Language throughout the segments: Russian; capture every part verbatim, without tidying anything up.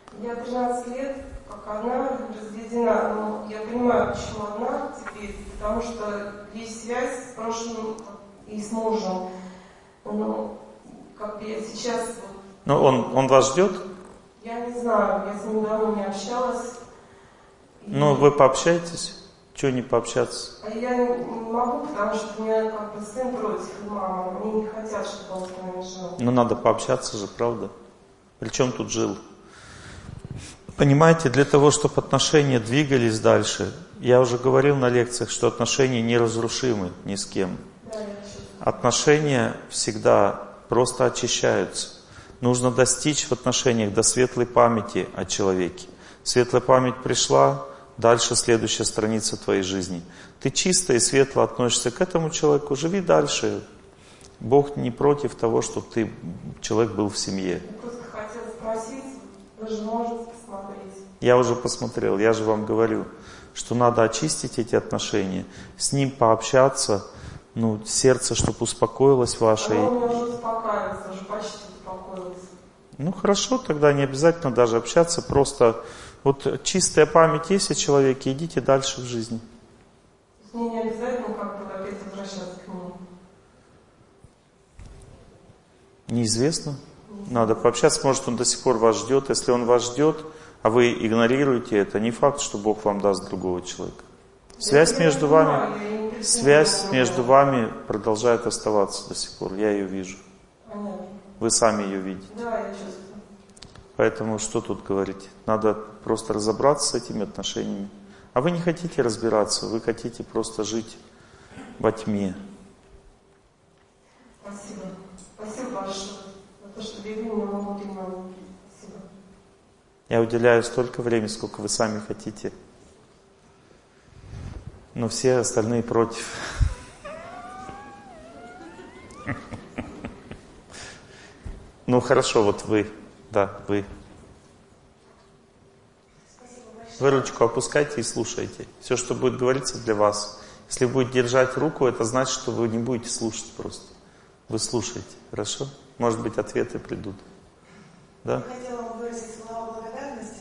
Я тринадцать лет, как одна, разведена, но я понимаю, почему одна теперь, потому что есть связь с прошлым и с мужем. Но как бы я сейчас... Но он, он вас ждет? Я не знаю, я с ним давно не общалась. И... Ну, вы пообщаетесь? Чего не пообщаться? А я не могу, потому что у меня как бы сын против мамы. Они не хотят, чтобы он с нами жил. Ну, надо пообщаться же, правда? Причем тут жил? Понимаете, для того, чтобы отношения двигались дальше, я уже говорил на лекциях, что отношения неразрушимы ни с кем. Да, отношения всегда просто очищаются. Нужно достичь в отношениях до светлой памяти о человеке. Светлая память пришла, дальше следующая страница твоей жизни. Ты чисто и светло относишься к этому человеку, живи дальше. Бог не против того, чтобы ты, человек был в семье. Я просто хотела спросить, вы же можете посмотреть? Я уже посмотрел, я же вам говорю, что надо очистить эти отношения, с ним пообщаться, ну, сердце, чтобы успокоилось ваше. Оно у меня уже успокаивается, уже почти успокоилось. Ну хорошо, тогда не обязательно даже общаться, просто вот чистая память есть о человеке, идите дальше в жизни. Мне не обязательно как бы опять возвращаться к нему. Неизвестно. Надо пообщаться, может он до сих пор вас ждет. Если он вас ждет, а вы игнорируете это, не факт, что Бог вам даст другого человека. Связь между вами, связь между вами продолжает оставаться до сих пор. Я ее вижу. Вы сами ее видите. Да, я чувствую. Поэтому что тут говорить? Надо просто разобраться с этими отношениями. А вы не хотите разбираться, вы хотите просто жить во тьме. Спасибо. Спасибо большое за то, что вели меня на внутреннего. Спасибо. Я уделяю столько времени, сколько вы сами хотите. Но все остальные против. Ну хорошо, вот вы, да, вы. Вы ручку опускайте и слушайте. Все, что будет говориться для вас. Если вы будете держать руку, это значит, что вы не будете слушать просто. Вы слушаете, хорошо? Может быть, ответы придут. Да? Я хотела вам выразить слова благодарности.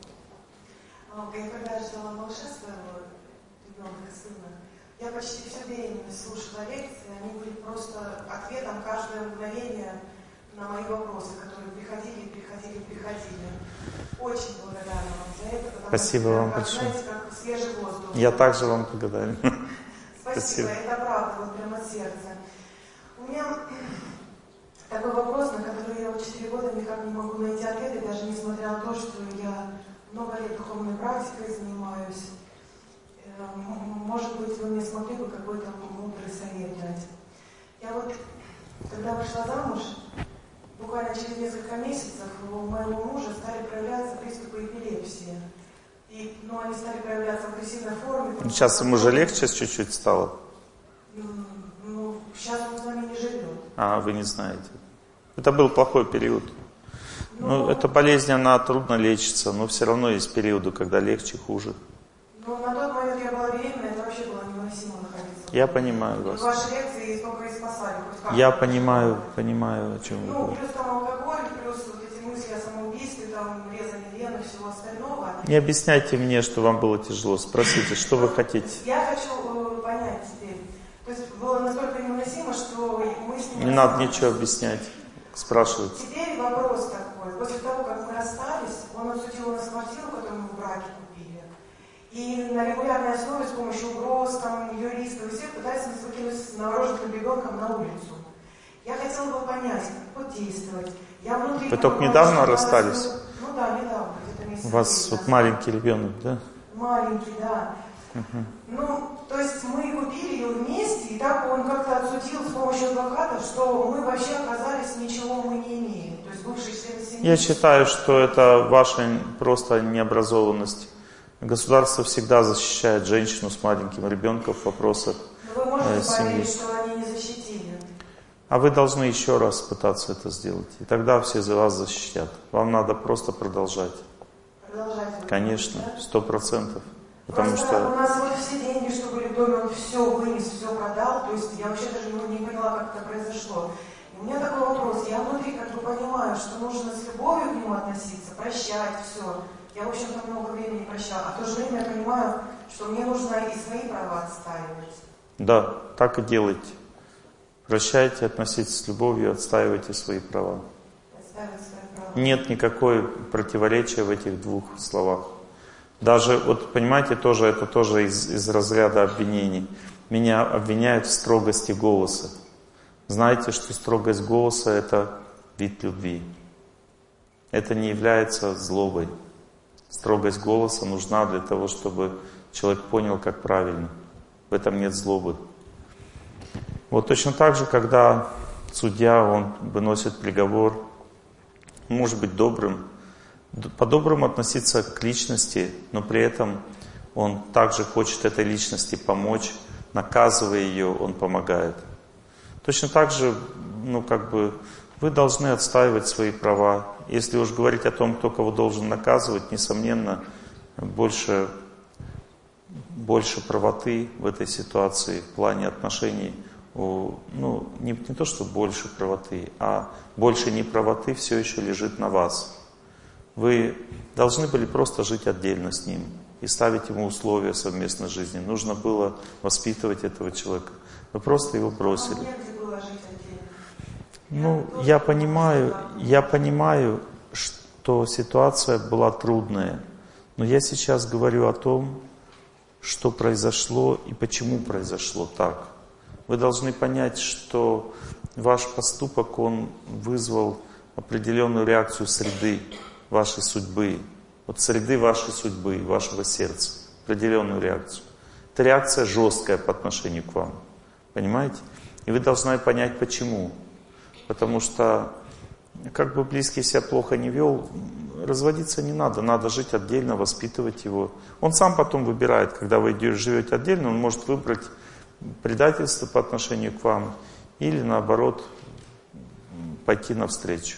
Я когда ждала малыша своего, ребенка, сына, я почти всю беременность слушала лекции, они были просто ответом каждое мгновение на мои вопросы, которые приходили, приходили, приходили. Очень благодарна вам за это. Спасибо что, вам как, большое. знаете, как свежий воздух. Я также вам благодарен. Спасибо, Спасибо. Это правда, вот прямо от сердца. У меня такой вопрос, на который я вот четыре года никак не могу найти ответы, даже несмотря на то, что я много лет духовной практикой занимаюсь. Может быть, вы мне смогли бы какой-то мудрый совет дать. Я вот, когда вышла замуж, буквально через несколько месяцев у моего мужа стали проявляться приступы эпилепсии. И, ну, они стали проявляться в агрессивной форме. Сейчас ему уже легче чуть-чуть стало? Ну, сейчас он с нами не живет. А, вы не знаете. Это был плохой период. Ну, эта болезнь, она трудно лечится, но все равно есть периоды, когда легче, хуже. Ну, на тот момент я была беременна, это вообще было невыносимо находиться. Я понимаю вас. И ваши лекции только и спасали. Я понимаю, понимаю, о чем вы Ну, говорите. плюс там алкоголь, плюс вот эти мысли о самоубийстве, там, резание вен и всего остального. Не объясняйте мне, что вам было тяжело. Спросите, что вы хотите. Я хочу э, понять теперь. То есть было настолько невыносимо, что мы с ним... Не надо ничего объяснять. Спрашивайте. Теперь вопрос такой. После того, как мы расстались, он отсудил у нас квартиру, которую мы в браке купили. И на регулярной основе с помощью угроз, там, юристов и всех пытается нас выкинуть с новорожденным ребенком на улицу. Я хотела бы понять, как вот действовать. Я внутри... Вы только недавно что расстались? Ну да, недавно, где-то месяц. У вас вот маленький ребенок, да? Маленький, да. Uh-huh. Ну, то есть мы купили ее вместе, и так он как-то отсудил с помощью адвоката, что мы вообще оказались, ничего мы не имеем. То есть бывшие члены семьи... Я считаю, что это ваша просто необразованность. Государство всегда защищает женщину с маленьким ребенком в вопросах вы можете э, семьи. поверить, что они не защитили? А вы должны еще раз пытаться это сделать. И тогда все за вас защитят. Вам надо просто продолжать. Продолжать? Конечно, сто процентов. Потому Просто что... у нас вот все деньги, что были в доме, он все вынес, все продал. То есть я вообще даже не поняла, как это произошло. И У меня такой вопрос. Я внутри как бы понимаю, что нужно с любовью к нему относиться, прощать, все. Я, в общем-то, много времени прощала. А в то же время я понимаю, что мне нужно и свои права отстаивать. Да, так и делайте. Прощайте, относитесь с любовью, отстаивайте свои права. Отстаивать свои права. Нет никакой противоречия в этих двух словах. Даже, вот понимаете, тоже это тоже из, из разряда обвинений. Меня обвиняют в строгости голоса. Знаете, что строгость голоса — это вид любви. Это не является злобой. Строгость голоса нужна для того, чтобы человек понял, как правильно. В этом нет злобы. Вот точно так же, когда судья, он выносит приговор, может быть добрым, по-доброму относиться к личности, но при этом он также хочет этой личности помочь, наказывая ее, он помогает. Точно так же, ну как бы, вы должны отстаивать свои права. Если уж говорить о том, кто кого должен наказывать, несомненно, больше, больше правоты в этой ситуации в плане отношений. Ну, не, не то, что больше правоты, а больше неправоты все еще лежит на вас. Вы должны были просто жить отдельно с ним и ставить ему условия совместной жизни. Нужно было воспитывать этого человека. Вы просто его бросили. Ну, я понимаю, я понимаю, что ситуация была трудная, но я сейчас говорю о том, что произошло и почему произошло так. Вы должны понять, что ваш поступок, он вызвал определенную реакцию среды вашей судьбы, вот среды вашей судьбы, вашего сердца, определенную реакцию. Это реакция жесткая по отношению к вам, понимаете? И вы должны понять, почему. Потому что, как бы близкий себя плохо не вел, разводиться не надо, надо жить отдельно, воспитывать его. Он сам потом выбирает, когда вы живете отдельно, он может выбрать предательство по отношению к вам или, наоборот, пойти навстречу.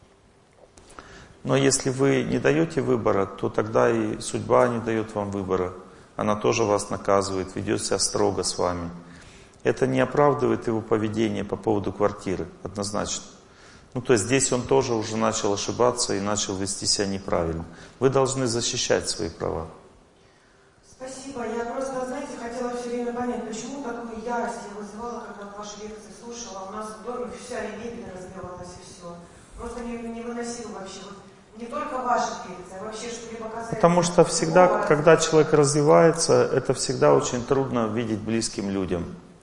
Но если вы не даете выбора, то тогда и судьба не дает вам выбора. Она тоже вас наказывает, ведет себя строго с вами. Это не оправдывает его поведение по поводу квартиры, однозначно. Ну, то есть здесь он тоже уже начал ошибаться и начал вести себя неправильно. Вы должны защищать свои права. Спасибо. Я просто, знаете, хотела все время понять, почему такую ярость я вызывала, когда ваши лекции слушала. У нас в доме вся мебель разбивалась и все. Просто не, не выносила вообще. Вот не только ваши лекции, а вообще что-либо касается... Потому что всегда, когда человек развивается, это всегда очень трудно видеть близким людям.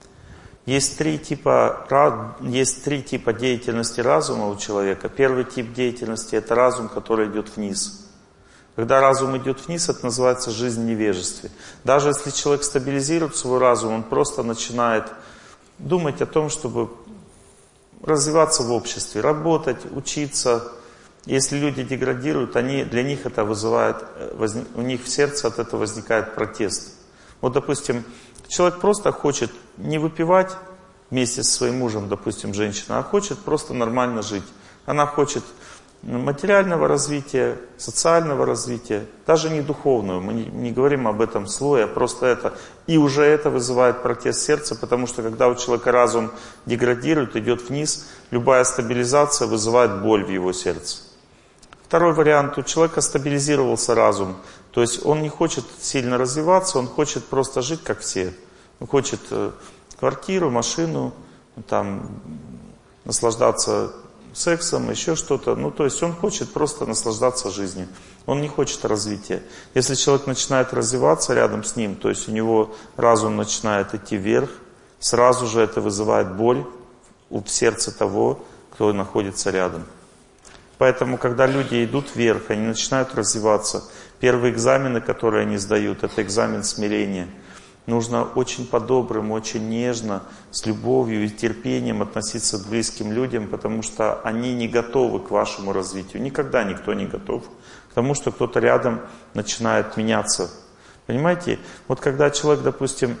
Есть три типа, есть три типа деятельности разума у человека. Первый тип деятельности — это разум, который идет вниз. Когда разум идет вниз, это называется жизнь в невежестве. Даже если человек стабилизирует свой разум, он просто начинает думать о том, чтобы развиваться в обществе, работать, учиться. Если люди деградируют, они, для них это вызывает, у них в сердце от этого возникает протест. Вот, допустим, человек просто хочет не выпивать вместе со своим мужем, допустим, женщина, а хочет просто нормально жить. Она хочет материального развития, социального развития, даже не духовного. Мы не, не говорим об этом слое, а просто это. И уже это вызывает протест сердца, потому что когда у человека разум деградирует, идет вниз, любая стабилизация вызывает боль в его сердце. Второй вариант. У человека стабилизировался разум. То есть он не хочет сильно развиваться, он хочет просто жить, как все. Он хочет квартиру, машину, там, наслаждаться сексом, еще что-то. Ну, то есть он хочет просто наслаждаться жизнью. Он не хочет развития. Если человек начинает развиваться рядом с ним, то есть у него разум начинает идти вверх, сразу же это вызывает боль в сердце того, кто находится рядом. Поэтому, когда люди идут вверх, они начинают развиваться. Первые экзамены, которые они сдают, это экзамен смирения. Нужно очень по-доброму, очень нежно, с любовью и терпением относиться к близким людям, потому что они не готовы к вашему развитию. Никогда никто не готов к тому, что кто-то рядом начинает меняться. Понимаете? Вот когда человек, допустим,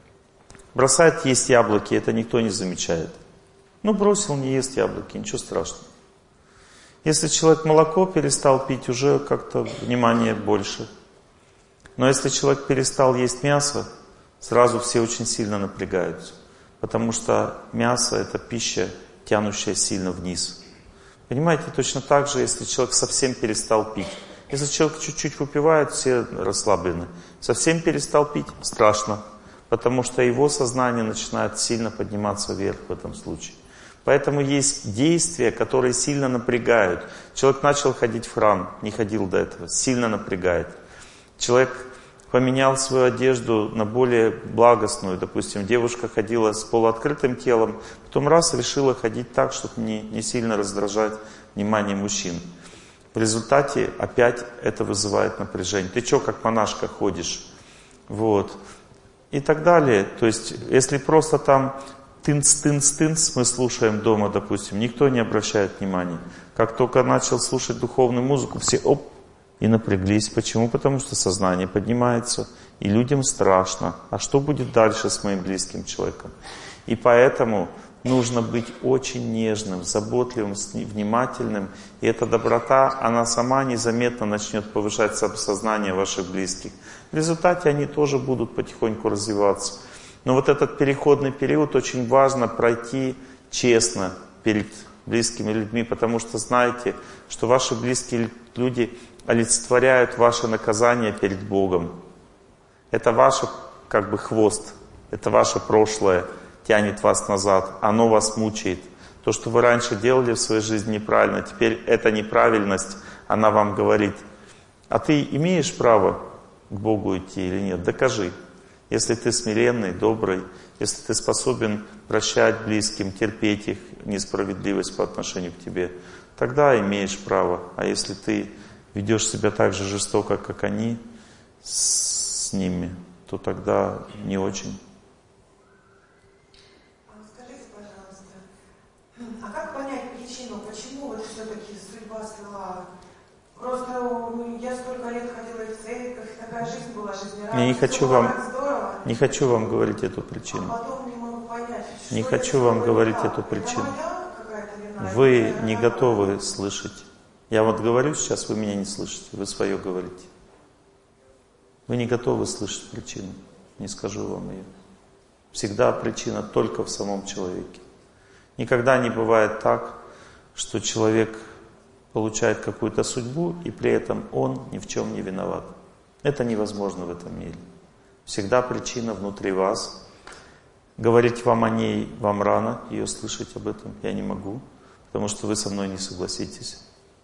бросает есть яблоки, это никто не замечает. Ну, бросил, не ест яблоки, ничего страшного. Если человек молоко перестал пить, уже как-то внимание больше. Но если человек перестал есть мясо, сразу все очень сильно напрягаются. Потому что мясо — это пища тянущая сильно вниз. Понимаете, точно так же, если человек совсем перестал пить. Если человек чуть-чуть выпивает, все расслаблены. Совсем перестал пить, страшно, потому что его сознание начинает сильно подниматься вверх в этом случае. Поэтому есть действия, которые сильно напрягают. Человек начал ходить в храм, не ходил до этого, сильно напрягает. Человек поменял свою одежду на более благостную. Допустим, девушка ходила с полуоткрытым телом, потом раз решила ходить так, чтобы не, не сильно раздражать внимание мужчин. В результате опять это вызывает напряжение. Ты что, как монашка ходишь? Вот. И так далее. То есть, если просто там тынц-тынц-тынц мы слушаем дома, допустим, никто не обращает внимания. Как только начал слушать духовную музыку, все оп, и напряглись. Почему? Потому что сознание поднимается, и людям страшно. А что будет дальше с моим близким человеком? И поэтому нужно быть очень нежным, заботливым, внимательным. И эта доброта, она сама незаметно начнет повышать сознание ваших близких. В результате они тоже будут потихоньку развиваться. Но вот этот переходный период очень важно пройти честно перед близкими людьми, потому что знаете, что ваши близкие люди олицетворяют ваше наказание перед Богом. Это ваш как бы хвост, это ваше прошлое тянет вас назад, оно вас мучает. То, что вы раньше делали в своей жизни неправильно, теперь эта неправильность, она вам говорит: а ты имеешь право к Богу идти или нет? Докажи. Если ты смиренный, добрый, если ты способен прощать близким, терпеть их несправедливость по отношению к тебе, тогда имеешь право. А если ты ведешь себя так же жестоко, как они с ними, то тогда не очень. Скажите, пожалуйста, а как понять причину, почему вот все-таки судьба свела? Просто я столько лет ходила в церковь, такая жизнь была, жизнерадостная. Я не хочу вам, не хочу вам говорить эту причину. А потом не могу понять, не хочу вам говорить эту причину. Вы не готовы слышать. Я вот говорю сейчас, вы меня не слышите, вы свое говорите. Вы не готовы слышать причину. Не скажу вам ее. Всегда причина только в самом человеке. Никогда не бывает так, что человек получает какую-то судьбу, и при этом он ни в чем не виноват. Это невозможно в этом мире. Всегда причина внутри вас. Говорить вам о ней, вам рано ее слышать об этом, я не могу, потому что вы со мной не согласитесь.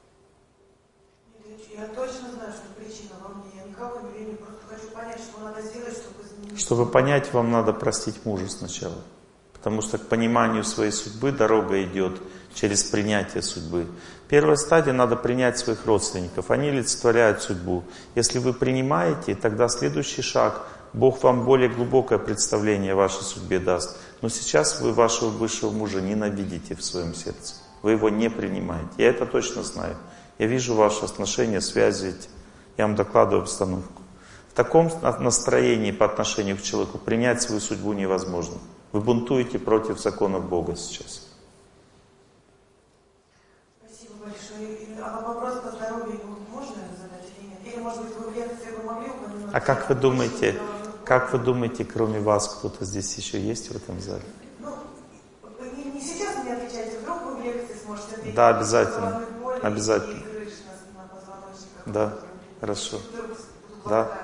Я точно знаю, что причина во мне. Я никого не виню, просто хочу понять, что надо сделать, чтобы изменить. Чтобы понять, вам надо простить мужа сначала. Потому что к пониманию своей судьбы дорога идет через принятие судьбы. Первая стадия — надо принять своих родственников. Они олицетворяют судьбу. Если вы принимаете, тогда следующий шаг — Бог вам более глубокое представление о вашей судьбе даст. Но сейчас вы вашего бывшего мужа ненавидите в своем сердце. Вы его не принимаете. Я это точно знаю. Я вижу ваши отношения, связи. Я вам докладываю обстановку. В таком настроении по отношению к человеку принять свою судьбу невозможно. Вы бунтуете против законов Бога сейчас. Спасибо большое. А вопрос по здоровью можно задать или нет? Или, может быть, вы в лекции вы могли упомянуть? А как вы думаете, как вы думаете, кроме вас, кто-то здесь еще есть в этом зале? Ну, не, не сейчас мне отвечайте, вдруг вы в лекции сможете ответить. Да, обязательно. Обязательно. Да, хорошо. Да.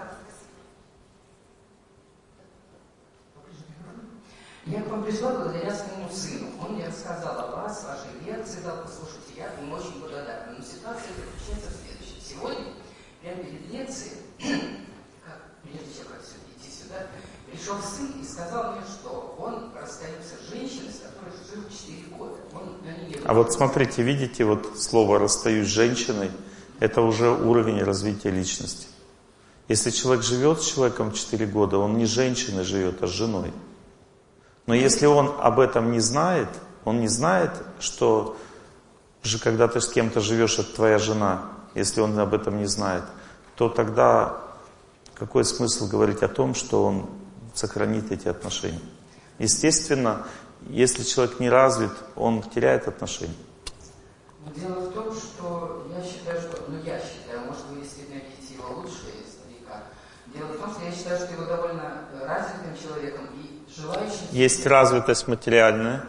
Я к вам пришла благодаря своему сыну. Он мне рассказал о вас, вашей лекции, дал послушать, и я ему очень благодарна. Но ситуация заключается в следующем. Сегодня, прямо перед лекцией, как, прежде чем как идти сюда, пришел сын и сказал мне, что он расстается с женщиной, с которой жил четыре года. Он на нее... А вот смотрите, видите, вот слово «расстаюсь с женщиной» — это уже уровень развития личности. Если человек живет с человеком четыре года, он не с женщиной живет, а с женой. Но если он об этом не знает, он не знает, что же когда ты с кем-то живешь, это твоя жена, если он об этом не знает, то тогда какой смысл говорить о том, что он сохранит эти отношения? Естественно, если человек не развит, он теряет отношения. Дело в том, что я считаю, что, ну я считаю, может вы, если найдете его лучше, старика. Дело в том, что я считаю, что его довольно развитым человеком и желающим... Есть развитость материальная,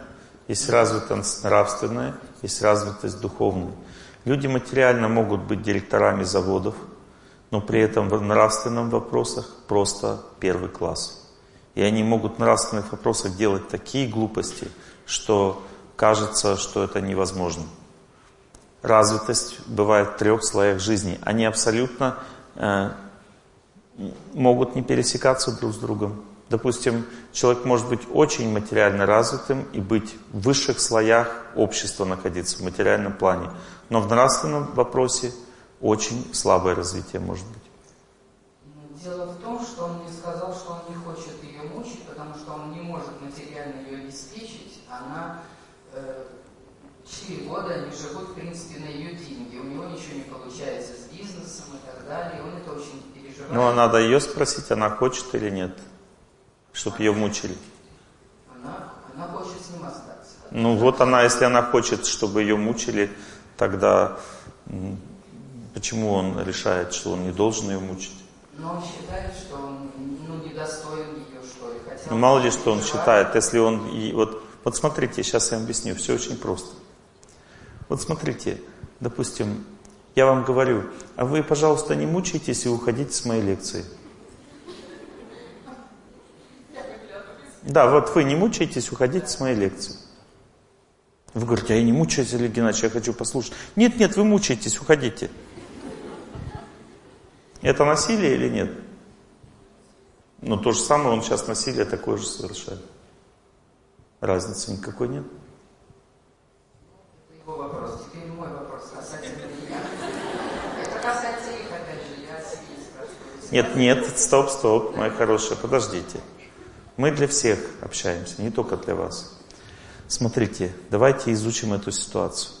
Есть развитость нравственная, есть развитость духовная. Люди материально могут быть директорами заводов, но при этом в нравственных вопросах просто первый класс. И они могут в нравственных вопросах делать такие глупости, что кажется, что это невозможно. Развитость бывает в трех слоях жизни. Они абсолютно э, могут не пересекаться друг с другом. Допустим, человек может быть очень материально развитым и быть в высших слоях общества находиться, в материальном плане. Но в нравственном вопросе очень слабое развитие может быть. Дело в том, что он мне сказал, что он не хочет ее мучить, потому что он не может материально ее обеспечить. Она э, четыре года, они живут, в принципе, на ее деньги. У него ничего не получается с бизнесом и так далее. Он это очень переживает. Ну, а надо ее спросить, она хочет или нет, чтобы ее мучили. Она, она хочет с ним остаться. Ну вот она, если она хочет, чтобы ее мучили, тогда почему он решает, что он не должен ее мучить? Но он считает, что он ну, недостоин ее, что ли. Хотя ну, мало ли, что он считает, если он... И вот, вот смотрите, сейчас я вам объясню, все очень просто. Вот смотрите, допустим, я вам говорю, а вы, пожалуйста, не мучайтесь и уходите с моей лекции. Да, вот вы не мучаетесь, уходите с моей лекции. Вы говорите, а я не мучаюсь, Олег Геннадьевич, я хочу послушать. Нет, нет, вы мучаетесь, уходите. Это насилие или нет? Ну, то же самое, он сейчас насилие такое же совершает. Разницы никакой нет. Это его вопрос. Теперь мой вопрос касательно меня. Это касается их, опять же, я о себе не спрашиваю. Нет, нет, стоп, стоп, мои хорошие, подождите. Мы для всех общаемся, не только для вас. Смотрите, давайте изучим эту ситуацию.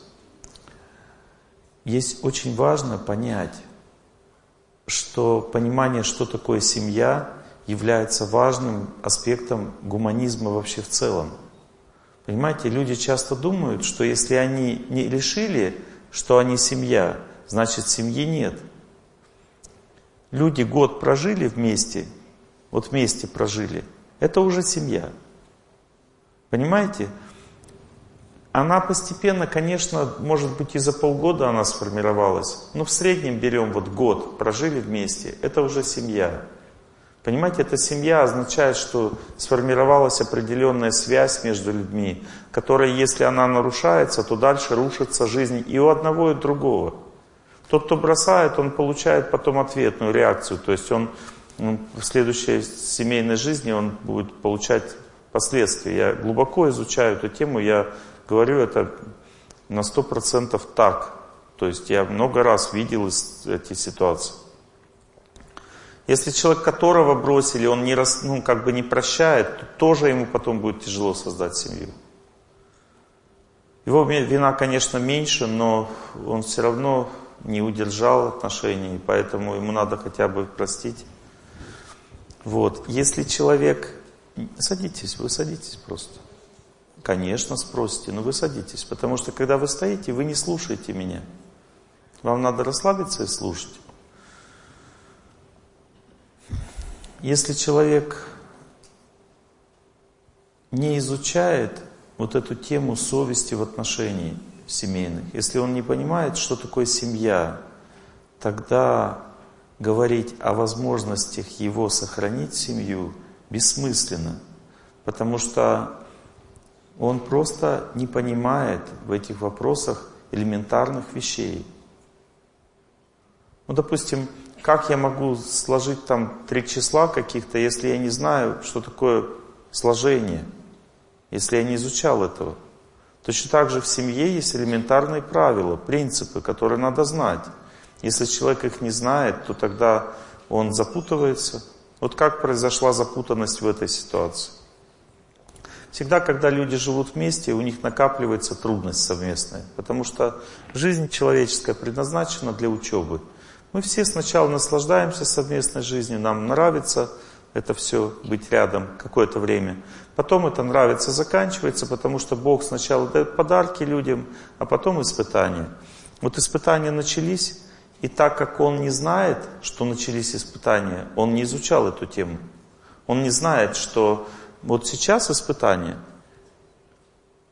Есть очень важно понять, что понимание, что такое семья, является важным аспектом гуманизма вообще в целом. Понимаете, люди часто думают, что если они не решили, что они семья, значит семьи нет. Люди год прожили вместе, вот вместе прожили, это уже семья. Понимаете? Она постепенно, конечно, может быть и за полгода она сформировалась, но в среднем берем вот год, прожили вместе, это уже семья. Понимаете, эта семья означает, что сформировалась определенная связь между людьми, которая, если она нарушается, то дальше рушится жизнь и у одного, и у другого. Тот, кто бросает, он получает потом ответную реакцию, то есть он в следующей семейной жизни он будет получать последствия. Я глубоко изучаю эту тему, я говорю это на сто процентов так. То есть я много раз видел эти ситуации. Если человек, которого бросили, он не, рас, ну, как бы не прощает, то тоже ему потом будет тяжело создать семью. Его вина, конечно, меньше, но он все равно не удержал отношений, поэтому ему надо хотя бы простить. Вот. Если человек... Садитесь, вы садитесь просто. Конечно, спросите, но вы садитесь, потому что когда вы стоите, вы не слушаете меня. Вам надо расслабиться и слушать. Если человек не изучает вот эту тему совести в отношениях семейных, если он не понимает, что такое семья, тогда говорить о возможностях его сохранить семью бессмысленно, потому что он просто не понимает в этих вопросах элементарных вещей. Ну, допустим, как я могу сложить там три числа каких-то, если я не знаю, что такое сложение, если я не изучал этого? Точно так же в семье есть элементарные правила, принципы, которые надо знать. Если человек их не знает, то тогда он запутывается. Вот как произошла запутанность в этой ситуации? Всегда, когда люди живут вместе, у них накапливается трудность совместная, потому что жизнь человеческая предназначена для учебы. Мы все сначала наслаждаемся совместной жизнью, нам нравится это все, быть рядом какое-то время. Потом это нравится заканчивается, потому что Бог сначала дает подарки людям, а потом испытания. Вот испытания начались, и так как он не знает, что начались испытания, он не изучал эту тему. Он не знает, что вот сейчас испытания,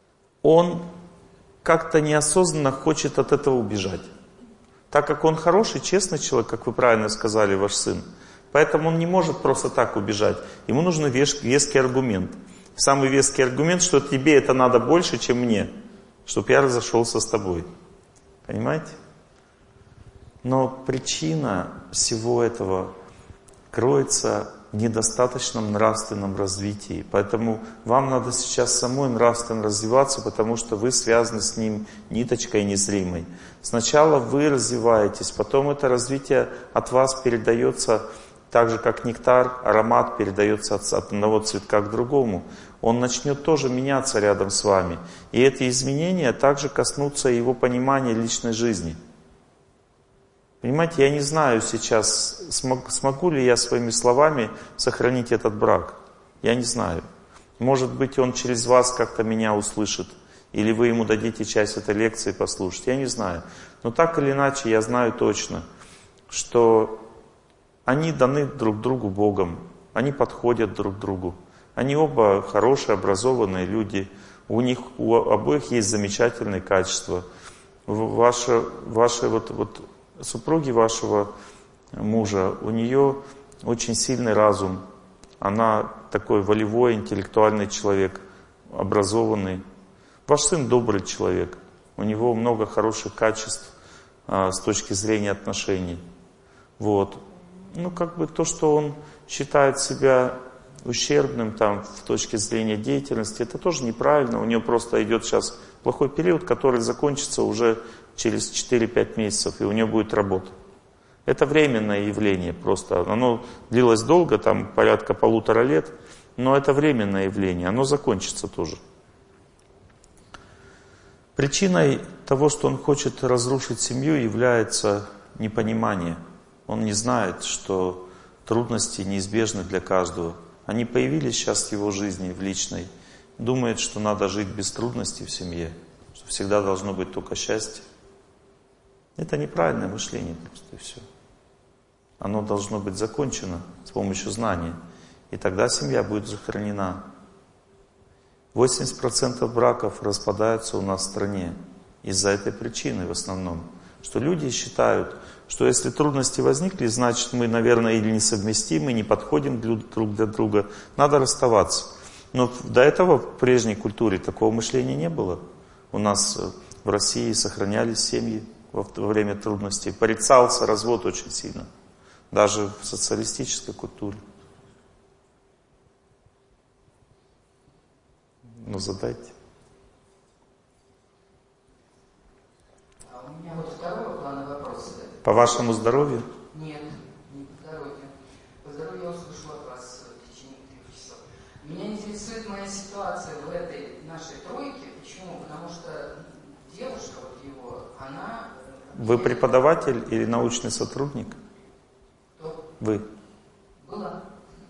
он как-то неосознанно хочет от этого убежать. Так как он хороший, честный человек, как вы правильно сказали, ваш сын, поэтому он не может просто так убежать. Ему нужен веский аргумент. Самый веский аргумент, что тебе это надо больше, чем мне, чтобы я разошелся с тобой. Понимаете? Но причина всего этого кроется в недостаточном нравственном развитии. Поэтому вам надо сейчас самой нравственно развиваться, потому что вы связаны с ним ниточкой незримой. Сначала вы развиваетесь, потом это развитие от вас передается так же, как нектар, аромат передается от, от одного цветка к другому. Он начнет тоже меняться рядом с вами. И эти изменения также коснутся его понимания личной жизни. Понимаете, я не знаю сейчас, смог, смогу ли я своими словами сохранить этот брак. Я не знаю. Может быть, он через вас как-то меня услышит. Или вы ему дадите часть этой лекции послушать. Я не знаю. Но так или иначе, я знаю точно, что они даны друг другу Богом. Они подходят друг другу. Они оба хорошие, образованные люди. У них у обоих есть замечательные качества. Ваши, ваши вот, вот супруги вашего мужа, у нее очень сильный разум. Она такой волевой, интеллектуальный человек, образованный. Ваш сын добрый человек. У него много хороших качеств а, с точки зрения отношений. Вот. Ну, как бы то, что он считает себя ущербным там, в точке зрения деятельности, это тоже неправильно. У него просто идет сейчас плохой период, который закончится уже через четыре-пять месяцев, и у него будет работа. Это временное явление просто. Оно длилось долго, там порядка полутора лет, но это временное явление, оно закончится тоже. Причиной того, что он хочет разрушить семью, является непонимание. Он не знает, что трудности неизбежны для каждого. Они появились сейчас в его жизни, в личной. Думает, что надо жить без трудностей в семье, что всегда должно быть только счастье. Это неправильное мышление просто, и все. Оно должно быть закончено с помощью знания. И тогда семья будет сохранена. восемьдесят процентов браков распадаются у нас в стране из-за этой причины в основном. Что люди считают, что если трудности возникли, значит мы, наверное, или несовместимы, не подходим друг для друга, надо расставаться. Но до этого в прежней культуре такого мышления не было. У нас в России сохранялись семьи во время трудностей. Порицался развод очень сильно. Даже в социалистической культуре. Ну, задайте. А у меня вот второго плана вопрос. По вашему здоровью? Нет, не по здоровью. По здоровью я услышал от вас в течение трех часов. Меня интересует моя ситуация в этой нашей тройке. Почему? Потому что девушка вот его, она... Вы преподаватель или научный сотрудник? Кто? Вы. Была.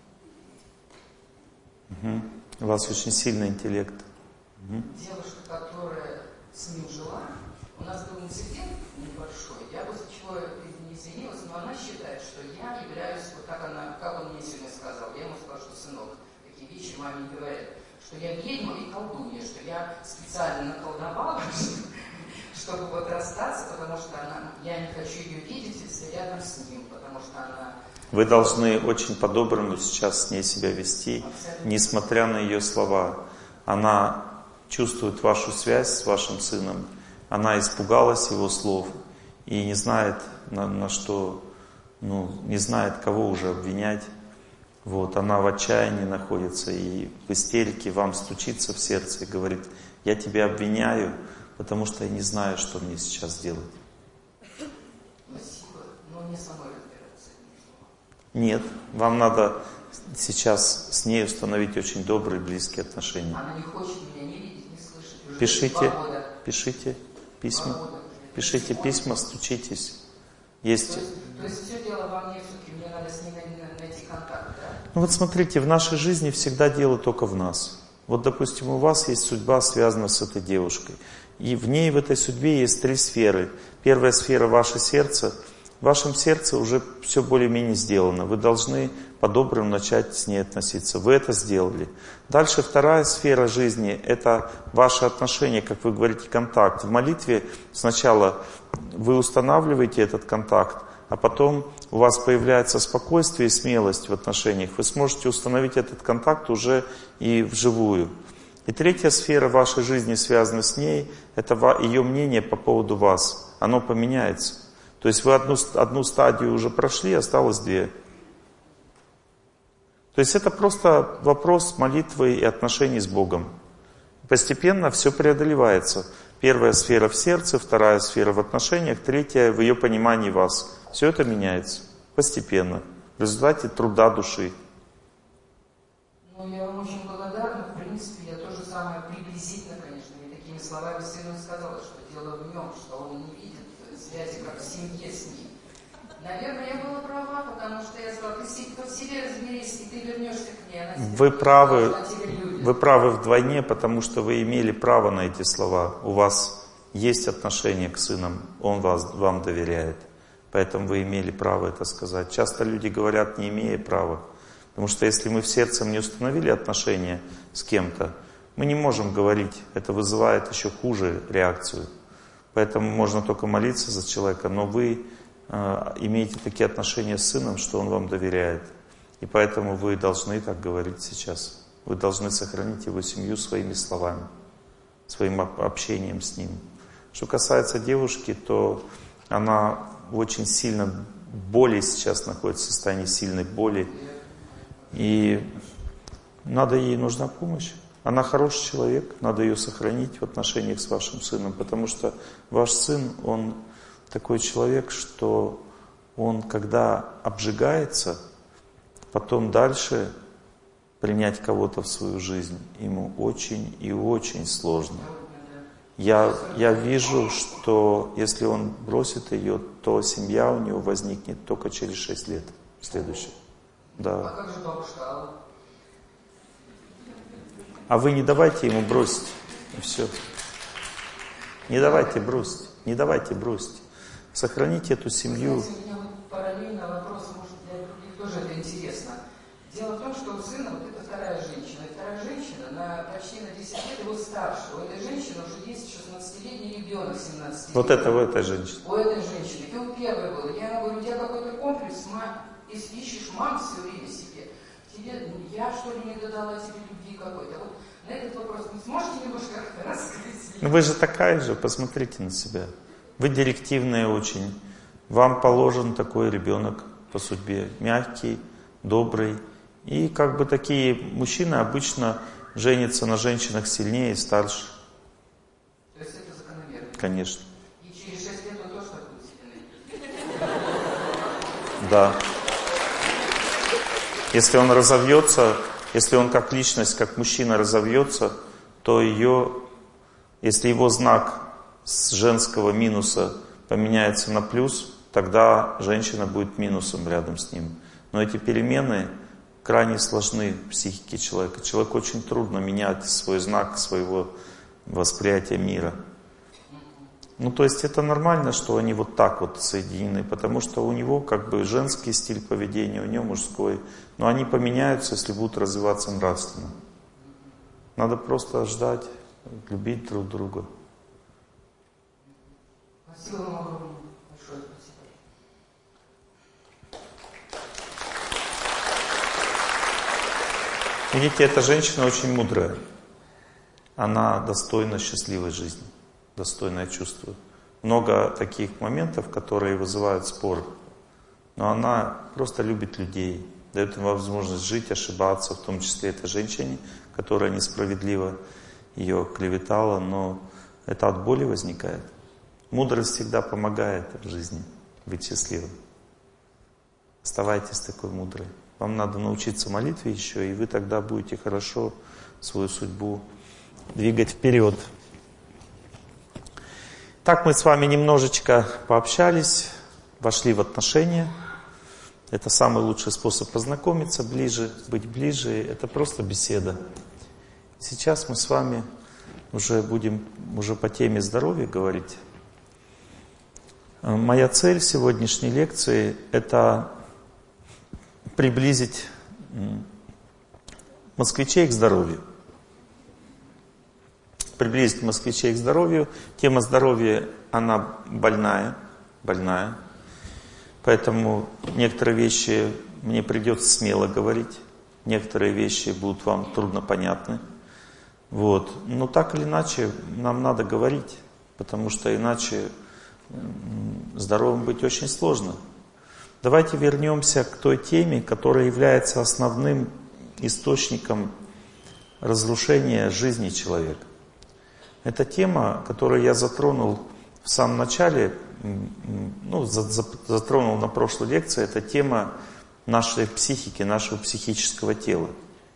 Угу. У вас очень сильный интеллект. Угу. Девушка, которая с ним жила, у нас был инцидент небольшой, я после чего не извинилась, но она считает, что я являюсь, вот как, она, как он мне сегодня сказал, я ему сказала, что сынок, такие вещи маме не говорят, что я ведьма и колдунья, что я специально наколдовала, чтобы вот расстаться, потому что она, я не хочу ее видеть, если рядом с ним, потому что она... Вы должны очень по-доброму сейчас с ней себя вести, абсолютно. Несмотря на ее слова. Она чувствует вашу связь с вашим сыном, она испугалась его слов и не знает, на, на что, ну, не знает, кого уже обвинять. Вот, она в отчаянии находится и в истерике вам стучится в сердце и говорит: я тебя обвиняю, потому что я не знаю, что мне сейчас делать. Спасибо, но не самой разбираться. Нет, вам надо сейчас с ней установить очень добрые, близкие отношения. Она не хочет меня ни видеть, ни слышать. Уже пишите, пишите письма, года. пишите письма, стучитесь. Есть... То есть, то есть все дело во мне, все-таки мне надо с ней найти контакт, да? Ну вот смотрите, в нашей жизни всегда дело только в нас. Вот, допустим, у вас есть судьба, связанная с этой девушкой. И в ней, в этой судьбе есть три сферы. Первая сфера — ваше сердце. В вашем сердце уже все более-менее сделано. Вы должны по-доброму начать с ней относиться. Вы это сделали. Дальше вторая сфера жизни – это ваши отношения, как вы говорите, контакт. В молитве сначала вы устанавливаете этот контакт, а потом у вас появляется спокойствие и смелость в отношениях. Вы сможете установить этот контакт уже и вживую. И третья сфера вашей жизни, связана с ней, это ее мнение по поводу вас. Оно поменяется. То есть вы одну, одну стадию уже прошли, осталось две. То есть это просто вопрос молитвы и отношений с Богом. Постепенно все преодолевается. Первая сфера в сердце, вторая сфера в отношениях, третья в ее понимании вас. Все это меняется постепенно, в результате труда души. Ну, я вам очень благодарна. В принципе, я то же самое приблизительно, конечно, не такими словами сыну сказала, что дело в нем, что он не видит связи как в семье с ним. Наверное, я была права, потому что я сказала, ты в себе разберись, и ты вернешься к ней. Она вы правы, вы правы вдвойне, потому что вы имели право на эти слова. У вас есть отношение к сынам, он вас, вам доверяет. Поэтому вы имели право это сказать. Часто люди говорят, не имея права. Потому что если мы в сердце не установили отношения с кем-то, мы не можем говорить. Это вызывает еще хуже реакцию. Поэтому можно только молиться за человека, но вы э, имеете такие отношения с сыном, что он вам доверяет. И поэтому вы должны так говорить сейчас. Вы должны сохранить его семью своими словами, своим общением с ним. Что касается девушки, то она очень сильно боли сейчас находится, в состоянии сильной боли. И надо ей нужна помощь. Она хороший человек, надо ее сохранить в отношениях с вашим сыном, потому что ваш сын, он такой человек, что он, когда обжигается, потом дальше принять кого-то в свою жизнь, ему очень и очень сложно. Я, я вижу, что если он бросит ее, то семья у него возникнет только через шесть лет следующих. Да. А как же бабушка Алла? А вы не давайте ему бросить. И все. Не давайте бросить. Не давайте бросить. Сохраните эту семью. Знаете, у меня вот параллельно вопрос, может, для других тоже это интересно. Дело в том, что у сына вот это вторая женщина. И вторая женщина на, почти на десять лет его старше. У этой женщины уже есть шестнадцатилетний ребенок, семнадцатилетний. Вот это у этой женщины. У этой женщины. И у первой было. Я ему говорю, у тебя какой-то комплекс, мать, ты ищешь мам все время себе. Тебе, я что ли не додала тебе любви какой-то? Вот на этот вопрос вы сможете немножко раскрыть? Ну вы же такая же, посмотрите на себя. Вы директивная очень. Вам положен такой ребенок по судьбе. Мягкий, добрый. И как бы такие мужчины обычно женятся на женщинах сильнее и старше. То есть это закономерно? Конечно. И через шесть лет он тоже так будет сильный? Да. Если он разовьется, если он как личность, как мужчина разовьется, то ее, если его знак с женского минуса поменяется на плюс, тогда женщина будет минусом рядом с ним. Но эти перемены крайне сложны в психике человека. Человеку очень трудно менять свой знак своего восприятия мира. Ну, то есть это нормально, что они вот так вот соединены, потому что у него как бы женский стиль поведения, у него мужской. Но они поменяются, если будут развиваться нравственно. Надо просто ждать, любить друг друга. Спасибо вам огромное. Большое спасибо. Видите, эта женщина очень мудрая. Она достойна счастливой жизни. Достойно я чувствую. Много таких моментов, которые вызывают спор. Но она просто любит людей, дает им возможность жить, ошибаться, в том числе этой женщине, которая несправедливо ее клеветала, но это от боли возникает. Мудрость всегда помогает в жизни быть счастливым. Оставайтесь такой мудрой. Вам надо научиться молитве еще, и вы тогда будете хорошо свою судьбу двигать вперед. Так мы с вами немножечко пообщались, вошли в отношения. Это самый лучший способ познакомиться ближе, быть ближе. Это просто беседа. Сейчас мы с вами уже будем уже по теме здоровья говорить. Моя цель сегодняшней лекции – это приблизить москвичей к здоровью. Приблизить москвичей к здоровью. Тема здоровья, она больная, больная. Поэтому некоторые вещи мне придется смело говорить, некоторые вещи будут вам трудно понятны. Вот. Но так или иначе нам надо говорить, потому что иначе здоровым быть очень сложно. Давайте вернемся к той теме, которая является основным источником разрушения жизни человека. Это тема, которую я затронул в самом начале, ну, затронул на прошлой лекции, это тема нашей психики, нашего психического тела.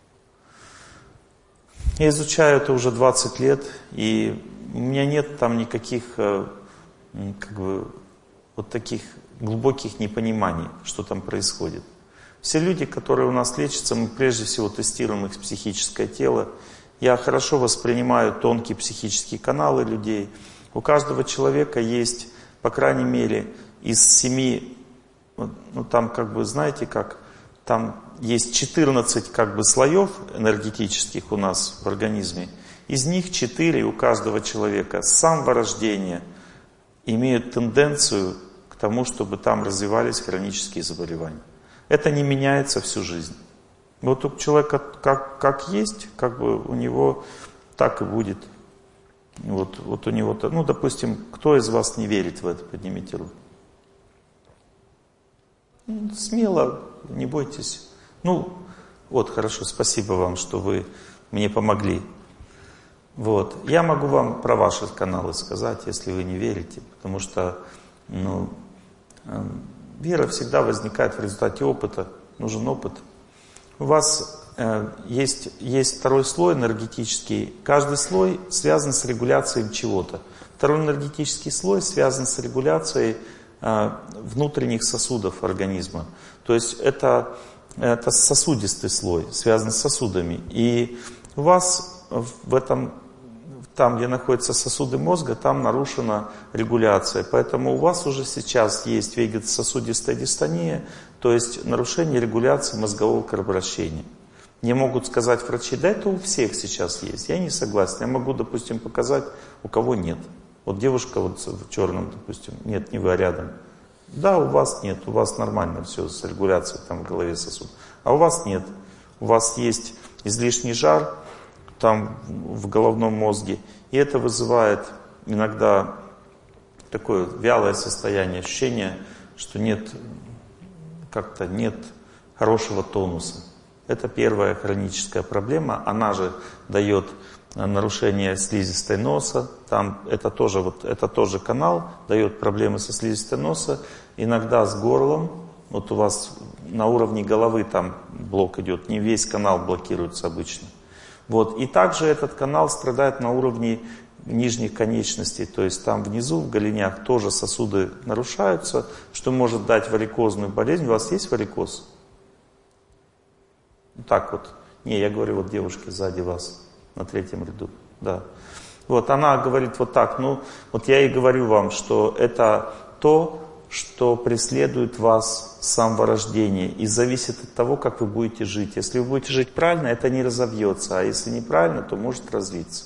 Я изучаю это уже двадцать лет, и у меня нет там никаких как бы вот таких глубоких непониманий, что там происходит. Все люди, которые у нас лечатся, мы прежде всего тестируем их психическое тело. Я хорошо воспринимаю тонкие психические каналы людей. У каждого человека есть, по крайней мере, из семи, ну там как бы, знаете как, там есть четырнадцать как бы слоев энергетических у нас в организме. Из них четыре у каждого человека с самого рождения имеют тенденцию к тому, чтобы там развивались хронические заболевания. Это не меняется всю жизнь. Вот у человека как, как есть, как бы у него так и будет. Вот, вот у него, ну, допустим, кто из вас не верит в это, поднимите руку. Смело, не бойтесь. Ну, вот, хорошо, спасибо вам, что вы мне помогли. Вот. Я могу вам про ваши каналы сказать, если вы не верите, потому что, ну, вера всегда возникает в результате опыта, нужен опыт. У вас э, есть, есть второй слой энергетический, каждый слой связан с регуляцией чего-то. Второй энергетический слой связан с регуляцией э, внутренних сосудов организма. То есть это, это сосудистый слой, связан с сосудами. И у вас в этом... Там, где находятся сосуды мозга, там нарушена регуляция. Поэтому у вас уже сейчас есть вегетососудистая дистония, то есть нарушение регуляции мозгового кровообращения. Мне могут сказать врачи, да это у всех сейчас есть. Я не согласен. Я могу, допустим, показать, у кого нет. Вот девушка вот в черном, допустим, нет, не вы, а рядом. Да, у вас нет, у вас нормально все с регуляцией там в голове сосуд. А у вас нет. У вас есть излишний жар там в головном мозге. И это вызывает иногда такое вялое состояние, ощущение, что нет, как-то нет хорошего тонуса. Это первая хроническая проблема. Она же дает нарушение слизистой носа. Там это тоже, вот, это тоже канал, дает проблемы со слизистой носа. Иногда с горлом. Вот у вас на уровне головы там блок идет. Не весь канал блокируется обычно. Вот. И также этот канал страдает на уровне нижних конечностей, то есть там внизу, в голенях, тоже сосуды нарушаются, что может дать варикозную болезнь. У вас есть варикоз? Так вот. Не, я говорю вот девушке сзади вас, на третьем ряду. Да. Вот она говорит вот так, ну, вот я и говорю вам, что это то, что преследует вас с самого рождения и зависит от того, как вы будете жить. Если вы будете жить правильно, это не разовьется, а если неправильно, то может развиться.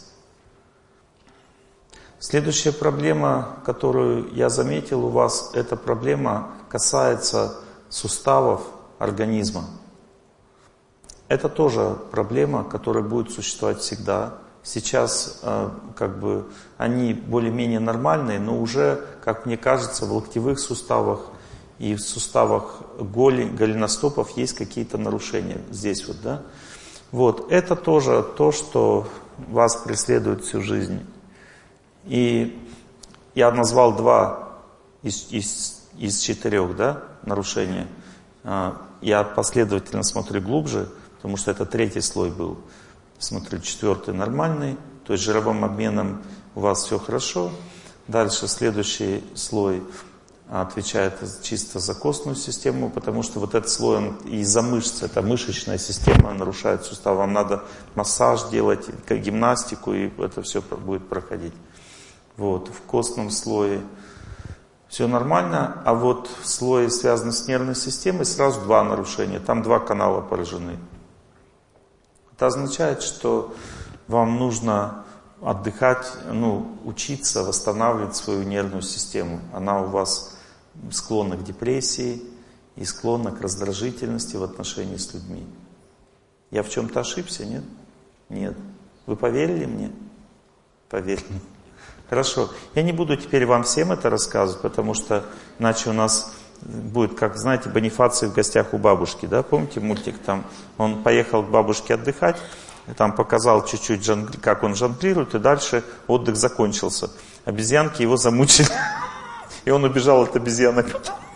Следующая проблема, которую я заметил у вас, эта проблема касается суставов организма. Это тоже проблема, которая будет существовать всегда. Сейчас как бы они более-менее нормальные, но уже, как мне кажется, в локтевых суставах и в суставах голени, голеностопов есть какие-то нарушения. Здесь вот, да? Вот, это тоже то, что вас преследует всю жизнь. И я назвал два из, из, из четырех, да, нарушения. Я последовательно смотрю глубже, потому что это третий слой был. Смотрю, четвертый нормальный, то есть жировым обменом у вас все хорошо. Дальше следующий слой отвечает чисто за костную систему, потому что вот этот слой он из-за мышц, это мышечная система, нарушает сустав. Вам надо массаж делать, гимнастику, и это все будет проходить. Вот. В костном слое Все нормально, а вот в слое, связанном с нервной системой, сразу два нарушения, там два канала поражены. Это означает, что вам нужно отдыхать, ну, учиться восстанавливать свою нервную систему. Она у вас склонна к депрессии и склонна к раздражительности в отношении с людьми. Я в чем-то ошибся, нет? Нет. Вы поверили мне? Поверили. Хорошо. Я не буду теперь вам всем это рассказывать, потому что иначе у нас будет, как, знаете, Бонифаций в гостях у бабушки, да? Помните мультик там? Он поехал к бабушке отдыхать, там показал чуть-чуть, жонг... как он жонглирует, и дальше отдых закончился. Обезьянки его замучили, и он убежал от обезьянок.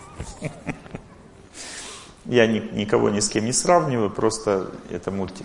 Я ни, никого ни с кем не сравниваю, просто это мультик.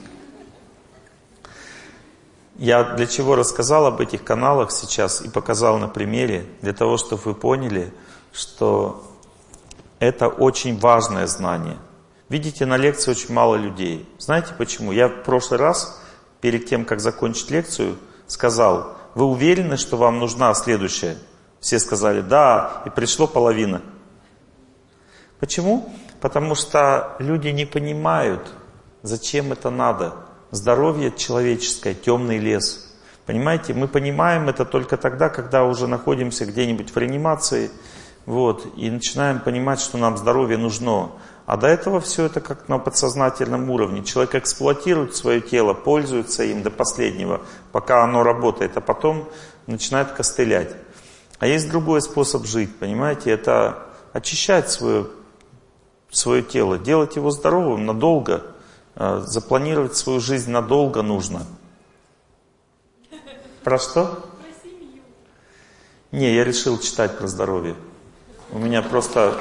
Я для чего рассказал об этих каналах сейчас и показал на примере, для того, чтобы вы поняли, что это очень важное знание. Видите, на лекции очень мало людей. Знаете почему? Я в прошлый раз, перед тем, как закончить лекцию, сказал: вы уверены, что вам нужна следующая? Все сказали: да, и пришло половина. Почему? Потому что люди не понимают, зачем это надо. Здоровье человеческое, темный лес. Понимаете, мы понимаем это только тогда, когда уже находимся где-нибудь в реанимации, вот, и начинаем понимать, что нам здоровье нужно. А до этого все это как на подсознательном уровне. Человек эксплуатирует свое тело, пользуется им до последнего, пока оно работает, а потом начинает костылять. А есть другой способ жить, понимаете, это очищать свое, свое тело, делать его здоровым надолго. Запланировать свою жизнь надолго нужно. Про что? Про семью. Не, я решил читать про здоровье. У меня просто,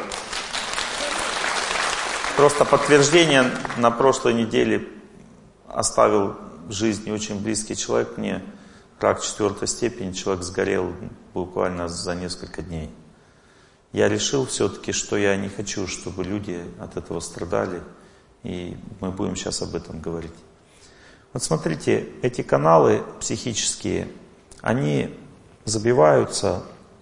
просто подтверждение на прошлой неделе оставил в жизни очень близкий человек мне. Рак четвертой степени, человек сгорел буквально за несколько дней. Я решил все-таки, что я не хочу, чтобы люди от этого страдали. И мы будем сейчас об этом говорить. Вот смотрите, эти каналы психические, они забиваются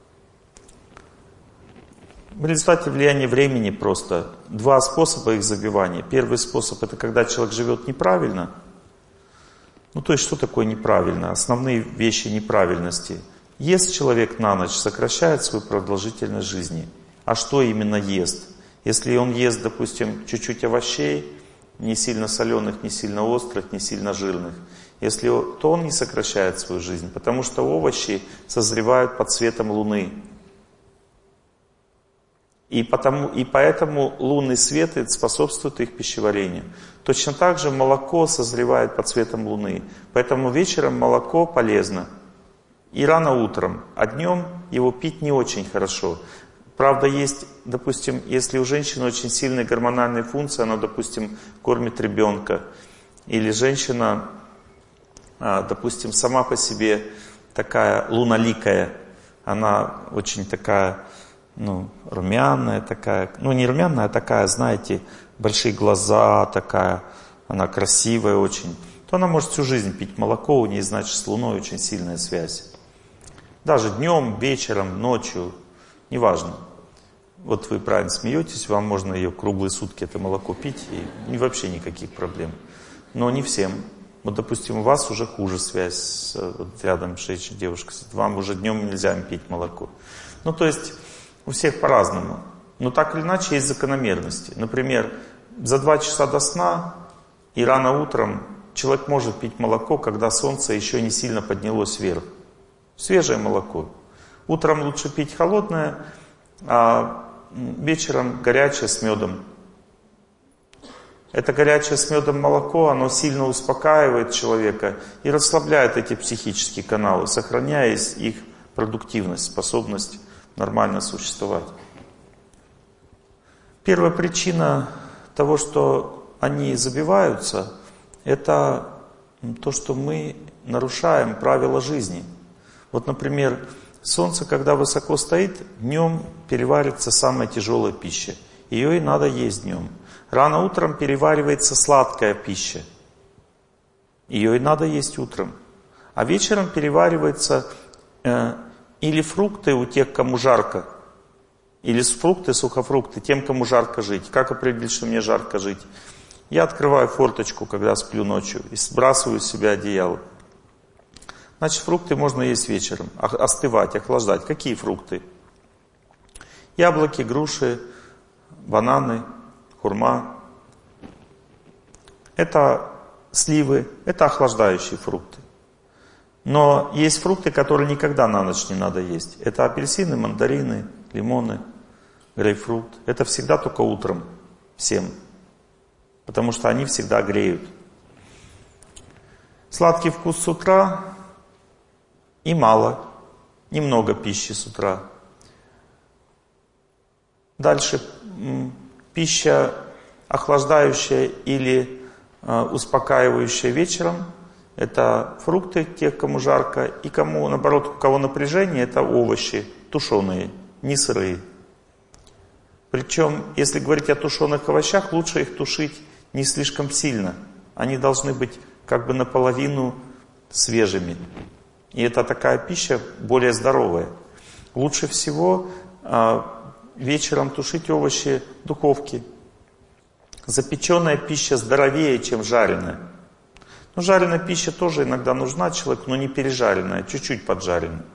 в результате влияния времени просто. Два способа их забивания. Первый способ — это когда человек живет неправильно. Ну то есть что такое неправильно? Основные вещи неправильности. Ест человек на ночь, сокращает свою продолжительность жизни. А что именно ест? Если он ест, допустим, чуть-чуть овощей, не сильно соленых, не сильно острых, не сильно жирных, если, то он не сокращает свою жизнь, потому что овощи созревают под светом луны. И, потому, и поэтому лунный свет способствует их пищеварению. Точно так же молоко созревает под светом луны. Поэтому вечером молоко полезно. И рано утром, а днем его пить не очень хорошо. Правда, есть, допустим, если у женщины очень сильная гормональная функция, она, допустим, кормит ребенка, или женщина, допустим, сама по себе такая луноликая, она очень такая, ну, румяная такая, ну, не румяная, а такая, знаете, большие глаза такая, она красивая очень, то она может всю жизнь пить молоко, у нее, значит, с луной очень сильная связь. Даже днем, вечером, ночью. Неважно. Вот вы правильно смеетесь, вам можно ее круглые сутки это молоко пить, и вообще никаких проблем. Но не всем. Вот, допустим, у вас уже хуже связь с вот, рядом женщина, девушка, вам уже днем нельзя пить молоко. Ну, то есть, у всех по-разному. Но так или иначе есть закономерности. Например, за два часа до сна и рано утром человек может пить молоко, когда солнце еще не сильно поднялось вверх. Свежее молоко. Утром лучше пить холодное, а вечером горячее с медом. Это горячее с медом молоко, оно сильно успокаивает человека и расслабляет эти психические каналы, сохраняя их продуктивность, способность нормально существовать. Первая причина того, что они забиваются, это то, что мы нарушаем правила жизни. Вот, например, солнце, когда высоко стоит, днем переваривается самая тяжелая пища. Ее и надо есть днем. Рано утром переваривается сладкая пища. Ее и надо есть утром. А вечером переваривается э, или фрукты у тех, кому жарко, Или фрукты, сухофрукты, тем, кому жарко жить. Как определить, что мне жарко жить? Я открываю форточку, когда сплю ночью, и сбрасываю с себя одеяло. Значит, фрукты можно есть вечером, остывать, охлаждать. Какие фрукты? Яблоки, груши, бананы, хурма. Это сливы, это охлаждающие фрукты. Но есть фрукты, которые никогда на ночь не надо есть. Это апельсины, мандарины, лимоны, грейпфрут. Это всегда только утром всем. Потому что они всегда греют. Сладкий вкус с утра и мало, немного пищи с утра. Дальше пища охлаждающая или э, успокаивающая вечером. Это фрукты, тех, кому жарко, и кому, наоборот, у кого напряжение, это овощи, тушеные, не сырые. Причем, если говорить о тушеных овощах, лучше их тушить не слишком сильно. Они должны быть как бы наполовину свежими. И это такая пища более здоровая. Лучше всего э, вечером тушить овощи в духовке. Запеченная пища здоровее, чем жареная. Ну, жареная пища тоже иногда нужна человеку, но не пережаренная, чуть-чуть поджаренная.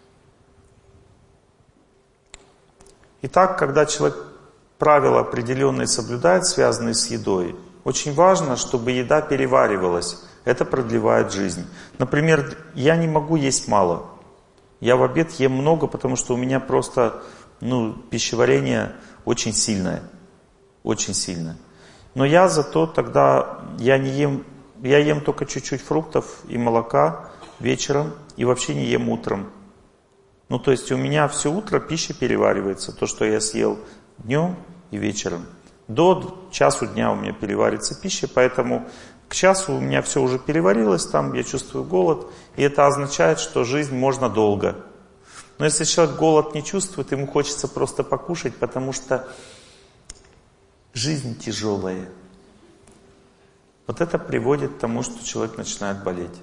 Итак, когда человек правила определенные соблюдает, связанные с едой, очень важно, чтобы еда переваривалась. Это продлевает жизнь. Например, я не могу есть мало. Я в обед ем много, потому что у меня просто ну, пищеварение очень сильное. Очень сильное. Но я зато тогда я не ем, я ем только чуть-чуть фруктов и молока вечером и вообще не ем утром. Ну, то есть у меня все утро пища переваривается. То, что я съел днем и вечером. До часу дня у меня переварится пища, поэтому к часу у меня все уже переварилось, там я чувствую голод. И это означает, что жизнь можно долго. Но если человек голод не чувствует, ему хочется просто покушать, потому что жизнь тяжелая. Вот это приводит к тому, что человек начинает болеть.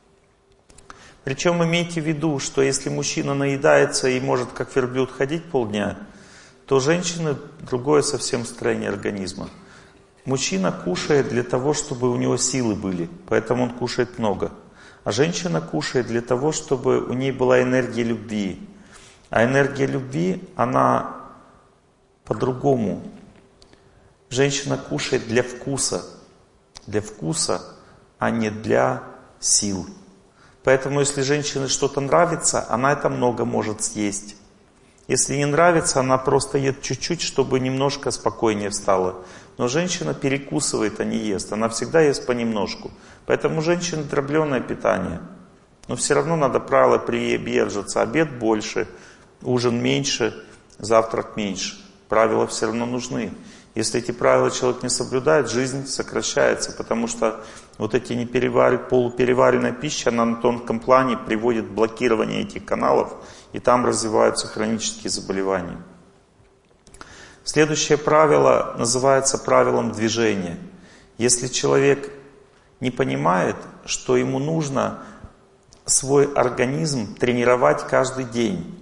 Причем имейте в виду, что если мужчина наедается и может как верблюд ходить полдня, то у женщины другое совсем строение организма. Мужчина кушает для того, чтобы у него силы были, поэтому он кушает много. А женщина кушает для того, чтобы у ней была энергия любви. А энергия любви, она по-другому. Женщина кушает для вкуса. Для вкуса, а не для сил. Поэтому, если женщине что-то нравится, она это много может съесть. Если не нравится, она просто ест чуть-чуть, чтобы немножко спокойнее встала. Но женщина перекусывает, а не ест. Она всегда ест понемножку. Поэтому у женщины дробленое питание. Но все равно надо правило придерживаться. Обед больше, ужин меньше, завтрак меньше. Правила все равно нужны. Если эти правила человек не соблюдает, жизнь сокращается, потому что вот эти неперевар... полупереваренная пища, она на тонком плане приводит к блокированию этих каналов, и там развиваются хронические заболевания. Следующее правило называется правилом движения. Если человек не понимает, что ему нужно свой организм тренировать каждый день,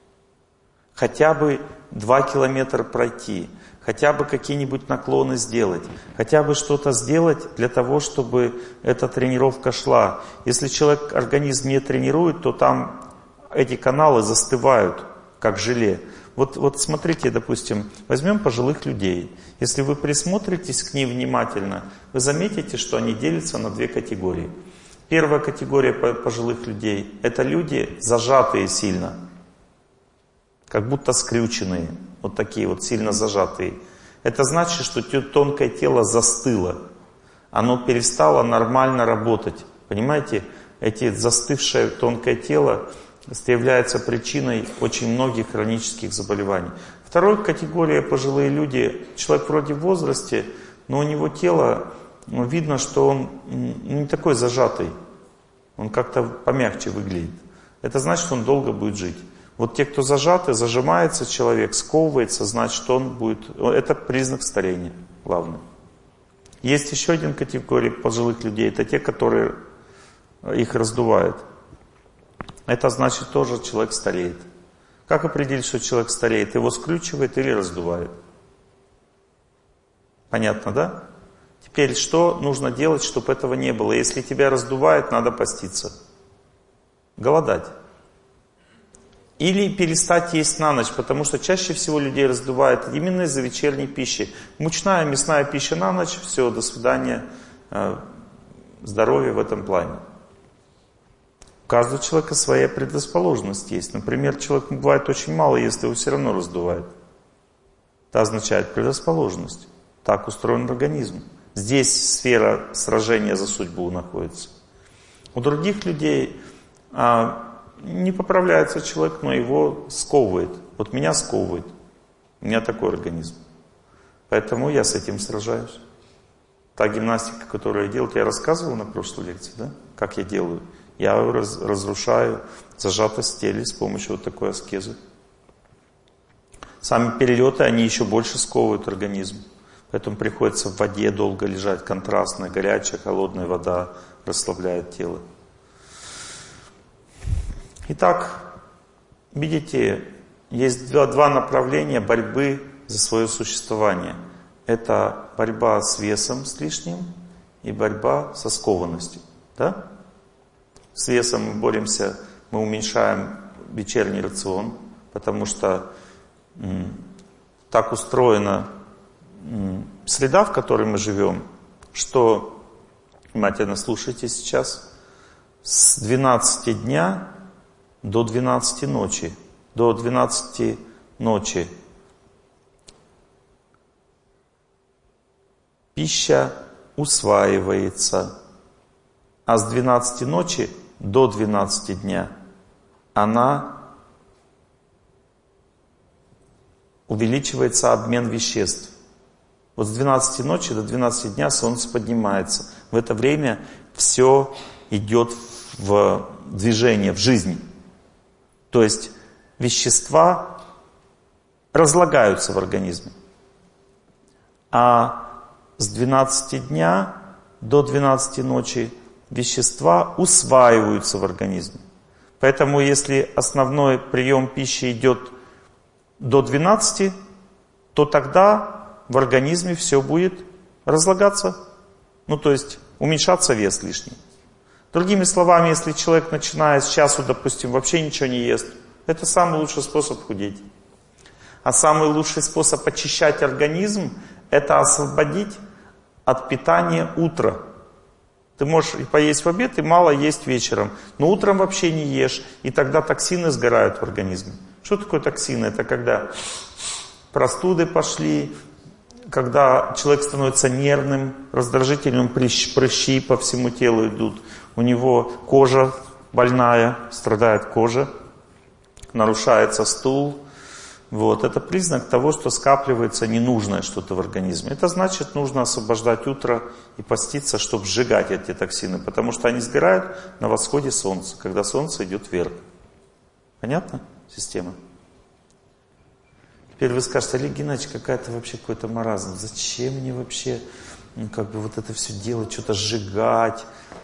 хотя бы два километра пройти, хотя бы какие-нибудь наклоны сделать, хотя бы что-то сделать для того, чтобы эта тренировка шла. Если человек организм не тренирует, то там эти каналы застывают, как желе. Вот, вот смотрите, допустим, возьмем пожилых людей. Если вы присмотритесь к ним внимательно, вы заметите, что они делятся на две категории. Первая категория пожилых людей – это люди, зажатые сильно, как будто скрюченные. Вот такие вот сильно зажатые. Это значит, что тонкое тело застыло. Оно перестало нормально работать. Понимаете? Эти застывшее тонкое тело является причиной очень многих хронических заболеваний. Вторая категория пожилые люди. Человек вроде в возрасте, но у него тело, ну, видно, что он не такой зажатый. Он как-то помягче выглядит. Это значит, что он долго будет жить. Вот те, кто зажаты, зажимается человек, сковывается, значит, он будет... Это признак старения, главное. Есть еще один категория пожилых людей, это те, которые их раздувают. Это значит, тоже человек стареет. Как определить, что человек стареет? Его скрючивает или раздувает? Понятно, да? Теперь что нужно делать, чтобы этого не было? Если тебя раздувает, надо поститься. Голодать. Или перестать есть на ночь, потому что чаще всего людей раздувает именно из-за вечерней пищи. Мучная, мясная пища на ночь, все, до свидания, здоровья в этом плане. У каждого человека своя предрасположенность есть. Например, человек бывает очень мало, если его все равно раздувает. Это означает предрасположенность. Так устроен организм. Здесь сфера сражения за судьбу находится. У других людей а, не поправляется человек, но его сковывает. Вот меня сковывает. У меня такой организм. Поэтому я с этим сражаюсь. Та гимнастика, которую я делаю, я рассказывал на прошлой лекции, да? Как я делаю. Я раз, разрушаю зажатость в теле с помощью вот такой аскезы. Сами перелеты, они еще больше сковывают организм. Поэтому приходится в воде долго лежать, контрастная, горячая, холодная вода расслабляет тело. Итак, видите, есть два, два направления борьбы за свое существование. Это борьба с весом, с лишним, и борьба со скованностью. Да? С весом мы боремся, мы уменьшаем вечерний рацион, потому что м, так устроена м, среда, в которой мы живем, что, внимательно слушайте сейчас, с двенадцати дня до двенадцати ночи, до двенадцати ночи пища усваивается, а с двенадцати ночи до двенадцати дня она увеличивается обмен веществ. Вот с двенадцати ночи до двенадцати дня солнце поднимается. В это время все идет в движение, в жизнь. То есть вещества разлагаются в организме. А с двенадцати дня до двенадцати ночи вещества усваиваются в организме. Поэтому если основной прием пищи идет до двенадцати, то тогда в организме все будет разлагаться. Ну, то есть уменьшаться вес лишний. Другими словами, если человек начинает с часу, допустим, вообще ничего не ест, это самый лучший способ худеть. А самый лучший способ очищать организм — это освободить от питания утро. Ты можешь поесть в обед и мало есть вечером, но утром вообще не ешь, и тогда токсины сгорают в организме. Что такое токсины? Это когда простуды пошли, когда человек становится нервным, раздражительным, прыщи по всему телу идут, у него кожа больная, страдает кожа, нарушается стул. Вот. Это признак того, что скапливается ненужное что-то в организме. Это значит, нужно освобождать утро и поститься, чтобы сжигать эти токсины, потому что они сгорают на восходе солнца, когда солнце идет вверх. Понятно? Система. Теперь вы скажете: Олег Геннадьевич, какая-то вообще какой-то маразм. Зачем мне вообще ну, как бы вот это все делать, что-то сжигать?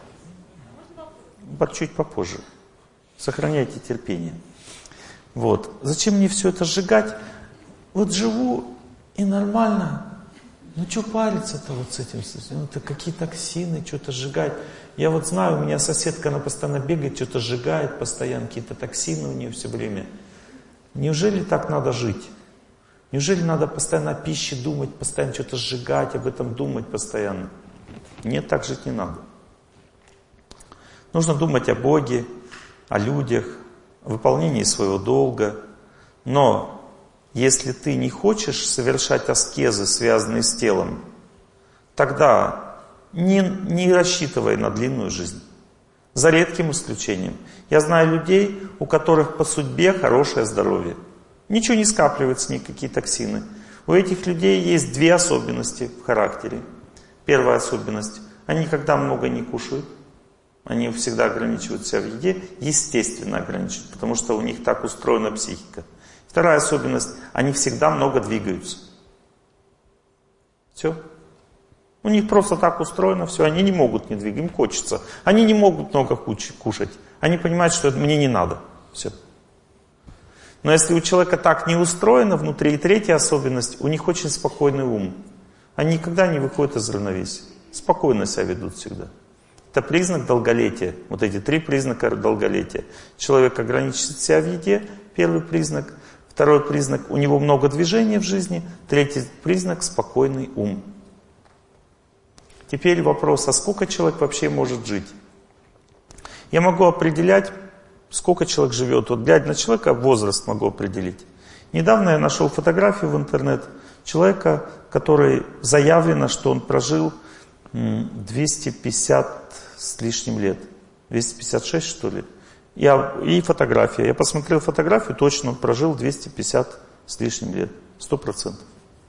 Чуть попозже. Сохраняйте терпение. Вот. Зачем мне все это сжигать? Вот живу и нормально. Ну что париться-то вот с этим? Ну, это какие токсины, что-то сжигать. Я вот знаю, у меня соседка, она постоянно бегает, что-то сжигает, постоянно какие-то токсины у нее все время. Неужели так надо жить? Неужели надо постоянно о пище думать, постоянно что-то сжигать, об этом думать постоянно? Нет, так жить не надо. Нужно думать о Боге, о людях, о выполнении своего долга. Но если ты не хочешь совершать аскезы, связанные с телом, тогда не, не рассчитывай на длинную жизнь. За редким исключением. Я знаю людей, у которых по судьбе хорошее здоровье. Ничего не скапливается, никакие токсины. У этих людей есть две особенности в характере. Первая особенность – они никогда много не кушают. Они всегда ограничивают себя в еде, естественно ограничивают, потому что у них так устроена психика. Вторая особенность – они всегда много двигаются. Все. У них просто так устроено все, они не могут не двигаться, им хочется. Они не могут много кушать, они понимают, что это мне не надо. Все. Но если у человека так не устроено внутри, и третья особенность, у них очень спокойный ум. Они никогда не выходят из равновесия. Спокойно себя ведут всегда. Это признак долголетия. Вот эти три признака долголетия. Человек ограничивает себя в еде, первый признак. Второй признак, у него много движения в жизни. Третий признак, спокойный ум. Теперь вопрос, а сколько человек вообще может жить? Я могу определять, сколько человек живет. Вот глядя на человека, возраст могу определить. Недавно я нашел фотографию в интернет человека, который заявлено, что он прожил двести пятьдесят с лишним лет. двести пятьдесят шесть, что ли? Я, и фотография. Я посмотрел фотографию, точно он прожил двести пятьдесят с лишним лет. Сто процентов.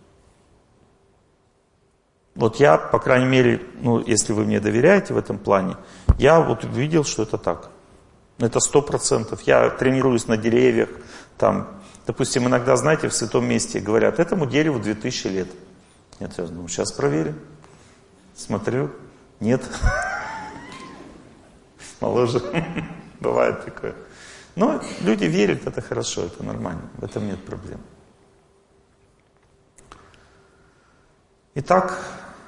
Вот я, по крайней мере, ну, если вы мне доверяете в этом плане, я вот увидел, что это так. Это сто процентов. Я тренируюсь на деревьях. Там, допустим, иногда, знаете, в святом месте говорят, этому дереву две тысячи лет. Нет, я думаю, сейчас проверим. Смотрю, нет. Моложе. Бывает такое. Но люди верят, это хорошо, это нормально. В этом нет проблем. Итак,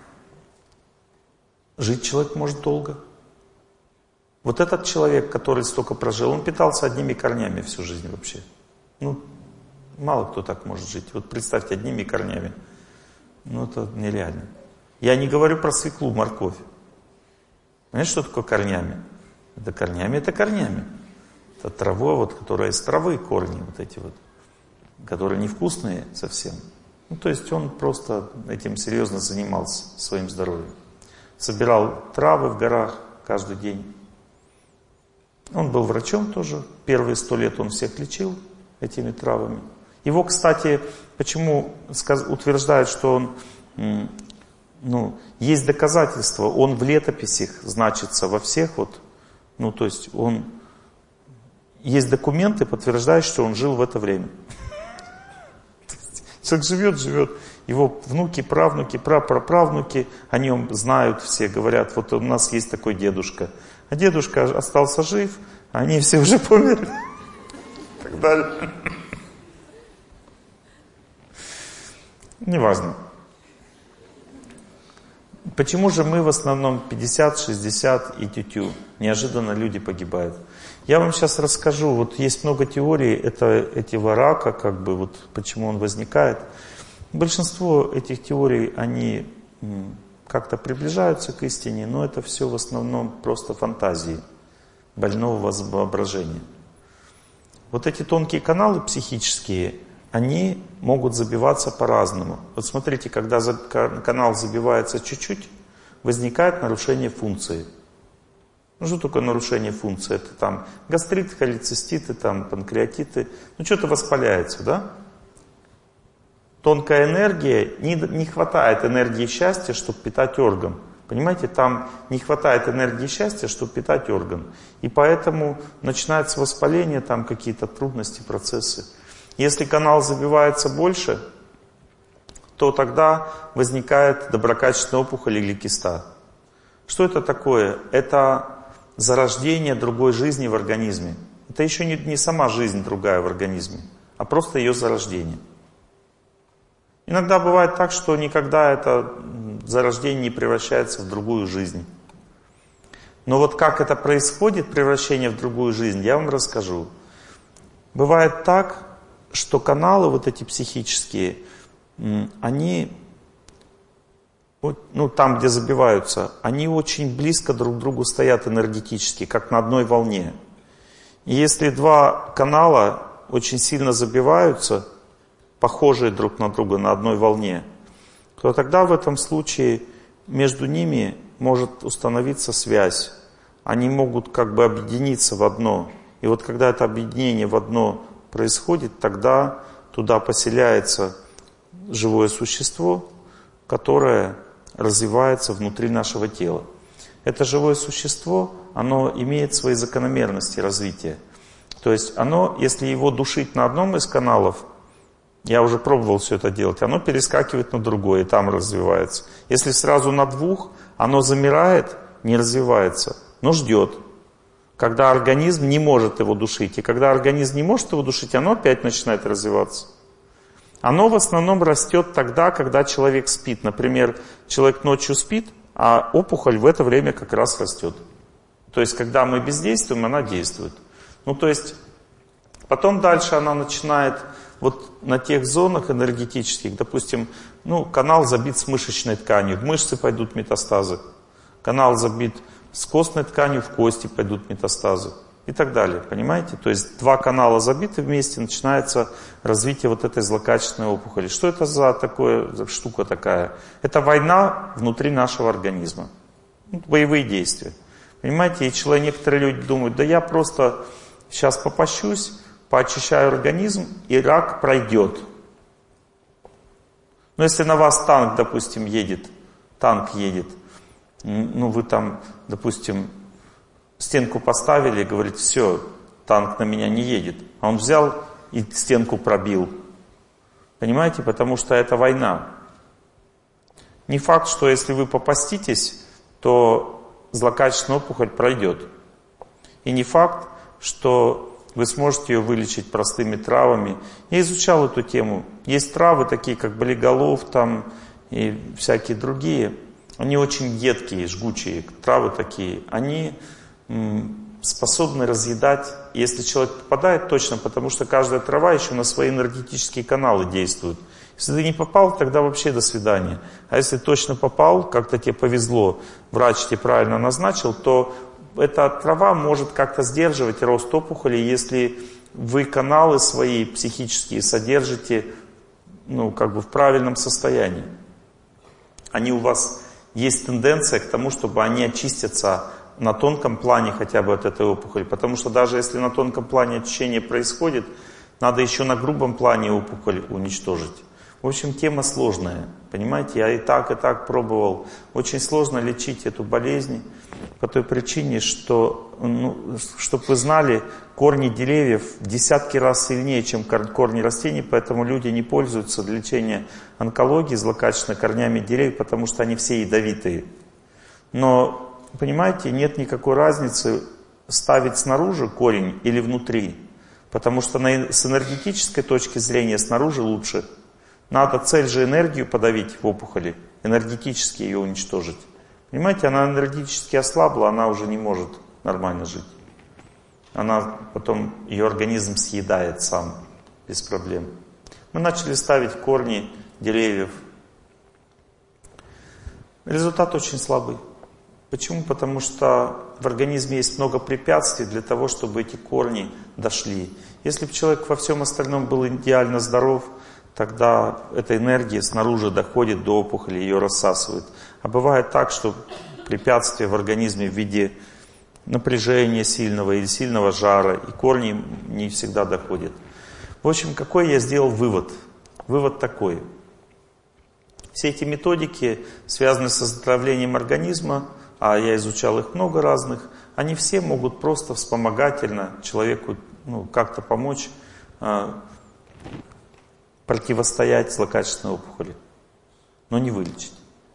жить человек может долго. Вот этот человек, который столько прожил, он питался одними корнями всю жизнь вообще. Ну, мало кто так может жить. Вот представьте, одними корнями. Ну, это нереально. Я не говорю про свеклу, морковь. Знаете, что такое корнями? Это корнями, это корнями. Это трава, вот, которая из травы, корни вот эти вот, которые невкусные совсем. Ну, то есть он просто этим серьезно занимался, своим здоровьем. Собирал травы в горах каждый день. Он был врачом тоже. Первые сто лет он всех лечил этими травами. Его, кстати, почему утверждают, что он, ну, есть доказательства, он в летописях значится во всех вот, ну, то есть он, есть документы, подтверждающие, что он жил в это время. Человек живет, живет, его внуки, правнуки, прапраправнуки о нем знают все, говорят, вот у нас есть такой дедушка. А дедушка остался жив, а они все уже померли. И так далее. Неважно. Почему же мы в основном пятьдесят, шестьдесят и тю-тю? Неожиданно люди погибают. Я вам сейчас расскажу, вот есть много теорий это, этого рака, как бы, вот почему он возникает. Большинство этих теорий, они как-то приближаются к истине, но это все в основном просто фантазии, больного воображения. Вот эти тонкие каналы психические, они могут забиваться по-разному. Вот смотрите, когда канал забивается чуть-чуть, возникает нарушение функции. Ну что такое нарушение функции? Это там гастрит, холециститы, там панкреатиты. Ну что-то воспаляется, да? Тонкая энергия, не, не хватает энергии счастья, чтобы питать орган. Понимаете, там не хватает энергии счастья, чтобы питать орган. И поэтому начинается воспаление, там какие-то трудности, процессы. Если канал забивается больше, то тогда возникает доброкачественная опухоль или киста. Что это такое? Это зарождение другой жизни в организме. Это еще не, не сама жизнь другая в организме, а просто ее зарождение. Иногда бывает так, что никогда это зарождение не превращается в другую жизнь. Но вот как это происходит, превращение в другую жизнь, я вам расскажу. Бывает так, что каналы вот эти психические, они, ну там, где забиваются, они очень близко друг к другу стоят энергетически, как на одной волне. И если два канала очень сильно забиваются, похожие друг на друга на одной волне, то тогда в этом случае между ними может установиться связь. Они могут как бы объединиться в одно. И вот когда это объединение в одно происходит, тогда туда поселяется живое существо, которое развивается внутри нашего тела. Это живое существо, оно имеет свои закономерности развития. То есть оно, если его душить на одном из каналов, я уже пробовал все это делать, оно перескакивает на другое и там развивается. Если сразу на двух, оно замирает, не развивается, но ждет. когда организм не может его душить. И когда организм не может его душить, оно опять начинает развиваться. Оно в основном растет тогда, когда человек спит. Например, человек ночью спит, а опухоль в это время как раз растет. То есть, когда мы бездействуем, она действует. Ну, то есть, потом дальше она начинает вот на тех зонах энергетических, допустим, ну, канал забит с мышечной тканью, в мышцы пойдут метастазы. Канал забит с костной тканью, в кости пойдут метастазы. И так далее, понимаете? То есть, два канала забиты вместе, начинается развитие вот этой злокачественной опухоли. Что это за такое, за штука такая? Это война внутри нашего организма. Ну, боевые действия. Понимаете, и человек, некоторые люди думают, да я просто сейчас попощусь, поочищаю организм, и рак пройдет. Но если на вас танк, допустим, едет, танк едет, ну вы там, допустим, стенку поставили и говорите, все, танк на меня не едет. А он взял и стенку пробил. Понимаете, потому что это война. Не факт, что если вы попаститесь, то злокачественная опухоль пройдет. И не факт, что вы сможете ее вылечить простыми травами. Я изучал эту тему. Есть травы такие, как болиголов там и всякие другие. Они очень едкие, жгучие. Травы такие. Они м, способны разъедать, если человек попадает точно, потому что каждая трава еще на свои энергетические каналы действует. Если ты не попал, тогда вообще до свидания. А если точно попал, как-то тебе повезло, врач тебе правильно назначил, то эта трава может как-то сдерживать рост опухоли, если вы каналы свои психические содержите, ну, как бы в правильном состоянии. Они у вас, есть тенденция к тому, чтобы они очистятся на тонком плане хотя бы от этой опухоли. Потому что даже если на тонком плане очищение происходит, надо еще на грубом плане опухоль уничтожить. В общем, тема сложная, понимаете, я и так, и так пробовал. Очень сложно лечить эту болезнь по той причине, что, ну, чтобы вы знали, корни деревьев в десятки раз сильнее, чем корни растений, поэтому люди не пользуются для лечения онкологии злокачественными корнями деревьев, потому что они все ядовитые. Но, понимаете, нет никакой разницы ставить снаружи корень или внутри, потому что с энергетической точки зрения снаружи лучше. Надо цель же энергию подавить в опухоли, энергетически ее уничтожить. Понимаете, она энергетически ослабла, она уже не может нормально жить. Она потом, ее организм съедает сам, без проблем. Мы начали ставить корни деревьев. Результат очень слабый. Почему? Потому что в организме есть много препятствий для того, чтобы эти корни дошли. Если бы человек во всем остальном был идеально здоров, тогда эта энергия снаружи доходит до опухоли, ее рассасывает. А бывает так, что препятствия в организме в виде напряжения сильного или сильного жара, и корни не всегда доходят. В общем, какой я сделал вывод? Вывод такой. Все эти методики, связанные с оздоровлением организма, а я изучал их много разных, они все могут просто вспомогательно человеку, ну, как-то помочь противостоять злокачественной опухоли, но не вылечить.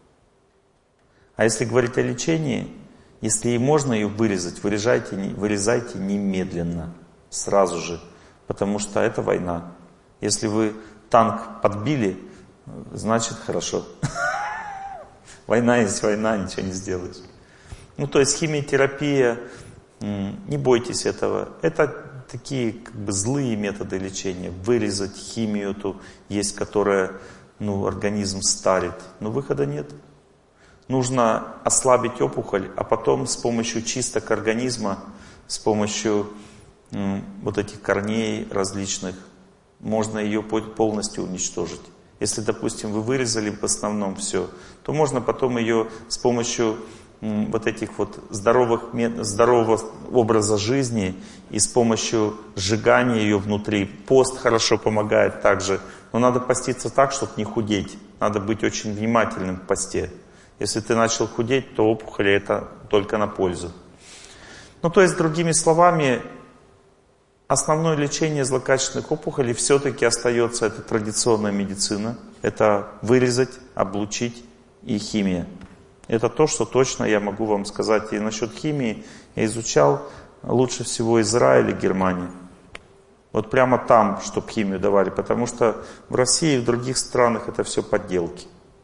А если говорить о лечении, если и можно ее вырезать, вырезайте, вырезайте немедленно, сразу же, потому что это война. Если вы танк подбили, значит хорошо. Война есть война, ничего не сделаешь. Ну, то есть химиотерапия, не бойтесь этого. Это такие как бы злые методы лечения. Вырезать химию эту есть, которая, ну, организм старит. Но выхода нет. Нужно ослабить опухоль, а потом с помощью чисток организма, с помощью м, вот этих корней различных, можно ее полностью уничтожить. Если, допустим, вы вырезали в основном все, то можно потом ее с помощью м, вот этих вот здоровых, здорового образа жизни и с помощью сжигания ее внутри. Пост хорошо помогает также, но надо поститься так, чтобы не худеть. Надо быть очень внимательным в посте. Если ты начал худеть, то опухоли это только на пользу. Ну, то есть, другими словами, основное лечение злокачественных опухолей все-таки остается, это традиционная медицина. Это вырезать, облучить и химия. Это то, что точно я могу вам сказать. И насчет химии я изучал. лучше всего Израиль и Германия. Вот прямо там, чтобы химию давали, потому что в России и в других странах это все подделки.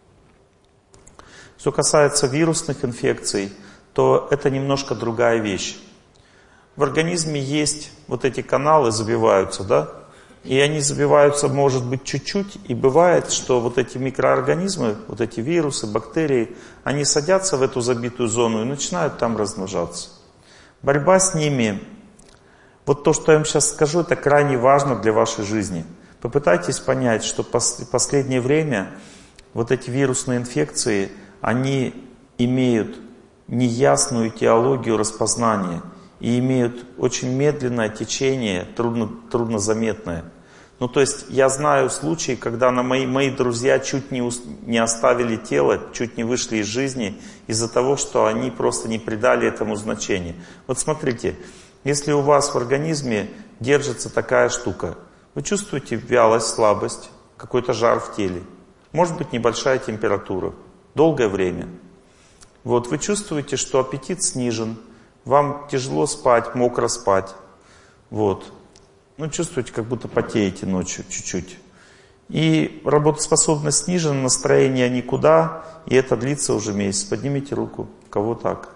Что касается вирусных инфекций, то это немножко другая вещь. В организме есть вот эти каналы, забиваются, да? И они забиваются, может быть, чуть-чуть, и бывает, что вот эти микроорганизмы, вот эти вирусы, бактерии, они садятся в эту забитую зону и начинают там размножаться. Борьба с ними, вот то, что я вам сейчас скажу, это крайне важно для вашей жизни. Попытайтесь понять, что в последнее время вот эти вирусные инфекции, они имеют неясную теологию распознания и имеют очень медленное течение, трудно, труднозаметное. Ну, то есть, я знаю случаи, когда на мои, мои друзья чуть не, не оставили тело, чуть не вышли из жизни из-за того, что они просто не придали этому значения. Вот смотрите, если у вас в организме держится такая штука, вы чувствуете вялость, слабость, какой-то жар в теле, может быть небольшая температура, долгое время. Вот вы чувствуете, что аппетит снижен, вам тяжело спать, мокро спать. Вот. Ну, чувствуете, как будто потеете ночью чуть-чуть. И работоспособность снижена, настроение никуда, и это длится уже месяц. Поднимите руку. Кого так?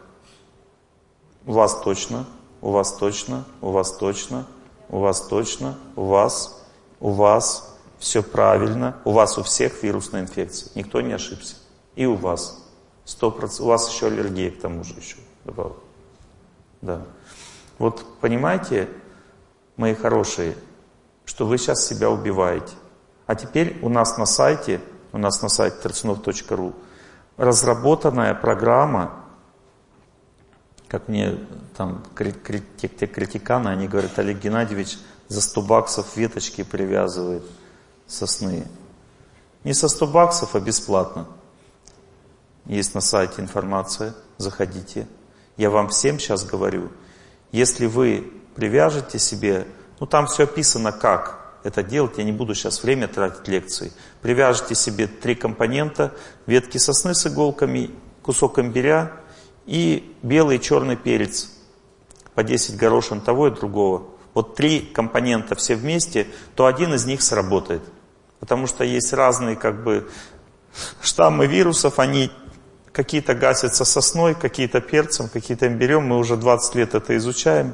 У вас точно, у вас точно, у вас точно, у вас точно, у вас, у вас. Все правильно. У вас у всех вирусная инфекция. Никто не ошибся. И у вас. сто процентов. У вас еще аллергия к тому же еще добавок. Да. Вот понимаете, мои хорошие, что вы сейчас себя убиваете. А теперь у нас на сайте, у нас на сайте торцунов точка ру разработанная программа, как мне там те критиканы, они говорят, Олег Геннадьевич за сто баксов веточки привязывает сосны. Не со сто баксов, а бесплатно. Есть на сайте информация, заходите. Я вам всем сейчас говорю, если вы привяжете себе, ну там все описано, как это делать, я не буду сейчас время тратить лекции. Привяжете себе три компонента, ветки сосны с иголками, кусок имбиря и белый и черный перец. По десять горошин того и другого. Вот три компонента все вместе, то один из них сработает. Потому что есть разные как бы штаммы вирусов, они какие-то гасятся сосной, какие-то перцем, какие-то имбирем. Мы уже двадцать лет это изучаем.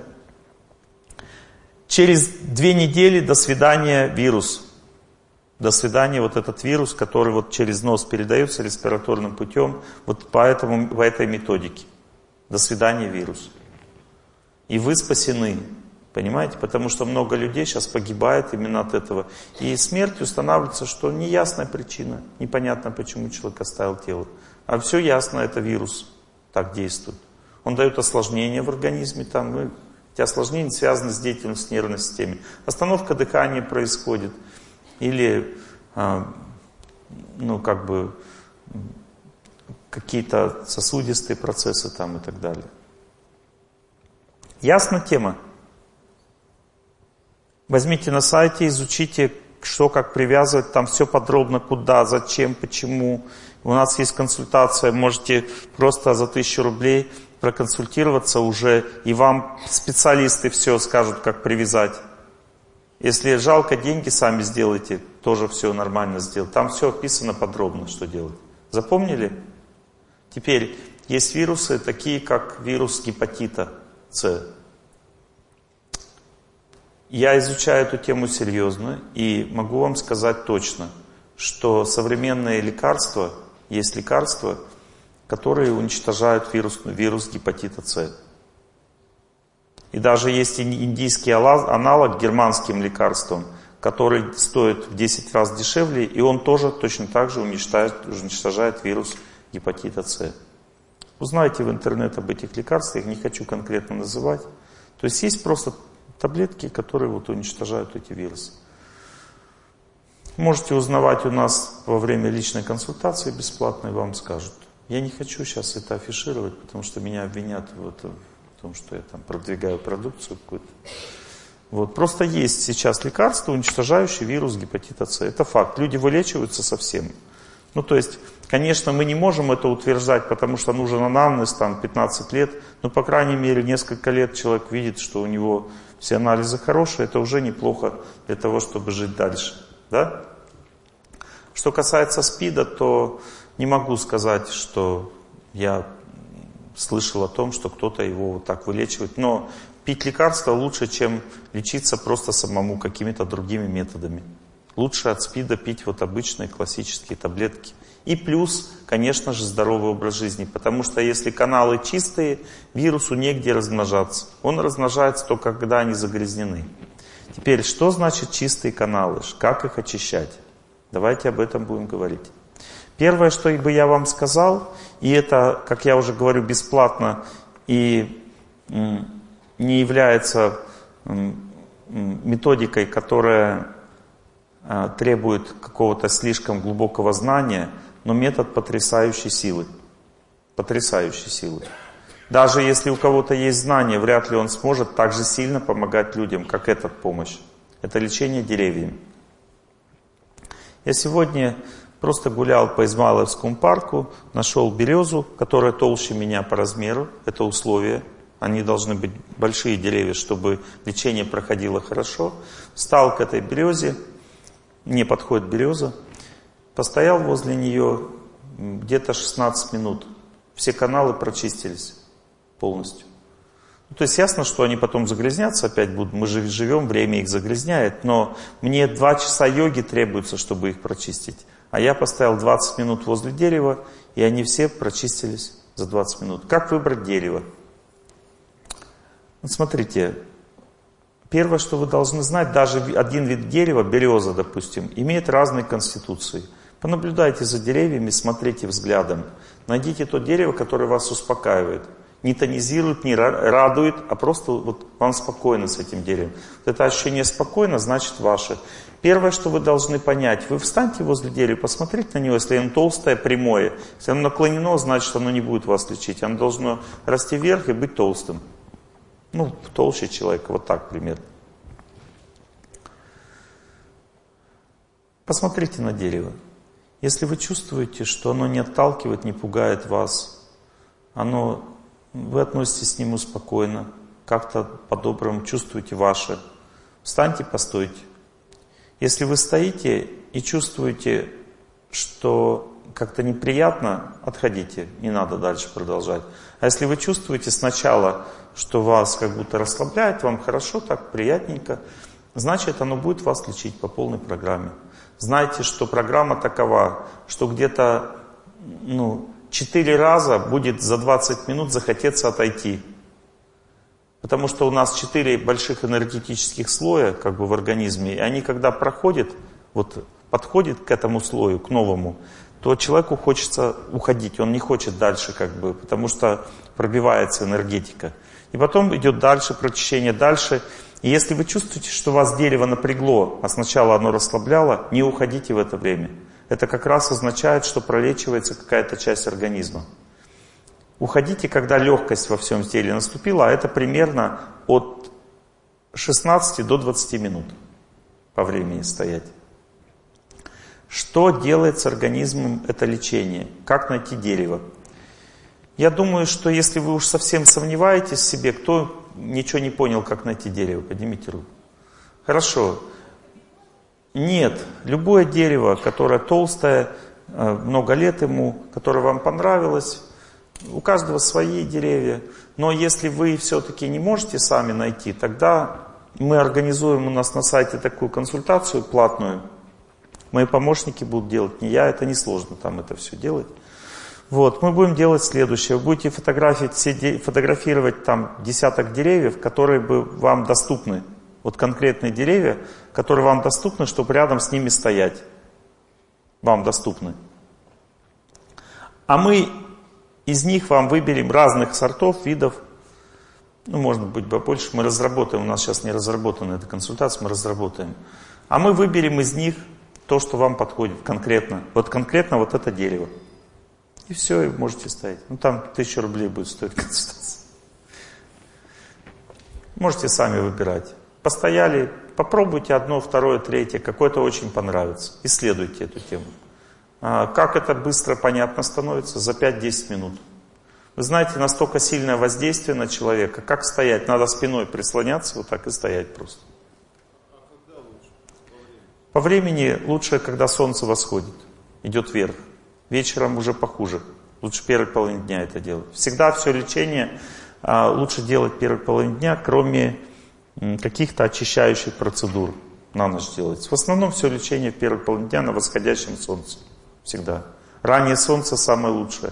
Через две недели до свидания вирус. До свидания вот этот вирус, который вот через нос передается респираторным путем. Вот поэтому, по этой методике. До свидания вирус. И вы спасены. Понимаете? Потому что много людей сейчас погибает именно от этого. И смерть устанавливается, что неясная причина. Непонятно, почему человек оставил тело. А все ясно, это вирус так действует. Он дает осложнения в организме. Там, ну, эти осложнения связаны с деятельностью нервной системы. Остановка дыхания происходит. Или а, ну, как бы, какие-то сосудистые процессы там и так далее. Ясна тема? Возьмите на сайте, изучите, что, как привязывать, там все подробно, куда, зачем, почему. У нас есть консультация, можете просто за тысячу рублей проконсультироваться уже, и вам специалисты все скажут, как привязать. Если жалко деньги, сами сделайте, тоже все нормально сделать. Там все описано подробно, что делать. Запомнили? Теперь есть вирусы, такие как вирус гепатита С. Я изучаю эту тему серьезно и могу вам сказать точно, что современные лекарства, есть лекарства, которые уничтожают вирус, вирус гепатита С. И даже есть индийский аналог германским лекарствам, который стоит в десять раз дешевле, и он тоже точно так же уничтожает, уничтожает вирус гепатита С. Узнайте в интернете об этих лекарствах, не хочу конкретно называть. То есть есть просто таблетки, которые вот уничтожают эти вирусы. Можете узнавать у нас во время личной консультации бесплатной, вам скажут. Я не хочу сейчас это афишировать, потому что меня обвинят вот в том, что я там продвигаю продукцию какую-то. Вот. Просто есть сейчас лекарства, уничтожающие вирус гепатита С. Это факт. Люди вылечиваются совсем. Ну, то есть, конечно, мы не можем это утверждать, потому что нужен анамнез, там, пятнадцать лет, но, по крайней мере, несколько лет человек видит, что у него все анализы хорошие, это уже неплохо для того, чтобы жить дальше, да? Что касается СПИДа, то не могу сказать, что я слышал о том, что кто-то его вот так вылечивает, но пить лекарства лучше, чем лечиться просто самому какими-то другими методами. Лучше от СПИДа пить вот обычные классические таблетки. И плюс, конечно же, здоровый образ жизни. Потому что если каналы чистые, вирусу негде размножаться. Он размножается только когда они загрязнены. Теперь, что значит чистые каналы? Как их очищать? Давайте об этом будем говорить. Первое, что бы я вам сказал, и это, как я уже говорю, бесплатно и не является методикой, которая требует какого-то слишком глубокого знания, но метод потрясающей силы. Потрясающей силы. Даже если у кого-то есть знания, вряд ли он сможет так же сильно помогать людям, как эта помощь. Это лечение деревьями. Я сегодня просто гулял по Измайловскому парку, нашел березу, которая толще меня по размеру. Это условие. Они должны быть большие деревья, чтобы лечение проходило хорошо. Встал к этой березе. Мне подходит береза, постоял возле нее где-то шестнадцать минут. Все каналы прочистились полностью. Ну, то есть ясно, что они потом загрязнятся опять будут. Мы же живем, время их загрязняет. Но мне два часа йоги требуется, чтобы их прочистить. А я постоял двадцать минут возле дерева, и они все прочистились за двадцать минут. Как выбрать дерево? Вот смотрите. Первое, что вы должны знать, даже один вид дерева, береза, допустим, имеет разные конституции. Понаблюдайте за деревьями, смотрите взглядом. Найдите то дерево, которое вас успокаивает. Не тонизирует, не радует, а просто вот вам спокойно с этим деревом. Вот это ощущение спокойно, значит ваше. Первое, что вы должны понять, вы встаньте возле дерева, посмотрите на него, если оно толстое, прямое. Если оно наклонено, значит оно не будет вас лечить. Оно должно расти вверх и быть толстым. Ну, толще человека, вот так примерно. Посмотрите на дерево. Если вы чувствуете, что оно не отталкивает, не пугает вас, оно, вы относитесь к нему спокойно, как-то по-доброму чувствуете ваше, встаньте, постойте. Если вы стоите и чувствуете, что как-то неприятно, отходите, не надо дальше продолжать. А если вы чувствуете сначала, что вас как будто расслабляет, вам хорошо, так приятненько, значит, оно будет вас лечить по полной программе. Знайте, что программа такова, что где-то ну, четыре раза будет за двадцать минут захотеться отойти. Потому что у нас четыре больших энергетических слоя как бы в организме, и они когда проходят, вот подходят к этому слою, к новому, то человеку хочется уходить, он не хочет дальше как бы, потому что пробивается энергетика. И потом идет дальше, прочищение дальше. И если вы чувствуете, что вас дерево напрягло, а сначала оно расслабляло, не уходите в это время. Это как раз означает, что пролечивается какая-то часть организма. Уходите, когда легкость во всем теле наступила, а это примерно от шестнадцати до двадцати минут по времени стоять. Что делает с организмом это лечение? Как найти дерево? Я думаю, что если вы уж совсем сомневаетесь в себе, кто ничего не понял, как найти дерево, поднимите руку. Хорошо. Нет, любое дерево, которое толстое, много лет ему, которое вам понравилось, у каждого свои деревья. Но если вы все-таки не можете сами найти, тогда мы организуем у нас на сайте такую консультацию платную. Мои помощники будут делать, не я, это несложно там это все делать. Вот, мы будем делать следующее. Вы будете фотографировать, фотографировать там десяток деревьев, которые бы вам доступны. Вот конкретные деревья, которые вам доступны, чтобы рядом с ними стоять. Вам доступны. А мы из них вам выберем разных сортов, видов. Ну, может быть, побольше. Мы разработаем, у нас сейчас не разработана эта консультация, мы разработаем. А мы выберем из них то, что вам подходит конкретно. Вот конкретно вот это дерево. И все, и можете ставить. Ну, там тысяча рублей будет стоить консультация. Можете сами выбирать. Постояли, попробуйте одно, второе, третье. Какое-то очень понравится. Исследуйте эту тему. Как это быстро понятно становится? За пять-десять минут. Вы знаете, настолько сильное воздействие на человека. Как стоять? Надо спиной прислоняться, вот так и стоять просто. А когда лучше? По времени лучше, когда солнце восходит, идет вверх. Вечером уже похуже. Лучше первой половине дня это делать. Всегда все лечение а, лучше делать первой половине дня, кроме м, каких-то очищающих процедур на ночь делать. В основном все лечение в первой половине дня на восходящем солнце. Всегда. Раннее солнце самое лучшее.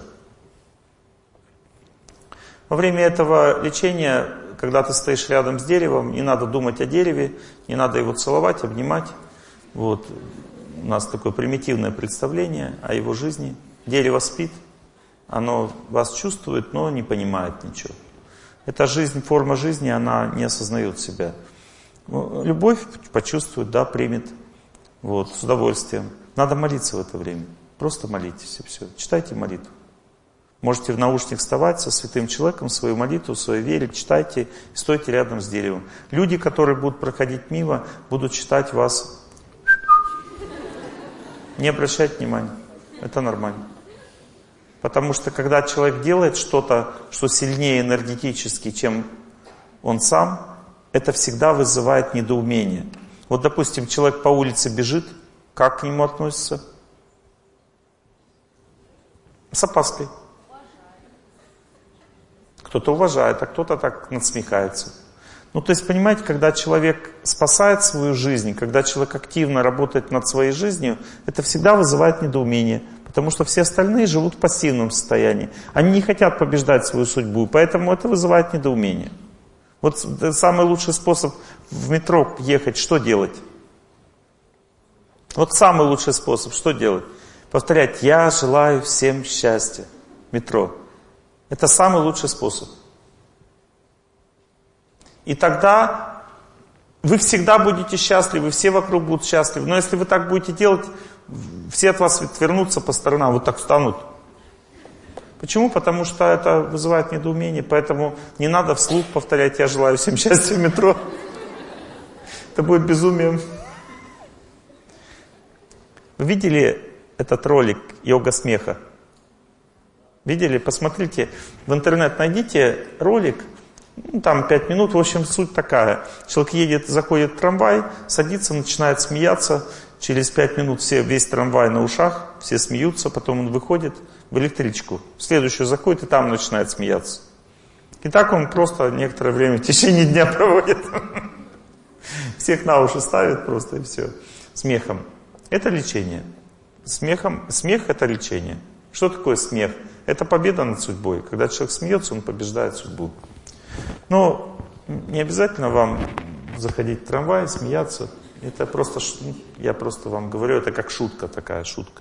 Во время этого лечения, когда ты стоишь рядом с деревом, не надо думать о дереве, не надо его целовать, обнимать. Вот. У нас такое примитивное представление о его жизни. Дерево спит, оно вас чувствует, но не понимает ничего. Эта жизнь, форма жизни, она не осознает себя. Любовь почувствует, да, примет. Вот, с удовольствием. Надо молиться в это время. Просто молитесь и все. Читайте молитву. Можете в наушник вставать со святым человеком, свою молитву, свою веру, читайте и стойте рядом с деревом. Люди, которые будут проходить мимо, будут читать вас. Не обращайте внимания. Это нормально. Потому что когда человек делает что-то, что сильнее энергетически, чем он сам, это всегда вызывает недоумение. Вот, допустим, человек по улице бежит, как к нему относится? С опаской. Кто-то уважает, а кто-то так надсмехается. Ну, то есть, понимаете, когда человек спасает свою жизнь, когда человек активно работает над своей жизнью, это всегда вызывает недоумение. Потому что все остальные живут в пассивном состоянии. Они не хотят побеждать свою судьбу, поэтому это вызывает недоумение. Вот самый лучший способ в метро ехать, что делать? Вот самый лучший способ, что делать? Повторять: «Я желаю всем счастья». Метро. Это самый лучший способ. И тогда вы всегда будете счастливы, все вокруг будут счастливы. Но если вы так будете делать, все от вас отвернутся по сторонам, вот так встанут. Почему? Потому что это вызывает недоумение. Поэтому не надо вслух повторять: «Я желаю всем счастья» в метро. Это будет безумием. Вы видели этот ролик «Йога смеха»? Видели? Посмотрите, в интернет найдите ролик, ну, там пять минут, в общем, суть такая. Человек едет, заходит в трамвай, садится, начинает смеяться, через пять минут все, весь трамвай на ушах, все смеются, потом он выходит в электричку, в следующую заходит и там начинает смеяться. И так он просто некоторое время в течение дня проводит. Всех на уши ставит просто и все. Смехом. Это лечение. Смехом, смех — это лечение. Что такое смех? Это победа над судьбой. Когда человек смеется, он побеждает судьбу. Но не обязательно вам заходить в трамвай, смеяться. Это просто, я просто вам говорю, это как шутка, такая шутка.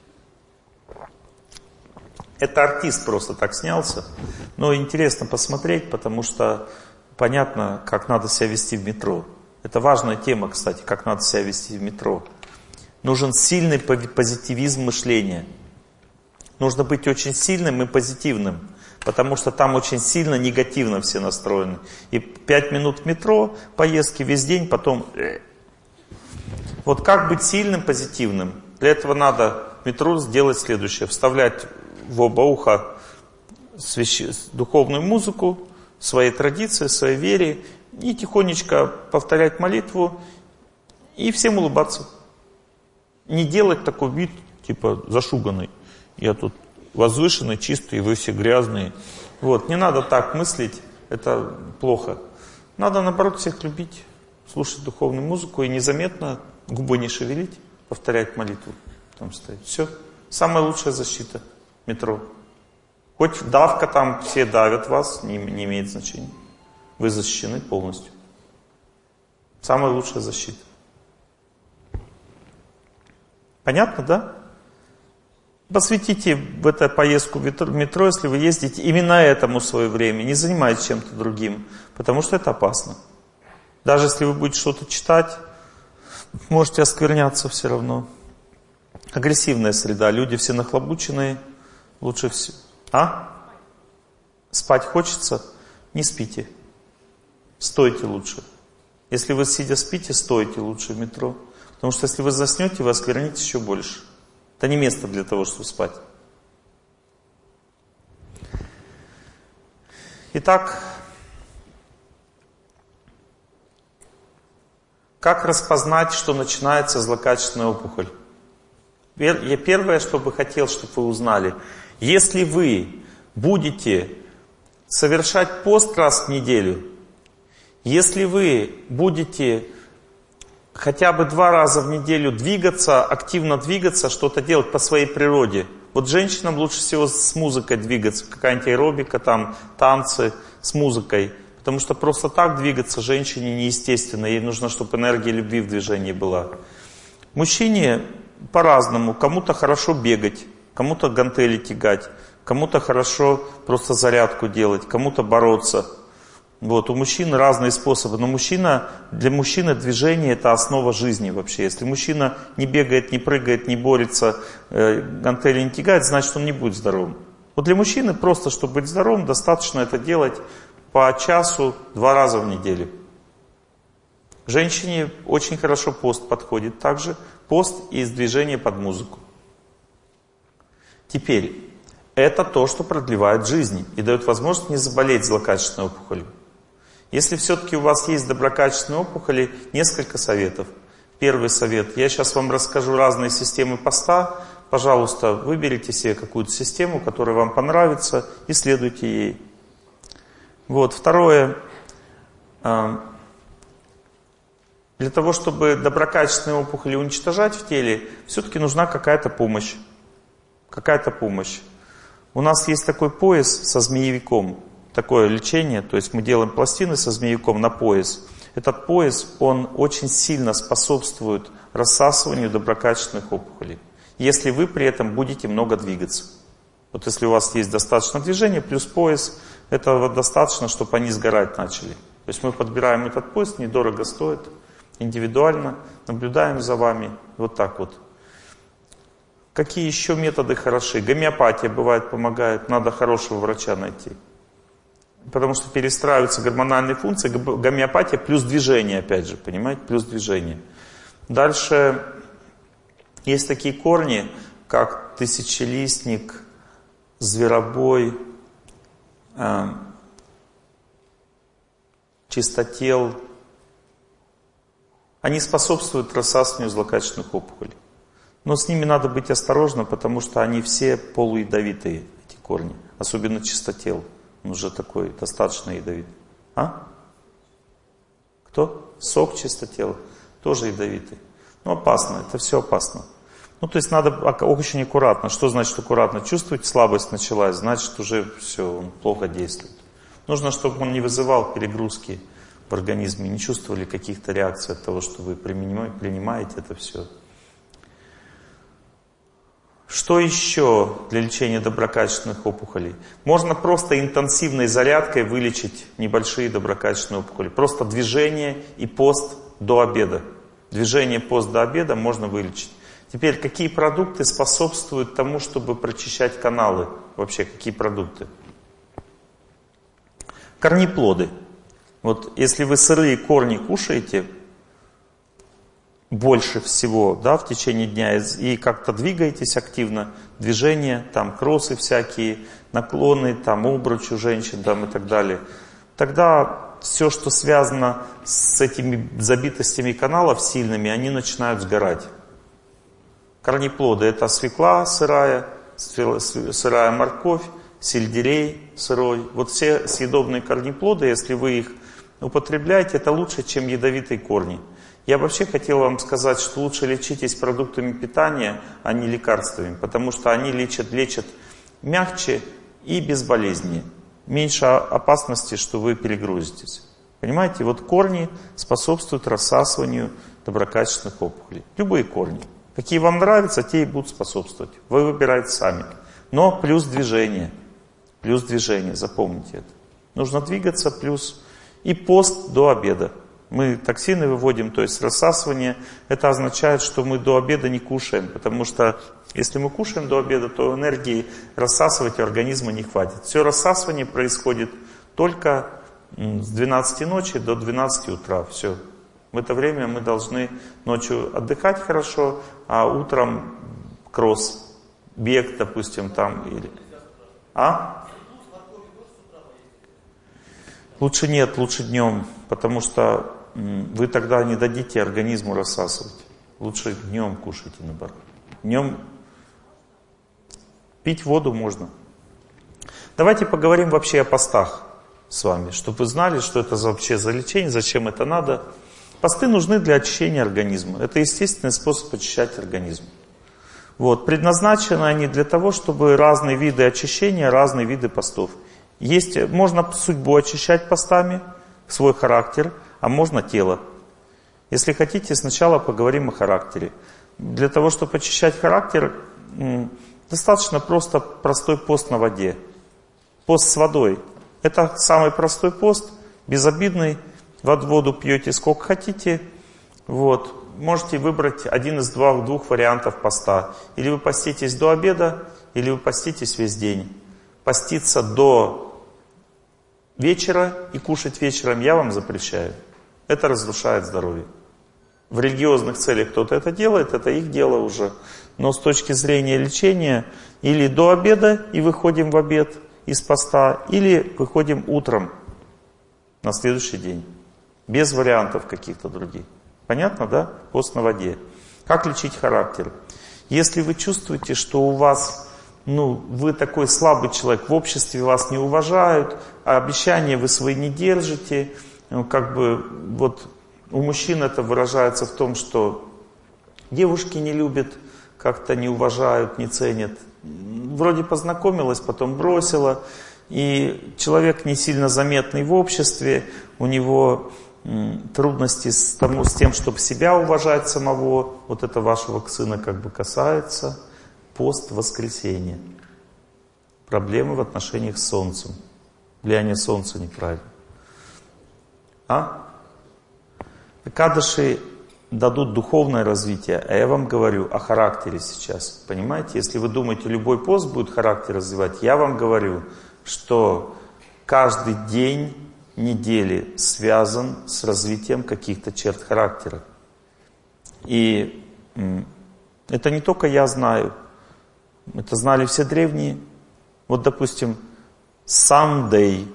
Это артист просто так снялся. Но интересно посмотреть, потому что понятно, как надо себя вести в метро. Это важная тема, кстати, как надо себя вести в метро. Нужен сильный позитивизм мышления. Нужно быть очень сильным и позитивным, потому что там очень сильно негативно все настроены. И пять минут в метро, поездки весь день, потом... Вот как быть сильным, позитивным? Для этого надо в метро сделать следующее. Вставлять в оба уха свящ... духовную музыку, своей традиции, своей вере, и тихонечко повторять молитву, и всем улыбаться. Не делать такой вид, типа зашуганный. Я тут возвышенный, чистый, вы все грязные. Вот, не надо так мыслить, это плохо. Надо, наоборот, всех любить, слушать духовную музыку и незаметно, губы не шевелить, повторять молитву. Там стоит. Все. Самая лучшая защита. Метро. Хоть давка там, все давят вас, не, не имеет значения. Вы защищены полностью. Самая лучшая защита. Понятно, да? Посвятите в эту поездку в метро, если вы ездите, именно этому свое время. Не занимайтесь чем-то другим, потому что это опасно. Даже если вы будете что-то читать, можете оскверняться все равно. Агрессивная среда, люди все нахлобученные. Лучше всего. А? Спать хочется? Не спите. Стойте лучше. Если вы сидя спите, стойте лучше в метро. Потому что если вы заснете, вы осквернитесь еще больше. Это не место для того, чтобы спать. Итак, как распознать, что начинается злокачественная опухоль? Я первое, что бы хотел, чтобы вы узнали. Если вы будете совершать пост раз в неделю, если вы будете хотя бы два раза в неделю двигаться, активно двигаться, что-то делать по своей природе. Вот женщинам лучше всего с музыкой двигаться, какая-нибудь аэробика, там, танцы с музыкой. Потому что просто так двигаться женщине неестественно. Ей нужно, чтобы энергия любви в движении была. Мужчине по-разному. Кому-то хорошо бегать, кому-то гантели тягать, кому-то хорошо просто зарядку делать, кому-то бороться. Вот, у мужчин разные способы, но мужчина, для мужчины движение — это основа жизни вообще. Если мужчина не бегает, не прыгает, не борется, э, гантели не тягает, значит, он не будет здоровым. Вот для мужчины просто, чтобы быть здоровым, достаточно это делать по часу два раза в неделю. Женщине очень хорошо пост подходит также, пост и движение под музыку. Теперь, это то, что продлевает жизнь и дает возможность не заболеть злокачественной опухолью. Если все-таки у вас есть доброкачественные опухоли, несколько советов. Первый совет. Я сейчас вам расскажу разные системы поста. Пожалуйста, выберите себе какую-то систему, которая вам понравится, и следуйте ей. Вот. Второе. Для того, чтобы доброкачественные опухоли уничтожать в теле, все-таки нужна какая-то помощь. Какая-то помощь. У нас есть такой пояс со змеевиком. Такое лечение, то есть мы делаем пластины со змеевиком на пояс. Этот пояс, он очень сильно способствует рассасыванию доброкачественных опухолей, если вы при этом будете много двигаться. Вот если у вас есть достаточно движения, плюс пояс, этого достаточно, чтобы они сгорать начали. То есть мы подбираем этот пояс, недорого стоит, индивидуально, наблюдаем за вами, вот так вот. Какие еще методы хороши? Гомеопатия бывает помогает, надо хорошего врача найти. Потому что перестраиваются гормональные функции, гомеопатия плюс движение, опять же, понимаете, плюс движение. Дальше есть такие корни, как тысячелистник, зверобой, э, чистотел. Они способствуют рассасыванию злокачественных опухолей. Но с ними надо быть осторожным, потому что они все полуядовитые, эти корни, особенно чистотел. Он уже такой достаточно ядовитый. А? Кто? Сок чистотела. Тоже ядовитый. Ну, опасно. Это все опасно. Ну, то есть надо очень аккуратно. Что значит аккуратно? Чувствуете, слабость началась, значит уже все, он плохо действует. Нужно, чтобы он не вызывал перегрузки в организме, не чувствовали каких-то реакций от того, что вы принимаете это все. Что еще для лечения доброкачественных опухолей? Можно просто интенсивной зарядкой вылечить небольшие доброкачественные опухоли. Просто движение и пост до обеда. Движение, пост до обеда можно вылечить. Теперь, какие продукты способствуют тому, чтобы прочищать каналы? Вообще, какие продукты? Корнеплоды. Вот если вы сырые корни кушаете больше всего, да, в течение дня и как-то двигаетесь активно, движения, там кроссы всякие, наклоны, там обруч у женщин там, и так далее, тогда все, что связано с этими забитостями каналов сильными, они начинают сгорать. Корнеплоды — это свекла сырая, сырая морковь, сельдерей сырой. Вот все съедобные корнеплоды, если вы их употребляете, это лучше, чем ядовитые корни. Я вообще хотел вам сказать, что лучше лечитесь продуктами питания, а не лекарствами, потому что они лечат, лечат мягче и безболезненнее. Меньше опасности, что вы перегрузитесь. Понимаете, вот корни способствуют рассасыванию доброкачественных опухолей. Любые корни. Какие вам нравятся, те и будут способствовать. Вы выбираете сами. Но плюс движение. Плюс движение, запомните это. Нужно двигаться, плюс и пост до обеда. Мы токсины выводим, то есть рассасывание. Это означает, что мы до обеда не кушаем, потому что если мы кушаем до обеда, то энергии рассасывать у организма не хватит. Все рассасывание происходит только с двенадцати ночи до двенадцати утра. Все. В это время мы должны ночью отдыхать хорошо, а утром кросс, бег, допустим, там или... А? Лучше нет, лучше днем, потому что вы тогда не дадите организму рассасывать. Лучше днем кушайте, наоборот. Днем пить воду можно. Давайте поговорим вообще о постах с вами, чтобы вы знали, что это вообще за лечение, зачем это надо. Посты нужны для очищения организма. Это естественный способ очищать организм. Вот. Предназначены они для того, чтобы разные виды очищения, разные виды постов. Есть, можно судьбу очищать постами, свой характер, а можно тело. Если хотите, сначала поговорим о характере. Для того, чтобы очищать характер, достаточно просто простой пост на воде. Пост с водой. Это самый простой пост, безобидный. Воду пьете сколько хотите. Вот. Можете выбрать один из двух, двух вариантов поста. Или вы поститесь до обеда, или вы поститесь весь день. Поститься до вечера и кушать вечером я вам запрещаю. Это разрушает здоровье. В религиозных целях кто-то это делает, это их дело уже. Но с точки зрения лечения, или до обеда и выходим в обед из поста, или выходим утром на следующий день. Без вариантов каких-то других. Понятно, да? Пост на воде. Как лечить характер? Если вы чувствуете, что у вас, ну, вы такой слабый человек, в обществе вас не уважают, а обещания вы свои не держите, ну, как бы, вот у мужчин это выражается в том, что девушки не любят, как-то не уважают, не ценят. Вроде познакомилась, потом бросила, и человек не сильно заметный в обществе, у него трудности с, тому, с тем, чтобы себя уважать самого, вот это вашего сына как бы касается. Пост воскресенья. Проблемы в отношениях с солнцем. Влияние солнца неправильно. А? Кадыши дадут духовное развитие, а я вам говорю о характере сейчас. Понимаете? Если вы думаете, любой пост будет характер развивать, я вам говорю, что каждый день недели связан с развитием каких-то черт характера. И это не только я знаю, это знали все древние. Вот, допустим, Sunday.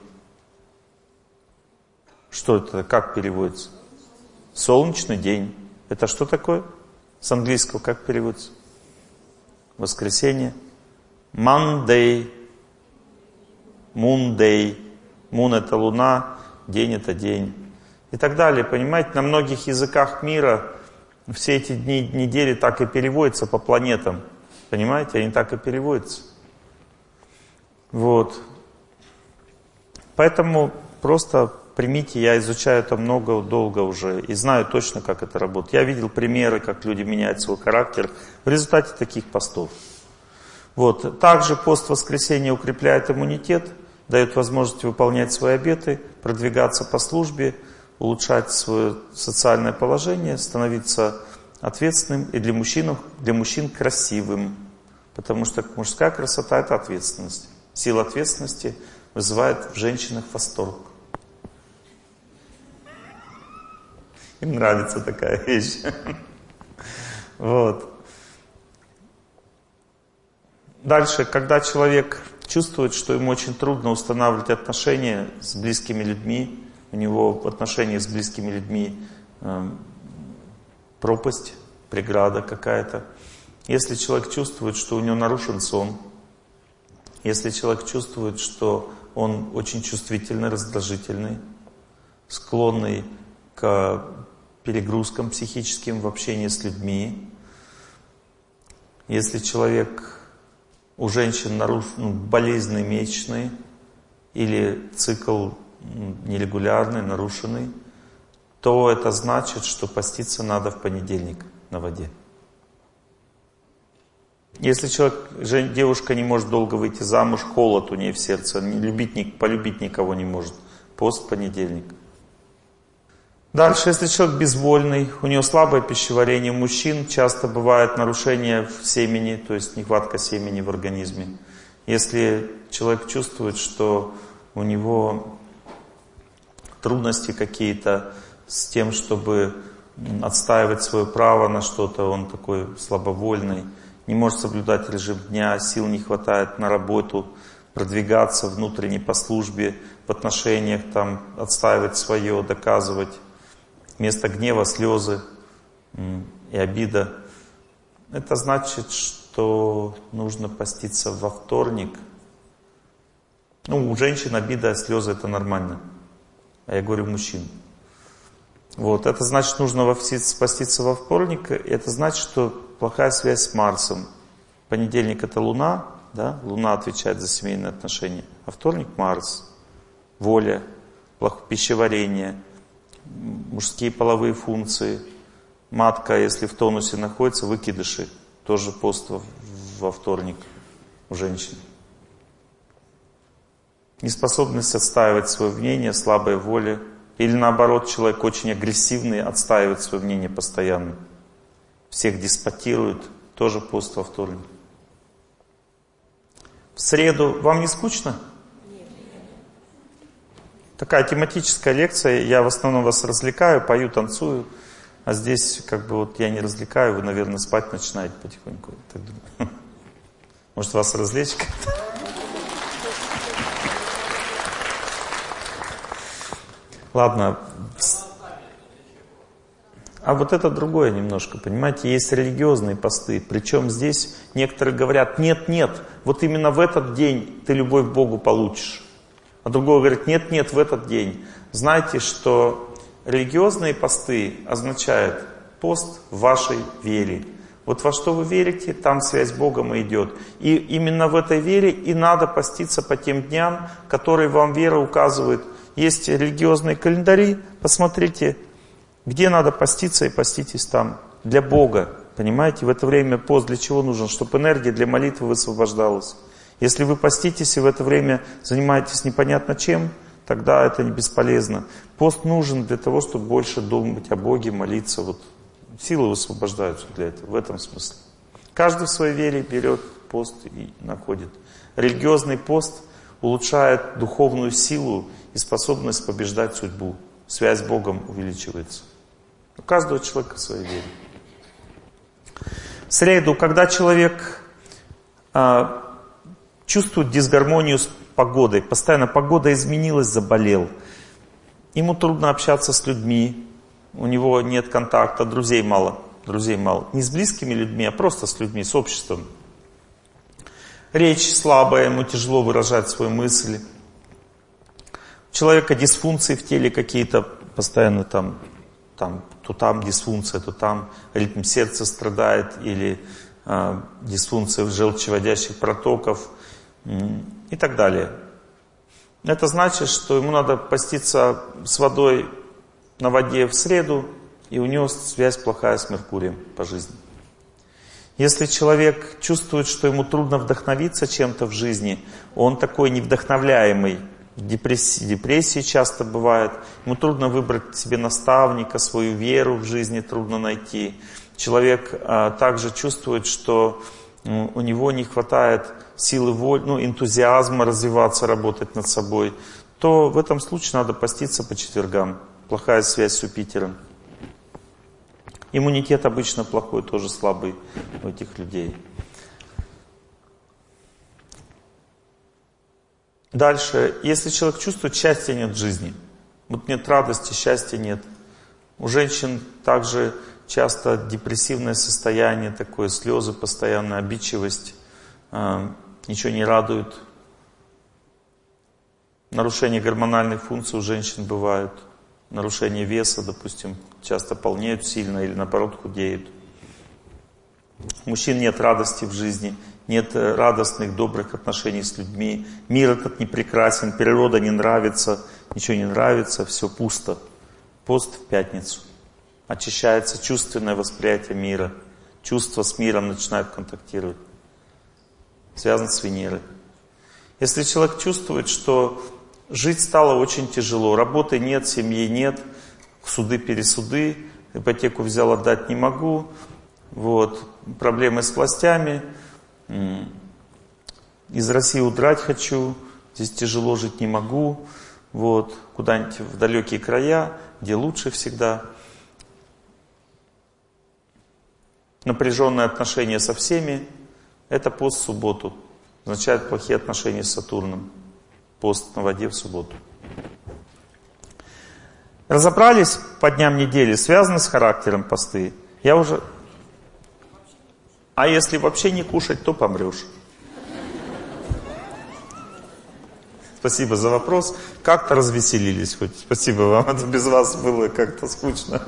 Что это, как переводится? Солнечный день. Это что такое? С английского как переводится? Воскресенье. Monday. Moon day. Moon это луна, день это день. И так далее. Понимаете, на многих языках мира все эти дни, недели так и переводятся по планетам. Понимаете, они так и переводятся. Вот. Поэтому просто примите, я изучаю это много, долго уже, и знаю точно, как это работает. Я видел примеры, как люди меняют свой характер в результате таких постов. Вот. Также пост воскресенья укрепляет иммунитет, дает возможность выполнять свои обеты, продвигаться по службе, улучшать свое социальное положение, становиться ответственным и для мужчин, для мужчин красивым. Потому что мужская красота – это ответственность. Сила ответственности вызывает в женщинах восторг. Им нравится такая вещь. Вот. Дальше, когда человек чувствует, что ему очень трудно устанавливать отношения с близкими людьми, у него в отношениях с близкими людьми э, пропасть, преграда какая-то. Если человек чувствует, что у него нарушен сон, если человек чувствует, что он очень чувствительный, раздражительный, склонный к перегрузкам психическим в общении с людьми, если человек, у женщин нарушен, ну, болезненный месячный или цикл нерегулярный, нарушенный, то это значит, что поститься надо в понедельник на воде. Если человек, девушка не может долго выйти замуж, холод у нее в сердце, не любить, полюбить никого не может, пост в понедельник. Дальше, если человек безвольный, у него слабое пищеварение, у мужчин часто бывает нарушение в семени, то есть нехватка семени в организме. Если человек чувствует, что у него трудности какие-то с тем, чтобы отстаивать свое право на что-то, он такой слабовольный, не может соблюдать режим дня, сил не хватает на работу, продвигаться внутренне по службе, в отношениях, там, отстаивать свое, доказывать. Вместо гнева слезы и обида. Это значит, что нужно поститься во вторник. Ну, у женщин обида, слезы — это нормально. А я говорю мужчин. Вот, это значит, нужно поститься во вторник. Это значит, что плохая связь с Марсом. Понедельник — это Луна, да? Луна отвечает за семейные отношения. А вторник — Марс. Воля, пищеварение, мужские половые функции. Матка, если в тонусе находится, выкидыши. Тоже пост во вторник у женщин. Неспособность отстаивать свое мнение, слабая воля. Или наоборот, человек очень агрессивный, отстаивает свое мнение постоянно. Всех деспотирует. Тоже пост во вторник. В среду вам не скучно? Такая тематическая лекция. Я в основном вас развлекаю, пою, танцую. А здесь как бы вот я не развлекаю, вы, наверное, спать начинаете потихоньку. Так думаю. Может, вас развлечь как-то? Ладно. А вот это другое немножко, понимаете, есть религиозные посты. Причем здесь некоторые говорят, нет, нет, вот именно в этот день ты любовь к Богу получишь. А другой говорит, нет, нет, в этот день. Знаете, что религиозные посты означают пост в вашей вере. Вот во что вы верите, там связь с Богом и идет. И именно в этой вере и надо поститься по тем дням, которые вам вера указывает. Есть религиозные календари, посмотрите, где надо поститься, и поститесь там. Для Бога, понимаете? В это время пост для чего нужен? Чтобы энергия для молитвы высвобождалась. Если вы поститесь и в это время занимаетесь непонятно чем, тогда это не бесполезно. Пост нужен для того, чтобы больше думать о Боге, молиться. Вот. Силы высвобождаются для этого, в этом смысле. Каждый в своей вере берет пост и находит. Религиозный пост улучшает духовную силу и способность побеждать судьбу. Связь с Богом увеличивается. У каждого человека в своей вере. В среду, когда человек а, чувствует дисгармонию с погодой, постоянно погода изменилась, заболел, ему трудно общаться с людьми, у него нет контакта, друзей мало, друзей мало. Не с близкими людьми, а просто с людьми, с обществом. Речь слабая, ему тяжело выражать свою мысль. У человека дисфункции в теле какие-то, постоянно там, там, то там дисфункция, то там ритм сердца страдает, или э, дисфункция желчеводящих протоков э, и так далее. Это значит, что ему надо поститься с водой на воде в среду, и у него связь плохая с Меркурием по жизни. Если человек чувствует, что ему трудно вдохновиться чем-то в жизни, он такой невдохновляемый, депрессии, депрессии часто бывает, ему трудно выбрать себе наставника, свою веру в жизни трудно найти. Человек а, также чувствует, что ну, у него не хватает силы воли, ну, энтузиазма развиваться, работать над собой, то в этом случае надо поститься по четвергам. Плохая связь с Юпитером. Иммунитет обычно плохой, тоже слабый у этих людей. Дальше, если человек чувствует, счастья нет в жизни, вот нет радости, счастья нет. У женщин также часто депрессивное состояние, такое слезы постоянно, обидчивость, э, ничего не радует. Нарушение гормональных функций у женщин бывают. Нарушение веса, допустим, часто полнеют сильно или наоборот худеют. У мужчин нет радости в жизни, нет радостных, добрых отношений с людьми. Мир этот не прекрасен, природа не нравится, ничего не нравится, все пусто. Пост в пятницу. Очищается чувственное восприятие мира. Чувства с миром начинают контактировать. Связано с Венерой. Если человек чувствует, что жить стало очень тяжело, работы нет, семьи нет, суды-пересуды, ипотеку взял, отдать не могу, вот, проблемы с властями, из России удрать хочу, здесь тяжело жить не могу, вот, куда-нибудь в далекие края, где лучше всегда. Напряженные отношения со всеми, Это пост в субботу. Означает плохие отношения с Сатурном. Пост на воде в субботу. Разобрались по дням недели, связаны с характером посты? Я уже... А если вообще не кушать, то помрешь. Спасибо за вопрос. Как-то развеселились хоть. Спасибо вам. Это без вас было как-то скучно.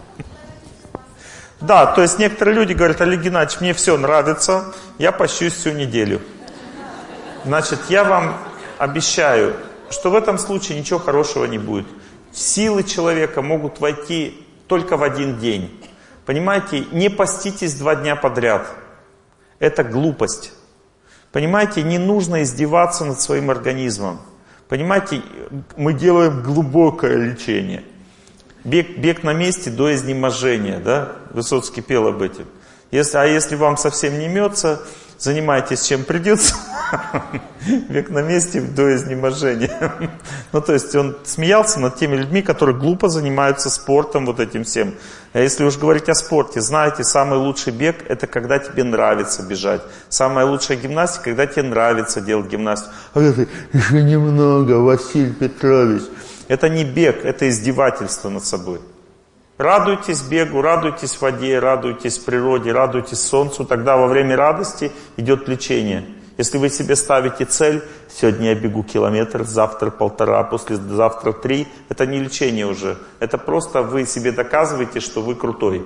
Да, то есть некоторые люди говорят: Олег Геннадьевич, мне все нравится, я пощусь всю неделю. Значит, я вам обещаю, что в этом случае ничего хорошего не будет. Силы человека могут войти только в один день. Понимаете, не поститесь два дня подряд. Это глупость. Понимаете, не нужно издеваться над своим организмом. Понимаете, мы делаем глубокое лечение. Бег, бег на месте до изнеможения, да? Высоцкий пел об этом. Если, а если вам совсем не имется, занимайтесь чем придется. Бег на месте до изнеможения. Ну, то есть он смеялся над теми людьми, которые глупо занимаются спортом, вот этим всем. А если уж говорить о спорте, знаете, самый лучший бег — это когда тебе нравится бежать. Самая лучшая гимнастика — когда тебе нравится делать гимнастику. А это еще немного, Василий Петрович. Это не бег, это издевательство над собой. Радуйтесь бегу, радуйтесь воде, радуйтесь природе, радуйтесь солнцу. Тогда во время радости идет лечение. Если вы себе ставите цель: сегодня я бегу километр, завтра полтора, послезавтра три, это не лечение уже. Это просто вы себе доказываете, что вы крутой.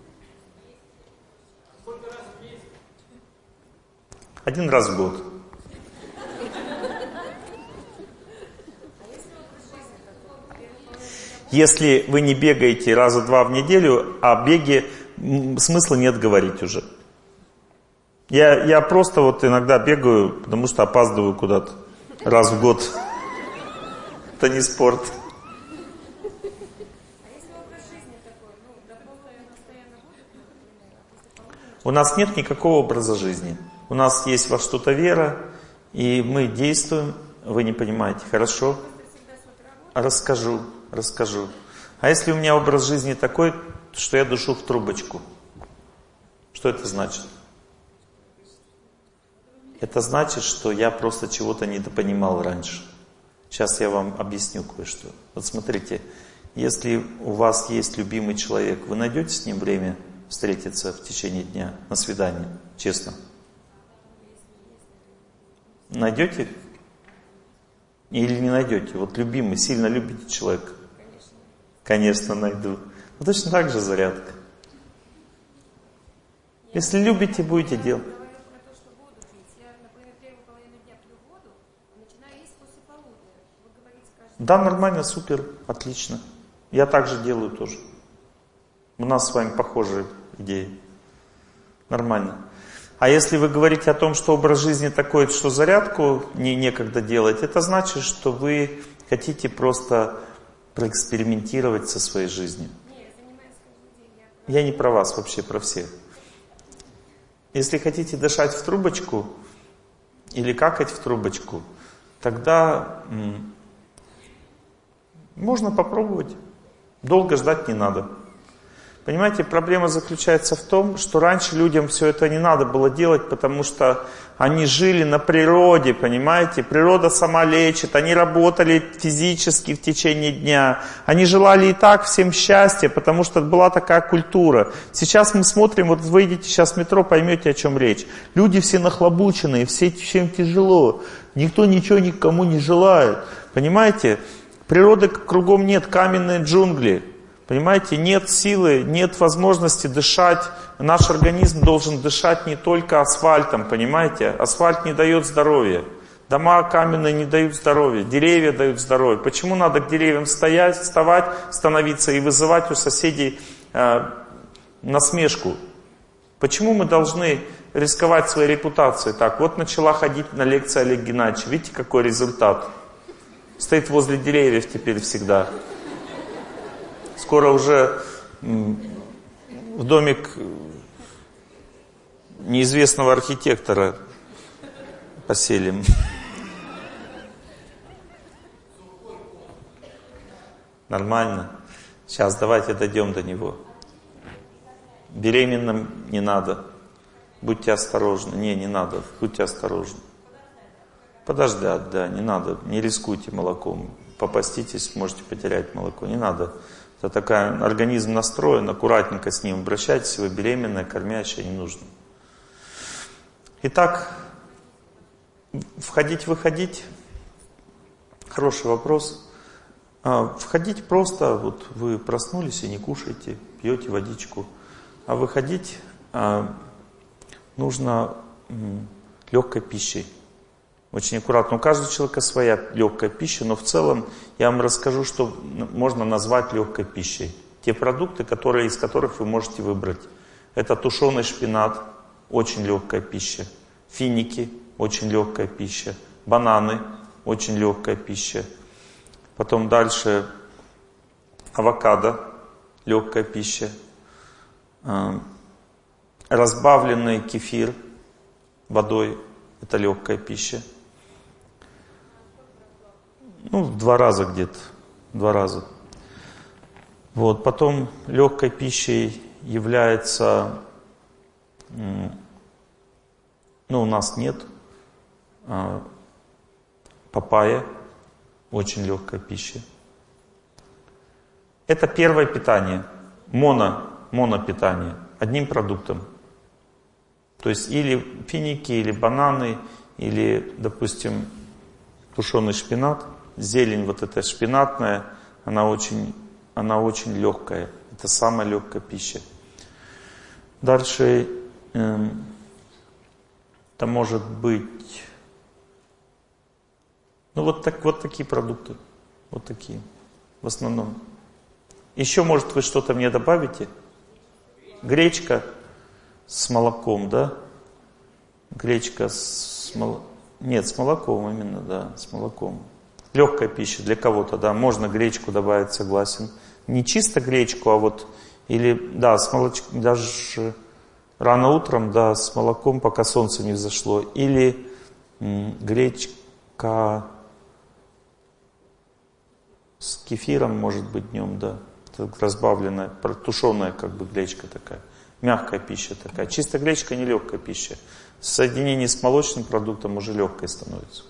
Один раз в год. Если вы не бегаете раза два в неделю, о беге смысла нет говорить уже. Я, я просто вот иногда бегаю, потому что опаздываю куда-то раз в год. Это не спорт. У нас нет никакого образа жизни. У нас есть во что-то вера, и мы действуем. Вы не понимаете. Хорошо? Расскажу. Расскажу. А если у меня образ жизни такой, что я душу в трубочку? Что это значит? Это значит, что я просто чего-то недопонимал раньше. Сейчас я вам объясню кое-что. Вот смотрите, если у вас есть любимый человек, вы найдете с ним время встретиться в течение дня на свидание? Честно. Найдете? Или не найдете? Вот любимый, сильно любите человека? Конечно, найду. Но точно так же зарядка. Если любите, будете делать. Да, нормально, супер, отлично. Я также делаю тоже. У нас с вами похожие идеи. Нормально. А если вы говорите о том, что образ жизни такой, что зарядку не некогда делать, это значит, что вы хотите просто проэкспериментировать со своей жизнью. Я не про вас, вообще про всех. Если хотите дышать в трубочку или какать в трубочку, тогда м- можно попробовать. Долго ждать не надо. Понимаете, проблема заключается в том, что раньше людям все это не надо было делать, потому что они жили на природе, понимаете? Природа сама лечит, они работали физически в течение дня, они желали и так всем счастья, потому что была такая культура. Сейчас мы смотрим, вот выйдете сейчас в метро, поймете, о чем речь. Люди все нахлобученные, все, всем тяжело, никто ничего никому не желает, понимаете? Природы кругом нет, каменные джунгли. Понимаете, нет силы, нет возможности дышать. Наш организм должен дышать не только асфальтом, понимаете? Асфальт не дает здоровья. Дома каменные не дают здоровья. Деревья дают здоровье. Почему надо к деревьям стоять, вставать, становиться и вызывать у соседей э, насмешку? Почему мы должны рисковать своей репутацией? Так, вот начала ходить на лекции Олег Геннадьевич. Видите, какой результат? Стоит возле деревьев теперь всегда. Скоро уже в домик неизвестного архитектора поселим. Нормально. Сейчас давайте дойдем до него. Беременным не надо. Будьте осторожны. Не, не надо. Будьте осторожны. Подождать, да, не надо. Не рискуйте молоком. Попаститесь, можете потерять молоко. Не надо. Это такая, организм настроен, аккуратненько с ним обращайтесь. Вы беременная, кормящая, не нужно. Итак, входить-выходить. Хороший вопрос. Входить просто, вот вы проснулись и не кушаете, пьете водичку. А выходить нужно легкой пищей. Очень аккуратно. У каждого человека своя легкая пища, но в целом я вам расскажу, что можно назвать легкой пищей. Те продукты, которые, из которых вы можете выбрать. Это тушеный шпинат, очень легкая пища. Финики, очень легкая пища. Бананы, очень легкая пища. Потом дальше авокадо, легкая пища. Разбавленный кефир водой, это легкая пища. Ну, в два раза где-то, два раза. Вот, потом легкой пищей является, ну, у нас нет, папайя, очень легкая пища. Это первое питание, моно, монопитание, одним продуктом. То есть или финики, или бананы, или, допустим, тушеный шпинат, зелень вот эта шпинатная, она очень, она очень легкая. Это самая легкая пища. Дальше э, это может быть, ну вот, так, вот такие продукты, вот такие, в основном. Еще, может, вы что-то мне добавите? Гречка с молоком, да? Гречка с молоком. Нет, с молоком именно, да, с молоком. Легкая пища для кого-то, да, можно гречку добавить, согласен. Не чисто гречку, а вот, или, да, с молочком, даже рано утром, да, с молоком, пока солнце не взошло. Или м, гречка с кефиром, может быть, днем, да. Это разбавленная, тушеная, как бы, гречка такая. Мягкая пища такая. Чисто гречка не легкая пища. В соединении с молочным продуктом уже легкой становится.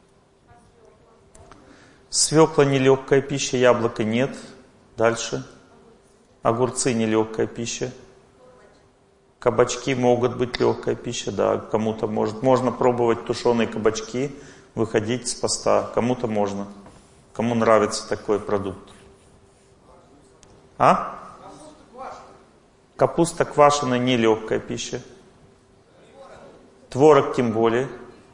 Свекла не легкая пища, яблоко нет. Дальше. Огурцы не легкая пища. Кабачки могут быть легкая пища, да, кому-то может. Можно пробовать тушеные кабачки, выходить с поста. Кому-то можно. Кому нравится такой продукт. А? Капуста квашеная не легкая пища. Творог тем более.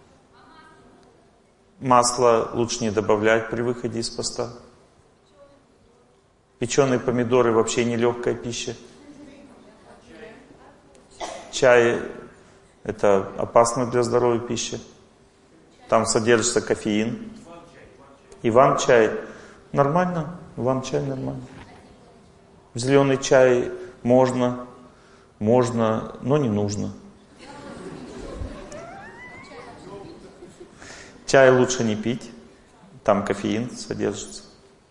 Масло лучше не добавлять при выходе из поста. Печеные помидоры вообще не легкая пища. Чай — это опасная для здоровья пища. Там содержится кофеин. Иван-чай нормально. Иван-чай нормально. Зеленый чай можно, можно, но не нужно. Чай лучше не пить, там кофеин содержится.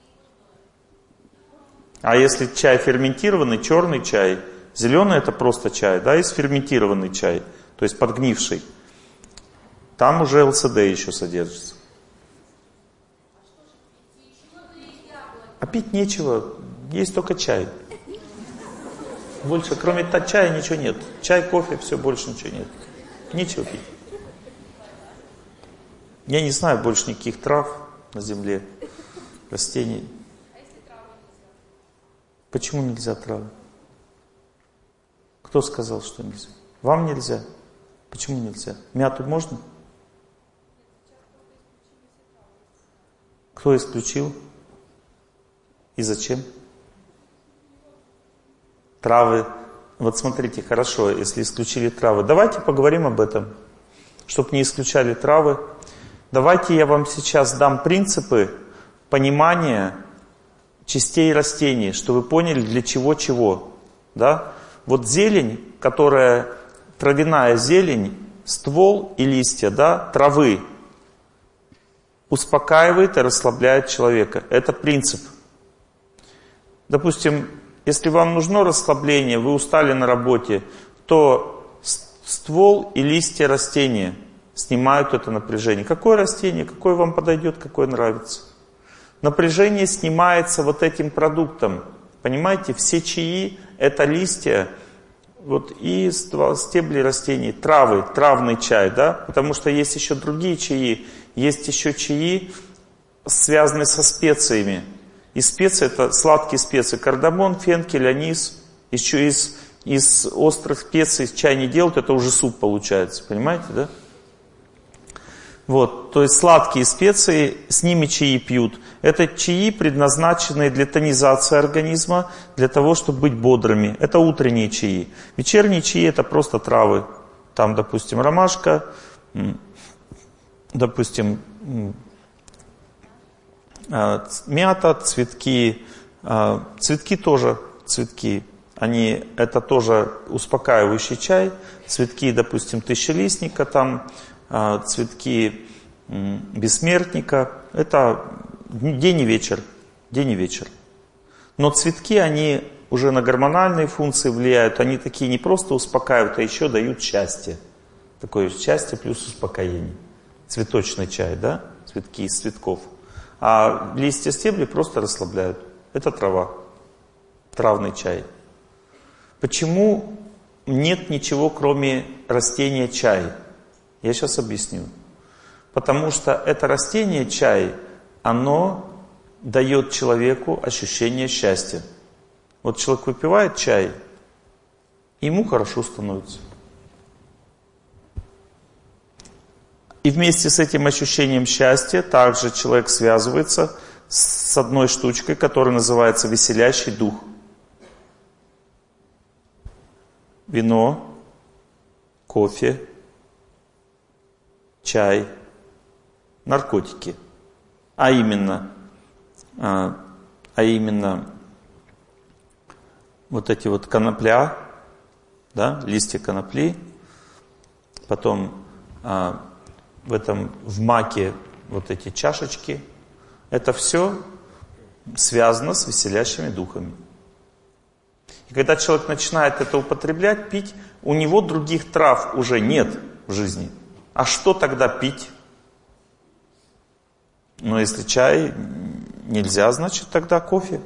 А если чай ферментированный, черный чай, зеленый — это просто чай, да, есть ферментированный чай, то есть подгнивший, там уже эл эс дэ еще содержится. А пить нечего, есть только чай. Больше, кроме чая, ничего нет. Чай, кофе, все, больше ничего нет. Нечего пить. Я не знаю больше никаких трав на земле, растений. А если травы нельзя? Почему нельзя травы? Кто сказал, что нельзя? Вам нельзя? Почему нельзя? Мяту можно? Кто исключил? И зачем? Травы. Вот смотрите, хорошо, если исключили травы. Давайте поговорим об этом, чтобы не исключали травы. Давайте я вам сейчас дам принципы понимания частей растений, чтобы вы поняли, для чего чего. Да? Вот зелень, которая, травяная зелень, ствол и листья, да, травы, успокаивает и расслабляет человека. Это принцип. Допустим, если вам нужно расслабление, вы устали на работе, то ствол и листья растения снимают это напряжение. Какое растение? Какое вам подойдет, какое нравится? Напряжение снимается вот этим продуктом. Понимаете, все чаи — это листья вот, и стебли растений, травы, травный чай, да? Потому что есть еще другие чаи. Есть еще чаи, связанные со специями. И специи — это сладкие специи. Кардамон, фенкель, анис. Еще из, из острых специй чай не делают, это уже суп получается. Понимаете, да? Вот, то есть сладкие специи, с ними чаи пьют. Это чаи, предназначенные для тонизации организма, для того, чтобы быть бодрыми. Это утренние чаи. Вечерние чаи — это просто травы. Там, допустим, ромашка, допустим, мята, цветки. Цветки тоже, цветки. Они, это тоже успокаивающий чай. Цветки, допустим, тысячелистника там, цветки бессмертника. Это день и вечер. День и вечер. Но цветки, они уже на гормональные функции влияют. Они такие не просто успокаивают, а еще дают счастье. Такое счастье плюс успокоение. Цветочный чай, да? Цветки из цветков. А листья, стебли просто расслабляют. Это трава. Травный чай. Почему нет ничего, кроме растения чай? Я сейчас объясню. Потому что это растение чай, оно дает человеку ощущение счастья. Вот человек выпивает чай, ему хорошо становится. И вместе с этим ощущением счастья также человек связывается с одной штучкой, которая называется веселящий дух. Вино, кофе, чай, наркотики. А именно, а, а именно вот эти вот конопля, да, листья конопли, потом а, в этом, в маке вот эти чашечки. Это все связано с веселящими духами. И когда человек начинает это употреблять, пить, у него других трав уже нет в жизни. А что тогда пить? Ну, если чай нельзя, значит тогда кофе.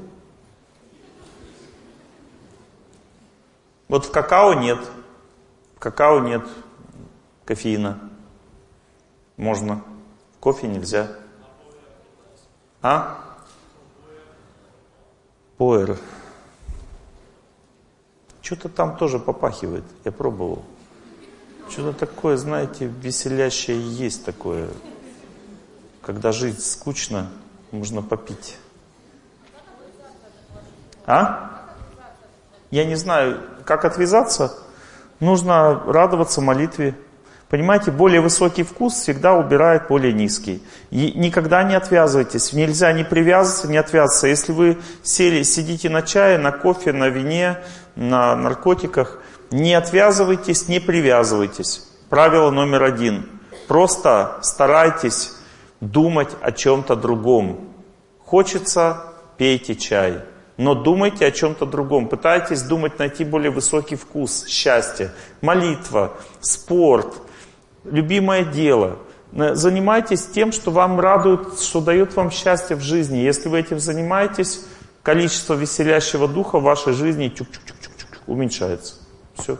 Вот в какао нет. В какао нет кофеина. Можно. В кофе нельзя. А? Пуэр. Что-то там тоже попахивает. Я пробовал. Что-то такое, знаете, веселящее есть такое. Когда жить скучно, можно попить. А? Я не знаю, как отвязаться. Нужно радоваться молитве. Понимаете, более высокий вкус всегда убирает более низкий. И никогда не отвязывайтесь. Нельзя ни привязываться, ни отвязаться. Если вы сели, сидите на чае, на кофе, на вине, на наркотиках, не отвязывайтесь, не привязывайтесь. Правило номер один. Просто старайтесь думать о чем-то другом. Хочется — пейте чай. Но думайте о чем-то другом. Пытайтесь думать, найти более высокий вкус, счастье, молитва, спорт, любимое дело. Занимайтесь тем, что вам радует, что дает вам счастье в жизни. Если вы этим занимаетесь, количество веселящего духа в вашей жизни чук-чук-чук-чук уменьшается. Все.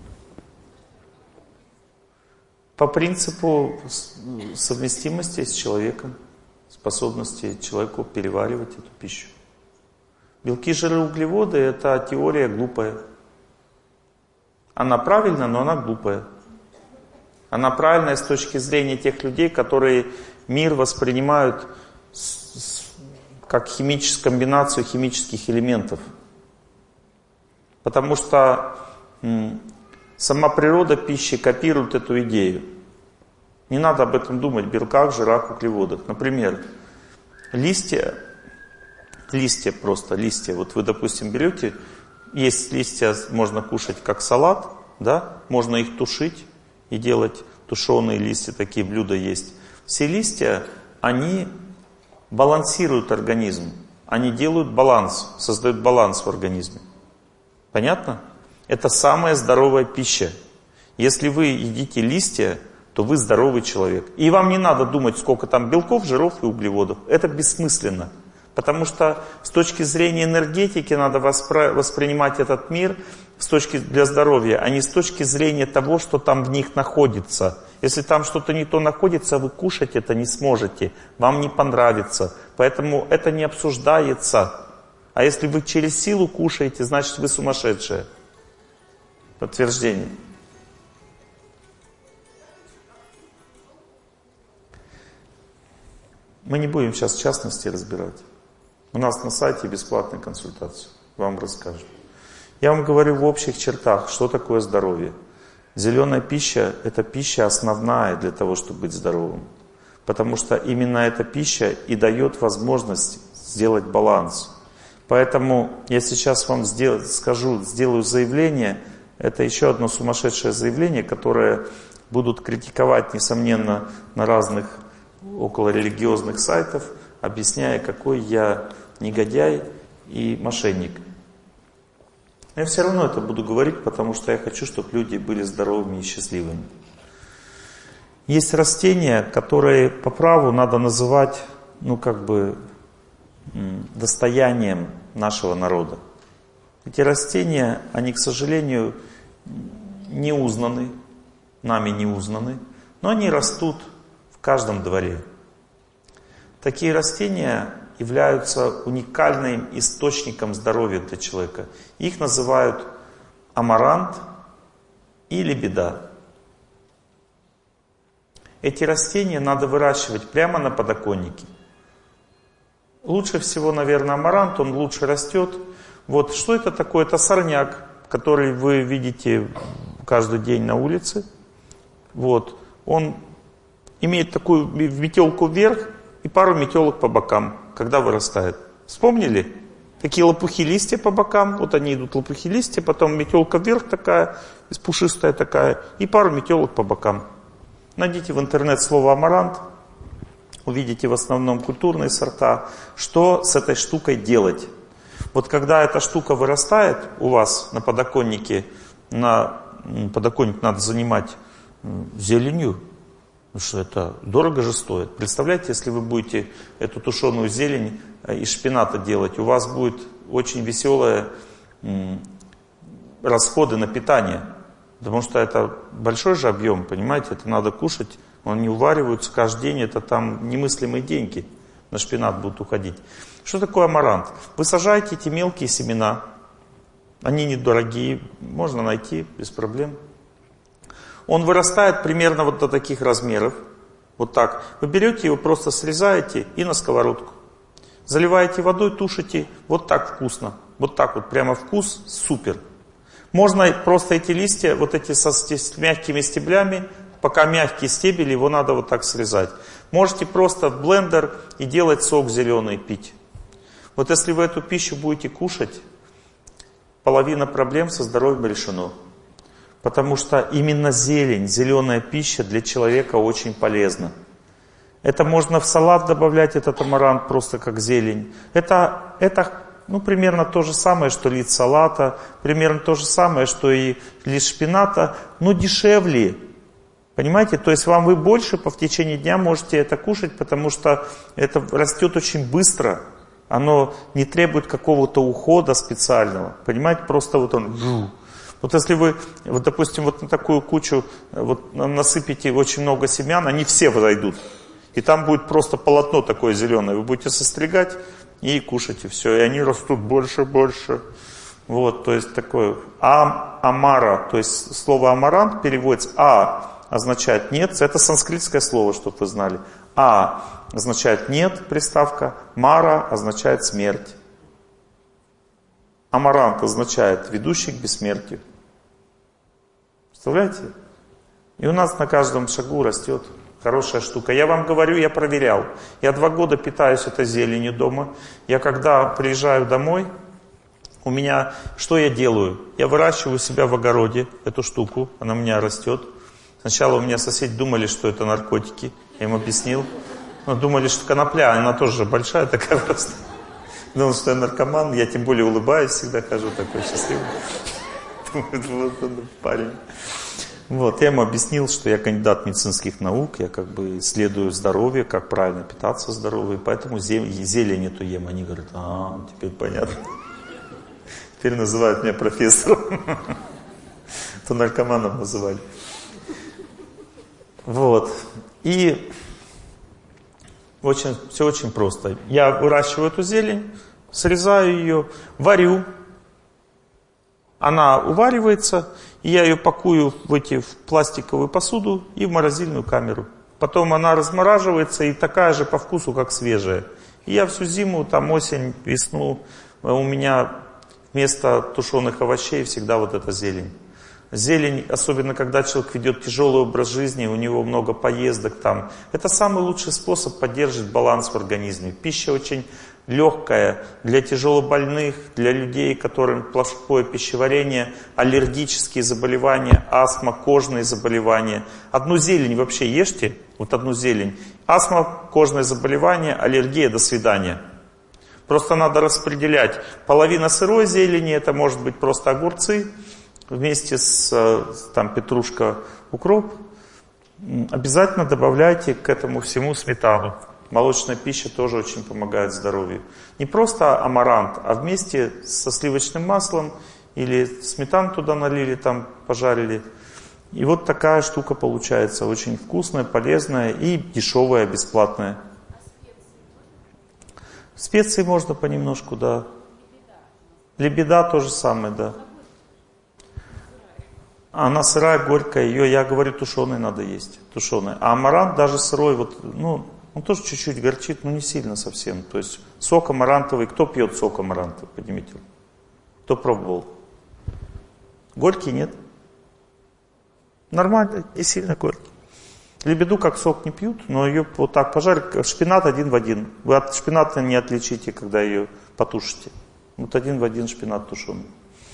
По принципу совместимости с человеком, способности человеку переваривать эту пищу. Белки, жиры, углеводы — это теория глупая. Она правильная, но она глупая. Она правильная с точки зрения тех людей, которые мир воспринимают с, с, как химическую комбинацию химических элементов. Потому что м, сама природа пищи копирует эту идею. Не надо об этом думать, белках, жирах, углеводах. Например, листья, листья просто, листья. Вот вы, допустим, берете, есть листья, можно кушать как салат, да? Можно их тушить и делать тушеные листья, такие блюда есть. Все листья, они балансируют организм. Они делают баланс, создают баланс в организме. Понятно? Это самая здоровая пища. Если вы едите листья, то вы здоровый человек. И вам не надо думать, сколько там белков, жиров и углеводов. Это бессмысленно. Потому что с точки зрения энергетики надо воспри- воспринимать этот мир с точки для здоровья, а не с точки зрения того, что там в них находится. Если там что-то не то находится, вы кушать это не сможете, вам не понравится. Поэтому это не обсуждается. А если вы через силу кушаете, значит вы сумасшедшие. Подтверждение. Мы не будем сейчас частности разбирать. У нас на сайте бесплатная консультация. Вам расскажут. Я вам говорю в общих чертах, что такое здоровье. Зеленая пища – это пища основная для того, чтобы быть здоровым. Потому что именно эта пища и дает возможность сделать баланс. Поэтому я сейчас вам сдел- скажу, сделаю заявление. Это еще одно сумасшедшее заявление, которое будут критиковать, несомненно, на разных околорелигиозных сайтах, объясняя, какой я негодяй и мошенник. Я все равно это буду говорить, потому что я хочу, чтобы люди были здоровыми и счастливыми. Есть растения, которые по праву надо называть, ну как бы, достоянием нашего народа. Эти растения, они, к сожалению, не узнаны, нами не узнаны, но они растут в каждом дворе. Такие растения являются уникальным источником здоровья для человека. Их называют амарант и лебеда. Эти растения надо выращивать прямо на подоконнике. Лучше всего, наверное, амарант, он лучше растет. Вот что это такое? Это сорняк, который вы видите каждый день на улице. Вот. Он имеет такую метелку вверх и пару метелок по бокам, когда вырастает. Вспомнили? Такие лопухи листья по бокам. Вот они идут, лопухи листья, потом метелка вверх такая, пушистая такая, и пару метелок по бокам. Найдите в интернет слово амарант, увидите в основном культурные сорта. Что с этой штукой делать? Вот когда эта штука вырастает у вас на подоконнике, на подоконник надо занимать зеленью, потому что это дорого же стоит. Представляете, если вы будете эту тушеную зелень из шпината делать, у вас будет очень веселые расходы на питание. Потому что это большой же объем, понимаете, это надо кушать, они увариваются каждый день, это там немыслимые деньги на шпинат будут уходить. Что такое амарант? Вы сажаете эти мелкие семена, они недорогие, можно найти без проблем. Он вырастает примерно вот до таких размеров, вот так. Вы берете его, просто срезаете и на сковородку. Заливаете водой, тушите, вот так вкусно, вот так вот, прямо вкус супер. Можно просто эти листья, вот эти со, с мягкими стеблями, пока мягкий стебель, его надо вот так срезать. Можете просто в блендер и делать сок зеленый пить. Вот если вы эту пищу будете кушать, половина проблем со здоровьем решено. Потому что именно зелень, зеленая пища для человека очень полезна. Это можно в салат добавлять, этот амарант просто как зелень. Это, это ну, примерно то же самое, что лист салата, примерно то же самое, что и лист шпината, но дешевле. Понимаете? То есть вам вы больше по в течение дня можете это кушать, потому что это растет очень быстро. Оно не требует какого-то ухода специального. Понимаете? Просто вот он... Вот если вы, вот, допустим, вот на такую кучу вот, насыпите очень много семян, они все взойдут. И там будет просто полотно такое зеленое. Вы будете состригать и кушать, и все. И они растут больше, больше. Вот, то есть такое ам, амара, то есть слово амарант переводится а означает нет, это санскритское слово, чтобы вы знали. А означает нет, приставка, мара означает смерть. Амарант означает ведущий к бессмертию. Представляете? И у нас на каждом шагу растет хорошая штука. Я вам говорю, я проверял. Я два года питаюсь этой зеленью дома. Я когда приезжаю домой, у меня, что я делаю? Я выращиваю себя в огороде, эту штуку, она у меня растет. Сначала у меня соседи думали, что это наркотики. Я им объяснил. Но думали, что конопля, она тоже большая такая просто. Думал, что я наркоман, я тем более улыбаюсь, всегда хожу такой счастливый. Думаю, вот он парень. Вот, я ему объяснил, что я кандидат медицинских наук, я как бы исследую здоровье, как правильно питаться здоровье, поэтому зелень эту ем. Они говорят, а, теперь понятно. Теперь называют меня профессором. То наркоманом называли. Вот. И очень, все очень просто. Я выращиваю эту зелень, срезаю ее, варю. Она уваривается, и я ее пакую в эти в пластиковую посуду и в морозильную камеру. Потом она размораживается и такая же по вкусу, как свежая. И я всю зиму, там осень, весну, у меня вместо тушеных овощей всегда вот эта зелень. Зелень, особенно когда человек ведет тяжелый образ жизни, у него много поездок там. Это самый лучший способ поддерживать баланс в организме. Пища очень легкая для тяжелобольных, для людей, которым плохое пищеварение, аллергические заболевания, астма, кожные заболевания. Одну зелень вообще ешьте, вот одну зелень. Астма, кожные заболевания, аллергия, до свидания. Просто надо распределять. Половина сырой зелени, это может быть просто огурцы, вместе с там, петрушка, укроп. Обязательно добавляйте к этому всему сметану. Молочная пища тоже очень помогает здоровью. Не просто амарант, а вместе со сливочным маслом или сметану туда налили, там пожарили. И вот такая штука получается. Очень вкусная, полезная и дешевая, бесплатная. Специи можно понемножку, да. Лебеда то же самое, да. Она сырая, горькая, ее, я говорю, тушеной надо есть, тушеной. А амарант даже сырой, вот, ну, он тоже чуть-чуть горчит, но не сильно совсем. То есть сок амарантовый, кто пьет сок амарантовый, поднимите. Кто пробовал? Горький, нет? Нормально, не сильно горький. Лебеду как сок не пьют, но ее вот так пожарить, шпинат один в один. Вы от шпината не отличите, когда ее потушите. Вот один в один шпинат тушеный.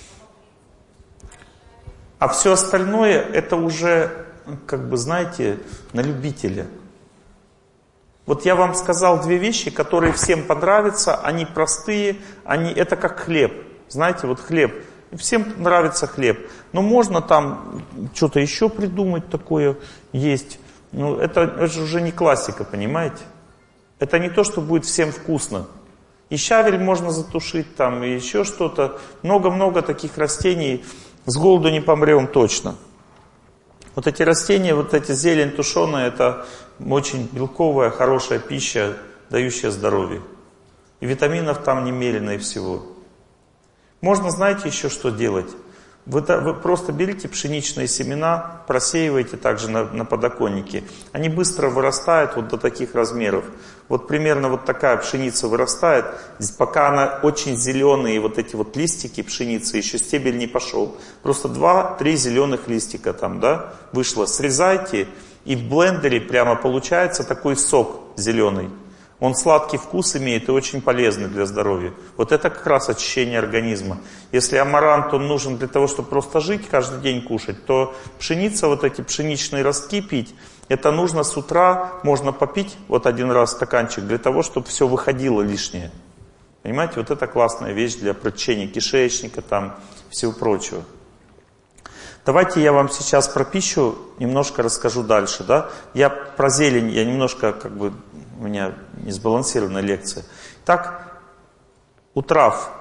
А все остальное, это уже, как бы, знаете, на любителя. Вот я вам сказал две вещи, которые всем понравятся, они простые, они, это как хлеб. Знаете, вот хлеб. Всем нравится хлеб. Но можно там что-то еще придумать такое есть. Ну, это, это же уже не классика, понимаете? Это не то, что будет всем вкусно. И щавель можно затушить там, и еще что-то. Много-много таких растений. С голоду не помрем точно. Вот эти растения, вот эти зелень тушеная, это очень белковая, хорошая пища, дающая здоровье. И витаминов там немерено и всего. Можно, знаете, еще что делать? Вы, вы просто берите пшеничные семена, просеиваете также на, на подоконнике. Они быстро вырастают вот до таких размеров. Вот примерно вот такая пшеница вырастает. Пока она очень зеленые, вот эти вот листики пшеницы, еще стебель не пошел. Просто два-три зеленых листика там, да, вышло. Срезайте, и в блендере прямо получается такой сок зеленый. Он сладкий вкус имеет и очень полезный для здоровья. Вот это как раз очищение организма. Если амарант, он нужен для того, чтобы просто жить, каждый день кушать, то пшеница, вот эти пшеничные ростки пить, это нужно с утра, можно попить вот один раз стаканчик, для того, чтобы все выходило лишнее. Понимаете, вот это классная вещь для прочищения кишечника, там, всего прочего. Давайте я вам сейчас про пищу немножко расскажу дальше. Да? Я про зелень, я немножко, как бы, у меня несбалансированная лекция. Так, у трав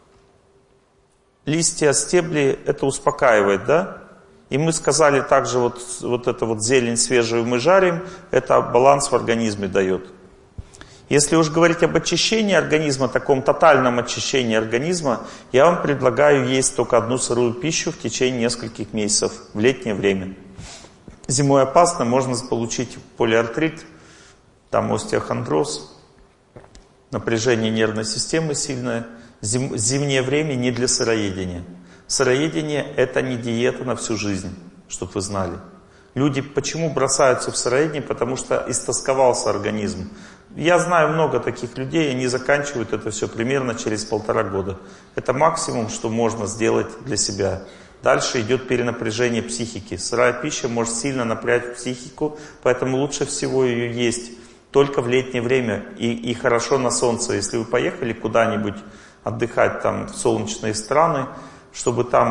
листья, стебли, это успокаивает, да? И мы сказали также, вот, вот это вот зелень свежую мы жарим, это баланс в организме дает. Если уж говорить об очищении организма, таком тотальном очищении организма, я вам предлагаю есть только одну сырую пищу в течение нескольких месяцев в летнее время. Зимой опасно, можно получить полиартрит, там остеохондроз, напряжение нервной системы сильное. Зим, зимнее время не для сыроедения. Сыроедение – это не диета на всю жизнь, чтобы вы знали. Люди почему бросаются в сыроедение? Потому что истосковался организм. Я знаю много таких людей, они заканчивают это все примерно через полтора года. Это максимум, что можно сделать для себя. Дальше идет перенапряжение психики. Сырая пища может сильно напрячь психику, поэтому лучше всего ее есть только в летнее время и, и хорошо на солнце. Если вы поехали куда-нибудь отдыхать там, в солнечные страны, чтобы там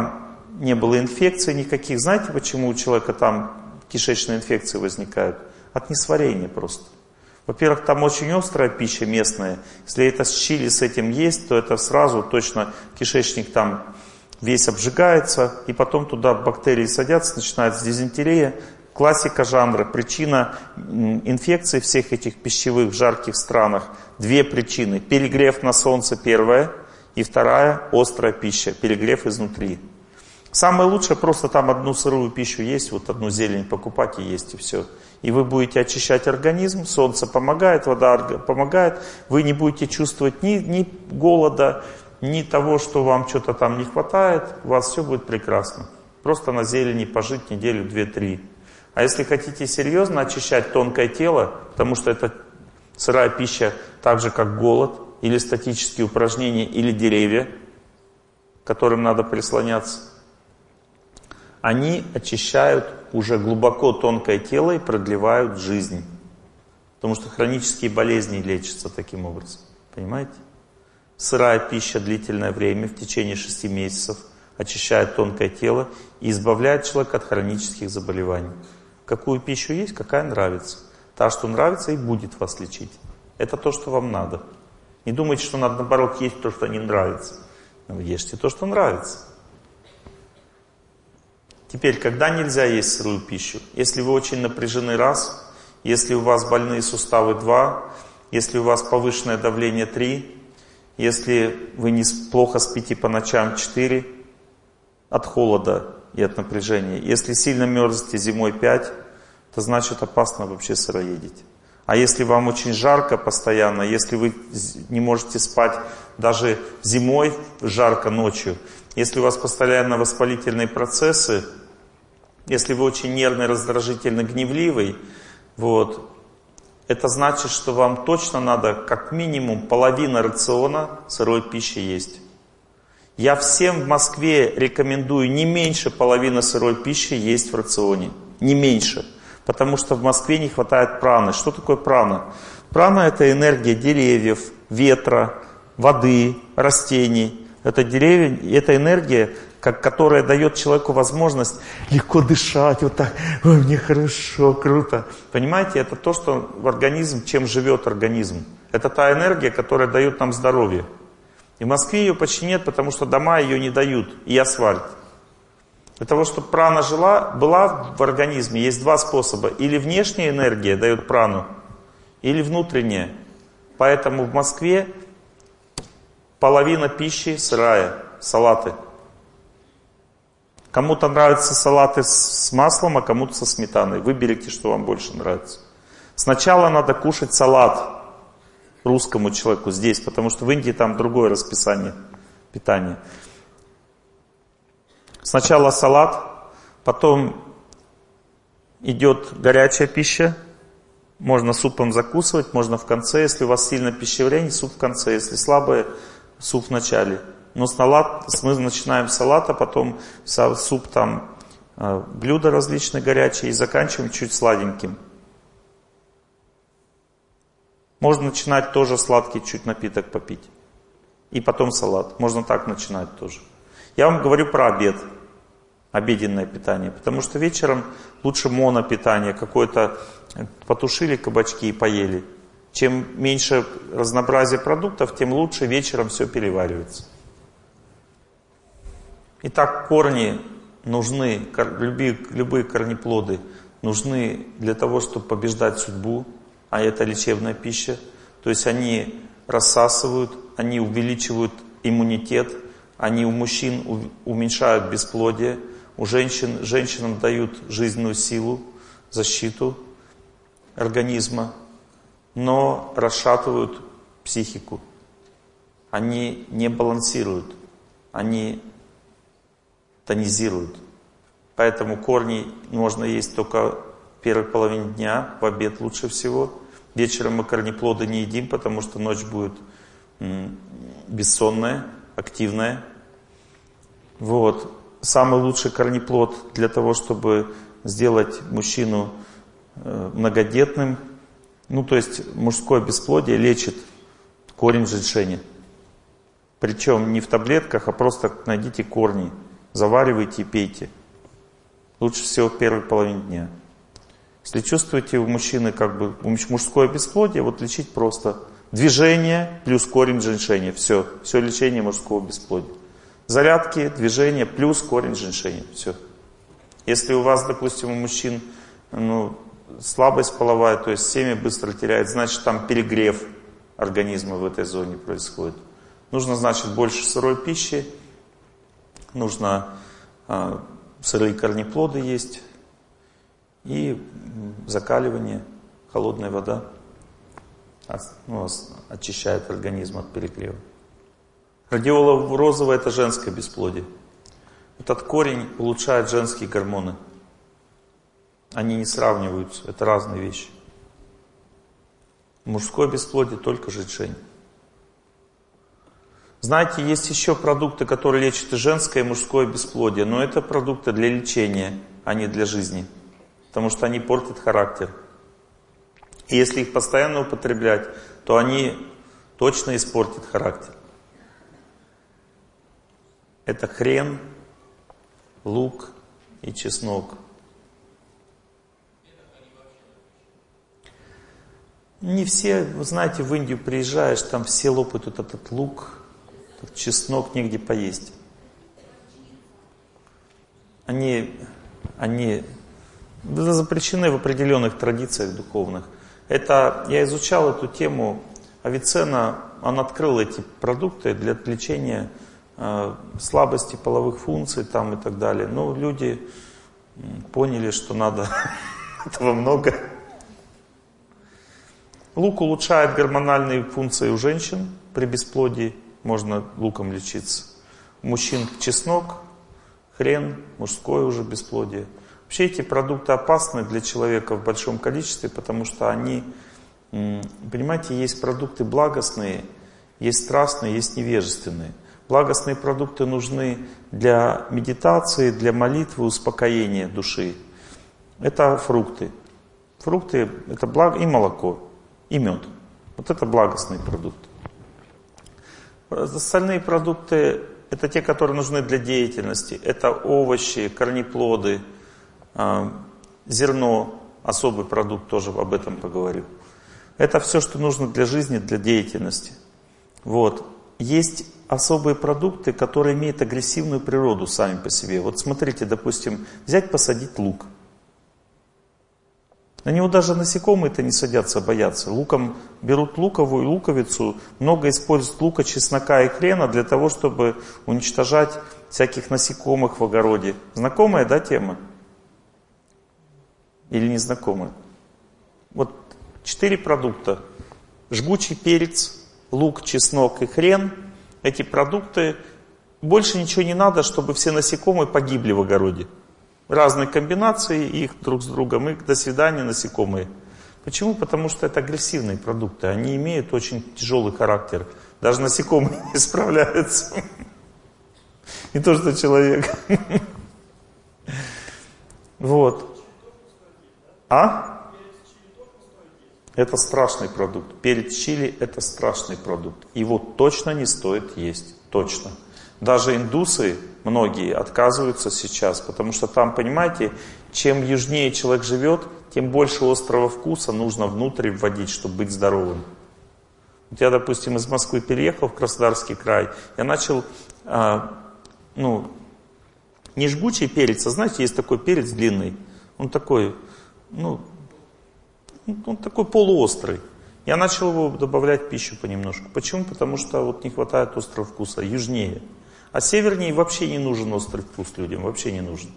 не было инфекций никаких. Знаете, почему у человека там кишечные инфекции возникают? От несварения просто. Во-первых, там очень острая пища местная. Если это с чили, с этим есть, то это сразу точно кишечник там весь обжигается, и потом туда бактерии садятся, начинается дизентерия. Классика жанра, причина инфекций всех этих пищевых в жарких странах. Две причины. Перегрев на солнце первая, и вторая острая пища, перегрев изнутри. Самое лучшее просто там одну сырую пищу есть, вот одну зелень покупать и есть, и все. И вы будете очищать организм, солнце помогает, вода помогает, вы не будете чувствовать ни, ни голода, ни того, что вам что-то там не хватает, у вас все будет прекрасно. Просто на зелени пожить неделю, две-три. А если хотите серьезно очищать тонкое тело, потому что это сырая пища, так же как голод, или статические упражнения, или деревья, к которым надо прислоняться, они очищают уже глубоко тонкое тело и продлевают жизнь. Потому что хронические болезни лечатся таким образом. Понимаете? Сырая пища длительное время, в течение шести месяцев, очищает тонкое тело и избавляет человека от хронических заболеваний. Какую пищу есть, какая нравится. Та, что нравится, и будет вас лечить. Это то, что вам надо. Не думайте, что надо, наоборот, есть то, что не нравится. Вы ешьте то, что нравится. Теперь, когда нельзя есть сырую пищу? Если вы очень напряжены, раз. Если у вас больные суставы, два. Если у вас повышенное давление, три. Если вы не плохо спите по ночам, четыре. От холода и от напряжения. Если сильно мерзнете зимой, пять. То значит опасно вообще сыроедить. А если вам очень жарко постоянно, если вы не можете спать даже зимой, жарко ночью, если у вас постоянно воспалительные процессы, если вы очень нервный, раздражительный, гневливый, вот, это значит, что вам точно надо как минимум половина рациона сырой пищи есть. Я всем в Москве рекомендую не меньше половины сырой пищи есть в рационе. Не меньше. Потому что в Москве не хватает праны. Что такое прана? Прана — это энергия деревьев, ветра, воды, растений. Это деревья, это энергия, как, которая дает человеку возможность легко дышать, вот так, ой, мне хорошо, круто. Понимаете, это то, что в организм, чем живет организм. Это та энергия, которая дает нам здоровье. И в Москве ее почти нет, потому что дома ее не дают, и асфальт. Для того, чтобы прана жила, была в организме, есть два способа. Или внешняя энергия дает прану, или внутренняя. Поэтому в Москве половина пищи сырая, салаты. Кому-то нравятся салаты с маслом, а кому-то со сметаной. Выберите, что вам больше нравится. Сначала надо кушать салат русскому человеку здесь, потому что в Индии там другое расписание питания. Сначала салат, потом идет горячая пища. Можно супом закусывать, можно в конце. Если у вас сильное пищеварение, суп в конце. Если слабое, суп в начале. Но салат, мы начинаем с салата, потом суп там, блюда различные горячие и заканчиваем чуть сладеньким. Можно начинать тоже сладкий чуть напиток попить. И потом салат. Можно так начинать тоже. Я вам говорю про обед. Обеденное питание. Потому что вечером лучше монопитание. Какое-то потушили кабачки и поели. Чем меньше разнообразия продуктов, тем лучше вечером все переваривается. Итак, корни нужны, любые, любые корнеплоды нужны для того, чтобы побеждать судьбу, а это лечебная пища. То есть они рассасывают, они увеличивают иммунитет, они у мужчин уменьшают бесплодие, у женщин, женщинам дают жизненную силу, защиту организма, но расшатывают психику. Они не балансируют, они тонизируют. Поэтому корни можно есть только в первой половине дня, в обед лучше всего. Вечером мы корнеплоды не едим, потому что ночь будет бессонная, активная. Вот. Самый лучший корнеплод для того, чтобы сделать мужчину многодетным, ну то есть мужское бесплодие лечит корень женьшеня. Причем не в таблетках, а просто найдите корни заваривайте и пейте. Лучше всего в первой половине дня. Если чувствуете у мужчины как бы мужское бесплодие, вот лечить просто движение плюс корень женьшеня. Все. Все лечение мужского бесплодия. Зарядки, движение плюс корень женьшеня. Все. Если у вас, допустим, у мужчин ну, слабость половая, то есть семя быстро теряет, значит там перегрев организма в этой зоне происходит. Нужно, значит, больше сырой пищи, нужно э, сырые корнеплоды есть и закаливание, холодная вода ну, очищает организм от перегрева. Радиола розовая — это женское бесплодие. Этот корень улучшает женские гормоны. Они не сравниваются, это разные вещи. Мужское бесплодие только женьшень. Знаете, есть еще продукты, которые лечат и женское, и мужское бесплодие, но это продукты для лечения, а не для жизни, потому что они портят характер. И если их постоянно употреблять, то они точно испортят характер. Это хрен, лук и чеснок. Не все, вы знаете, в Индию приезжаешь, там все лопают вот этот лук, этот чеснок, негде поесть. Они, они запрещены в определенных традициях духовных. Это, я изучал эту тему, Авиценна, он открыл эти продукты для лечения э, слабости половых функций там, и так далее. Но люди поняли, что надо этого много. Лук улучшает гормональные функции у женщин при бесплодии. Можно луком лечиться. У мужчин чеснок, хрен, мужское уже бесплодие. Вообще эти продукты опасны для человека в большом количестве, потому что они, понимаете, есть продукты благостные, есть страстные, есть невежественные. Благостные продукты нужны для медитации, для молитвы, успокоения души. Это фрукты. Фрукты — это благо, и молоко. И мед. Вот это благостные продукты. Остальные продукты — это те, которые нужны для деятельности. Это овощи, корнеплоды, э, зерно, особый продукт, тоже об этом поговорю. Это все, что нужно для жизни, для деятельности. Вот. Есть особые продукты, которые имеют агрессивную природу сами по себе. Вот смотрите, допустим, взять, посадить лук. На него даже насекомые-то не садятся, боятся. Луком берут луковую луковицу, много используют лука, чеснока и хрена для того, чтобы уничтожать всяких насекомых в огороде. Знакомая, да, тема? Или не знакомая? Вот четыре продукта. Жгучий перец, лук, чеснок и хрен. Эти продукты, больше ничего не надо, чтобы все насекомые погибли в огороде. Разные комбинации их друг с другом, и до свидания насекомые. Почему? Потому что это агрессивные продукты, они имеют очень тяжелый характер. Даже насекомые не справляются. Не то, что человек. Вот. А? Это страшный продукт. Перец чили — это страшный продукт. Его точно не стоит есть. Точно. Даже индусы, многие, отказываются сейчас, потому что там, понимаете, чем южнее человек живет, тем больше острого вкуса нужно внутрь вводить, чтобы быть здоровым. Вот я, допустим, из Москвы переехал в Краснодарский край, я начал, а, ну, не жгучий перец, а знаете, есть такой перец длинный, он такой, ну, он такой полуострый. Я начал его добавлять в пищу понемножку. Почему? Потому что вот не хватает острого вкуса, южнее. А севернее вообще не нужен острый вкус людям, вообще не нужен.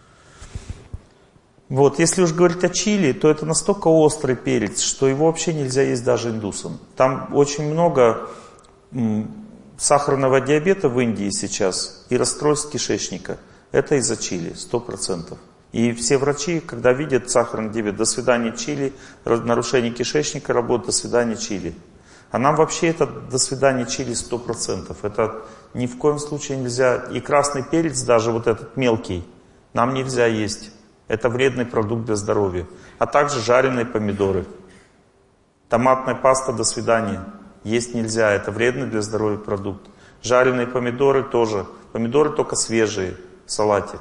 Вот, если уж говорить о чили, то это настолько острый перец, что его вообще нельзя есть даже индусам. Там очень много м, сахарного диабета в Индии сейчас и расстройств кишечника. Это из-за чили, сто процентов. И все врачи, когда видят сахарный диабет, до свидания чили, нарушение кишечника, работа, до свидания чили. А нам вообще это до свидания чили сто процентов. Это ни в коем случае нельзя. И красный перец, даже вот этот мелкий, нам нельзя есть. Это вредный продукт для здоровья. А также жареные помидоры. Томатная паста, до свидания. Есть нельзя, это вредный для здоровья продукт. Жареные помидоры тоже. Помидоры только свежие. в салате.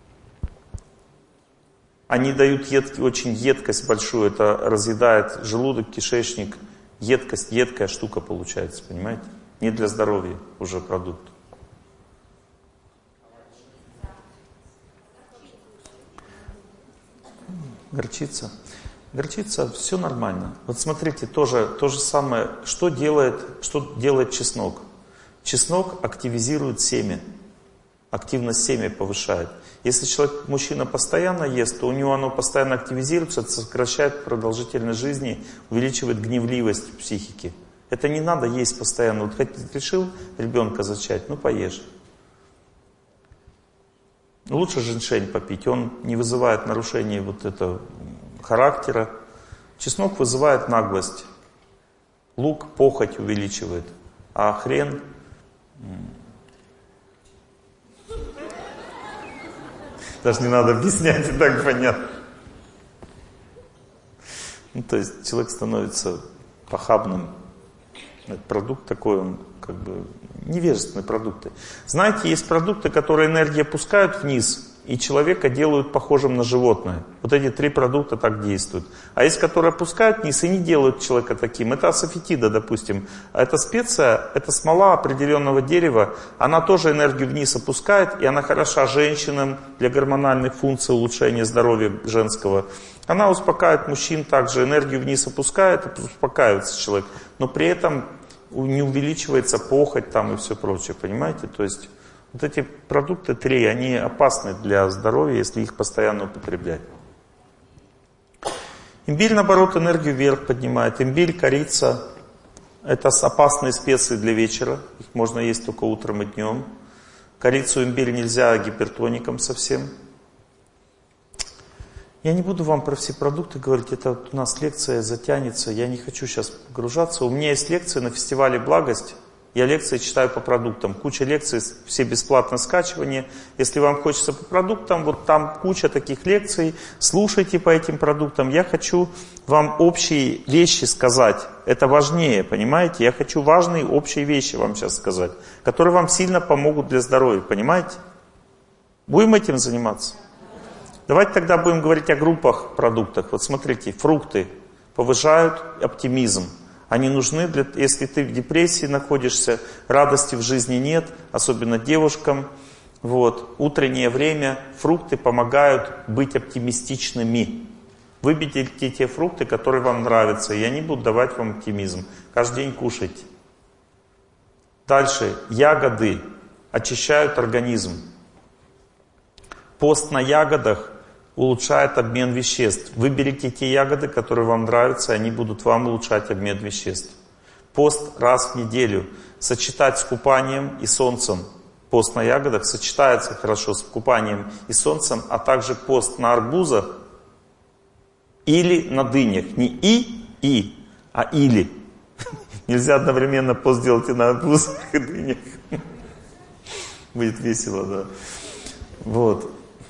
Они дают ед, очень едкость большую, это разъедает желудок, кишечник. Едкость, едкая штука получается, понимаете? Не для здоровья уже продукт. Горчица. Горчица, все нормально. Вот смотрите, тоже то же самое, что делает, что делает чеснок. Чеснок активизирует семя. Активность семя повышает. Если человек, мужчина постоянно ест, то у него оно постоянно активизируется, это сокращает продолжительность жизни, увеличивает гневливость психики. Это не надо есть постоянно. Вот решил ребенка зачать, ну поешь. Лучше женьшень попить, он не вызывает нарушения вот этого характера. Чеснок вызывает наглость. Лук похоть увеличивает, а хрен... Даже не надо объяснять, и так понятно. Ну, то есть человек становится похабным. Это продукт такой, он как бы невежественные продукты. Знаете, есть продукты, которые энергию опускают вниз, и человека делают похожим на животное. Вот эти три продукта так действуют. А есть, которые опускают вниз и не делают человека таким. Это асафетида, допустим. А эта специя, это смола определенного дерева, она тоже энергию вниз опускает, и она хороша женщинам для гормональных функций, улучшения здоровья женского. Она успокаивает мужчин также, энергию вниз опускает, успокаивается человек. Но при этом не увеличивается похоть там и все прочее, понимаете? То есть вот эти продукты три, они опасны для здоровья, если их постоянно употреблять. Имбирь, наоборот, энергию вверх поднимает. Имбирь, корица – это опасные специи для вечера. Их можно есть только утром и днем. Корицу, имбирь нельзя гипертоникам совсем. Я не буду вам про все продукты говорить, это у нас лекция затянется, я не хочу сейчас погружаться. У меня есть лекции на фестивале «Благость». Я лекции читаю по продуктам. Куча лекций, все бесплатно скачивание. Если вам хочется по продуктам, вот там куча таких лекций. Слушайте по этим продуктам. Я хочу вам общие вещи сказать. Это важнее, понимаете? Я хочу важные общие вещи вам сейчас сказать, которые вам сильно помогут для здоровья, понимаете? Будем этим заниматься? Давайте тогда будем говорить о группах продуктов. Вот смотрите, фрукты повышают оптимизм. Они нужны, для, если ты в депрессии находишься, радости в жизни нет, особенно девушкам. Вот. Утреннее время фрукты помогают быть оптимистичными. Выберите те фрукты, которые вам нравятся, и они будут давать вам оптимизм. Каждый день кушайте. Дальше. Ягоды очищают организм. Пост на ягодах улучшает обмен веществ. Выберите те ягоды, которые вам нравятся, они будут вам улучшать обмен веществ. Пост раз в неделю. Сочетать с купанием и солнцем. Пост на ягодах сочетается хорошо с купанием и солнцем, а также пост на арбузах или на дынях. Не и, и, а или. Нельзя одновременно пост делать и на арбузах, и дынях. Будет весело, да. Вот.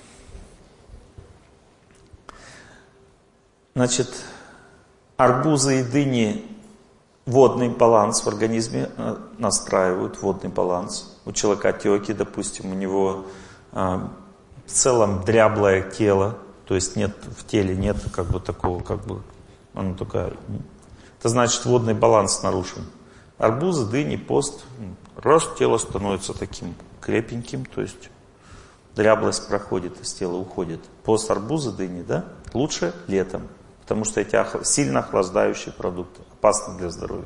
Значит, арбузы и дыни водный баланс в организме настраивают, водный баланс. У человека отеки, допустим, у него а, в целом дряблое тело, то есть нет в теле нет как бы такого, как бы, оно только, это значит водный баланс нарушен. Арбузы, дыни, пост, раз тело становится таким крепеньким, то есть дряблость проходит из тела, уходит. Пост арбуза, дыни, да, лучше летом. Потому что эти сильно охлаждающие продукты опасны для здоровья.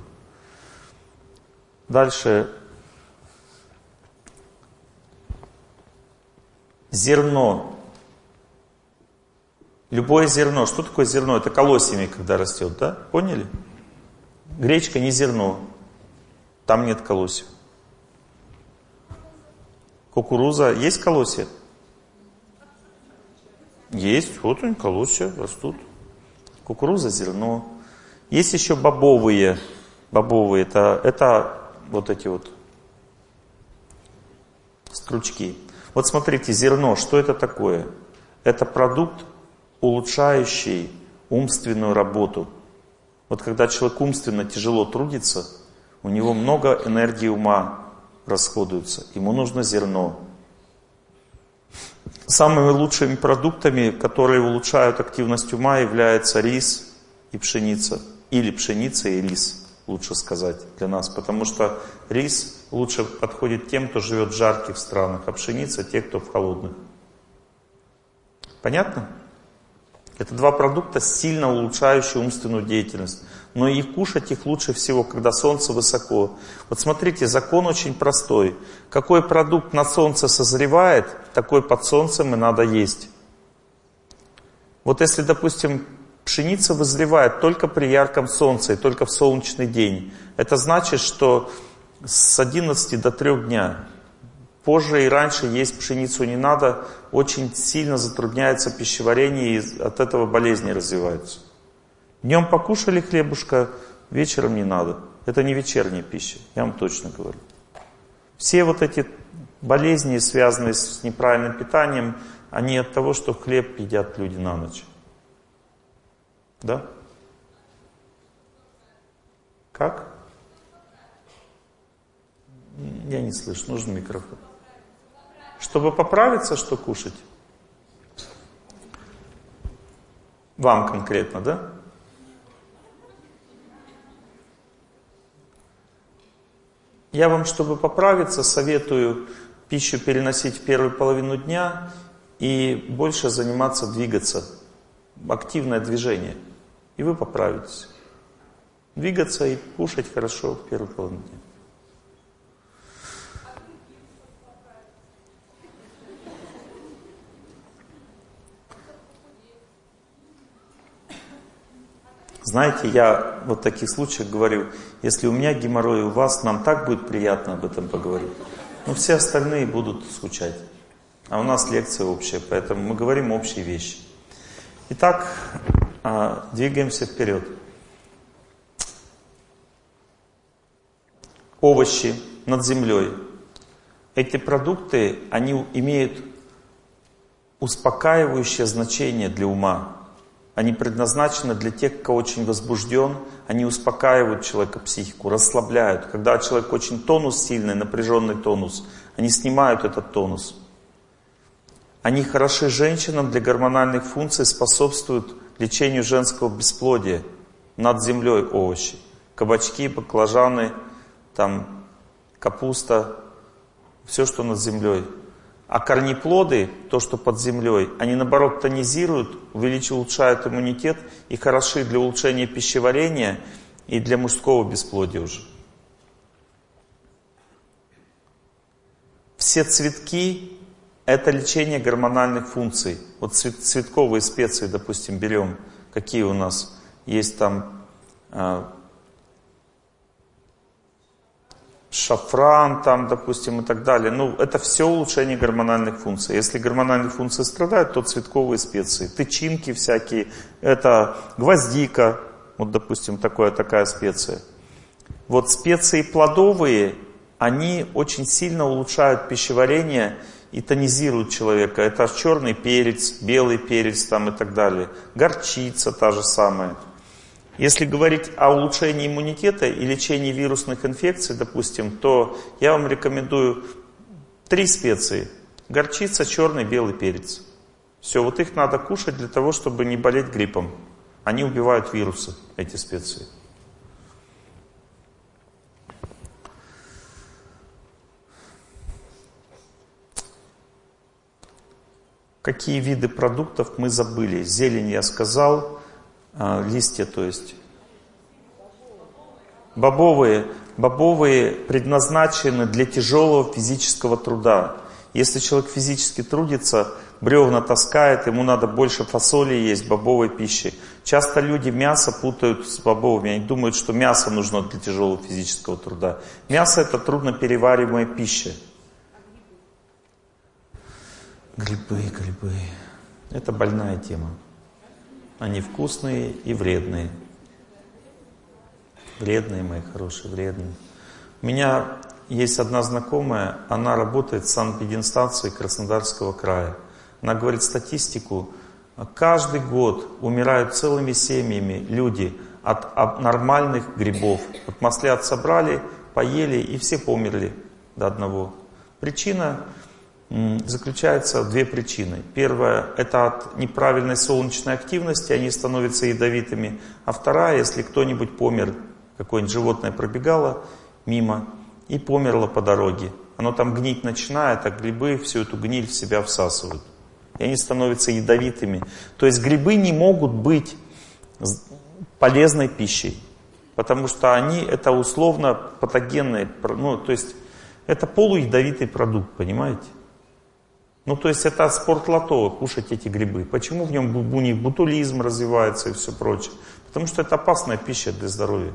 Дальше. Зерно. Любое зерно. Что такое зерно? Это колосьями, когда растет, да? Поняли? Гречка не зерно. Там нет колосьев. Кукуруза. Есть колосья? Есть. Вот они, колосья растут. Кукуруза, зерно. Есть еще бобовые. Бобовые, это, это вот эти вот стручки. Вот смотрите, зерно, что это такое? Это продукт, улучшающий умственную работу. Вот когда человек умственно тяжело трудится, у него много энергии ума расходуется. Ему нужно зерно. Самыми лучшими продуктами, которые улучшают активность ума, являются рис и пшеница. Или пшеница и рис, лучше сказать, для нас. Потому что рис лучше подходит тем, кто живет в жарких странах, а пшеница — те, кто в холодных. Понятно? Это два продукта, сильно улучшающие умственную деятельность. Но и кушать их лучше всего, когда солнце высоко. Вот смотрите, закон очень простой. Какой продукт на солнце созревает, такой под солнцем и надо есть. Вот если, допустим, пшеница вызревает только при ярком солнце и только в солнечный день, это значит, что с одиннадцати до трёх дня. Позже и раньше есть пшеницу не надо, очень сильно затрудняется пищеварение, и от этого болезни развиваются. Днем покушали хлебушка, вечером не надо. Это не вечерняя пища, я вам точно говорю. Все вот эти болезни, связанные с неправильным питанием, они от того, что хлеб едят люди на ночь. Да? Как? Я не слышу, нужен микрофон. Чтобы поправиться, что кушать? Вам конкретно, да? Я вам, чтобы поправиться, советую пищу переносить в первую половину дня и больше заниматься, двигаться. Активное движение. И вы поправитесь. Двигаться и кушать хорошо в первую половину дня. Знаете, я вот в таких случаях говорю, если у меня геморрой, у вас, нам так будет приятно об этом поговорить. Но все остальные будут скучать. А у нас лекция общая, поэтому мы говорим общие вещи. Итак, двигаемся вперед. Овощи над землей. Эти продукты, они имеют успокаивающее значение для ума. Они предназначены для тех, кто очень возбужден, они успокаивают человека, психику, расслабляют. Когда человек очень тонус сильный, напряженный тонус, они снимают этот тонус. Они хороши женщинам для гормональных функций, способствуют лечению женского бесплодия. Над землей овощи. Кабачки, баклажаны, там, капуста, все, что над землей. А корнеплоды, то, что под землей, они наоборот тонизируют, увеличивают, улучшают иммунитет и хороши для улучшения пищеварения и для мужского бесплодия уже. Все цветки — это лечение гормональных функций. Вот цвет, цветковые специи, допустим, берем. Какие у нас? Есть там э, шафран, там, допустим, и так далее. Ну, это все улучшение гормональных функций. Если гормональные функции страдают, то цветковые специи. Тычинки всякие, это гвоздика, вот, допустим, такая, такая специя. Вот специи плодовые, они очень сильно улучшают пищеварение и тонизируют человека. Это черный перец, белый перец там и так далее. Горчица та же самая. Если говорить о улучшении иммунитета и лечении вирусных инфекций, допустим, то я вам рекомендую три специи. Горчица, черный, белый перец. Все, вот их надо кушать для того, чтобы не болеть гриппом. Они убивают вирусы, эти специи. Какие виды продуктов мы забыли? Зелень я сказал. Листья, то есть. Бобовые. Бобовые предназначены для тяжелого физического труда. Если человек физически трудится, бревна таскает, ему надо больше фасоли есть, бобовой пищи. Часто люди мясо путают с бобовыми. Они думают, что мясо нужно для тяжелого физического труда. Мясо — это трудно перевариваемая пища. Грибы, грибы. Это больная тема. Они вкусные и вредные. Вредные, мои хорошие, вредные. У меня есть одна знакомая, она работает в санэпидемстанции Краснодарского края. Она говорит статистику. Каждый год умирают целыми семьями люди от нормальных грибов. Вот маслят собрали, поели и все померли до одного. Причина заключается в две причины. Первая – это от неправильной солнечной активности, они становятся ядовитыми. А вторая, если кто-нибудь помер, какое-нибудь животное пробегало мимо и померло по дороге. Оно там гнить начинает, а грибы всю эту гниль в себя всасывают. И они становятся ядовитыми. То есть грибы не могут быть полезной пищей, потому что они это условно патогенные, ну то есть это полуядовитый продукт, понимаете? Ну то есть это спортлото, кушать эти грибы. Почему в нем у них ботулизм развивается и все прочее? Потому что это опасная пища для здоровья.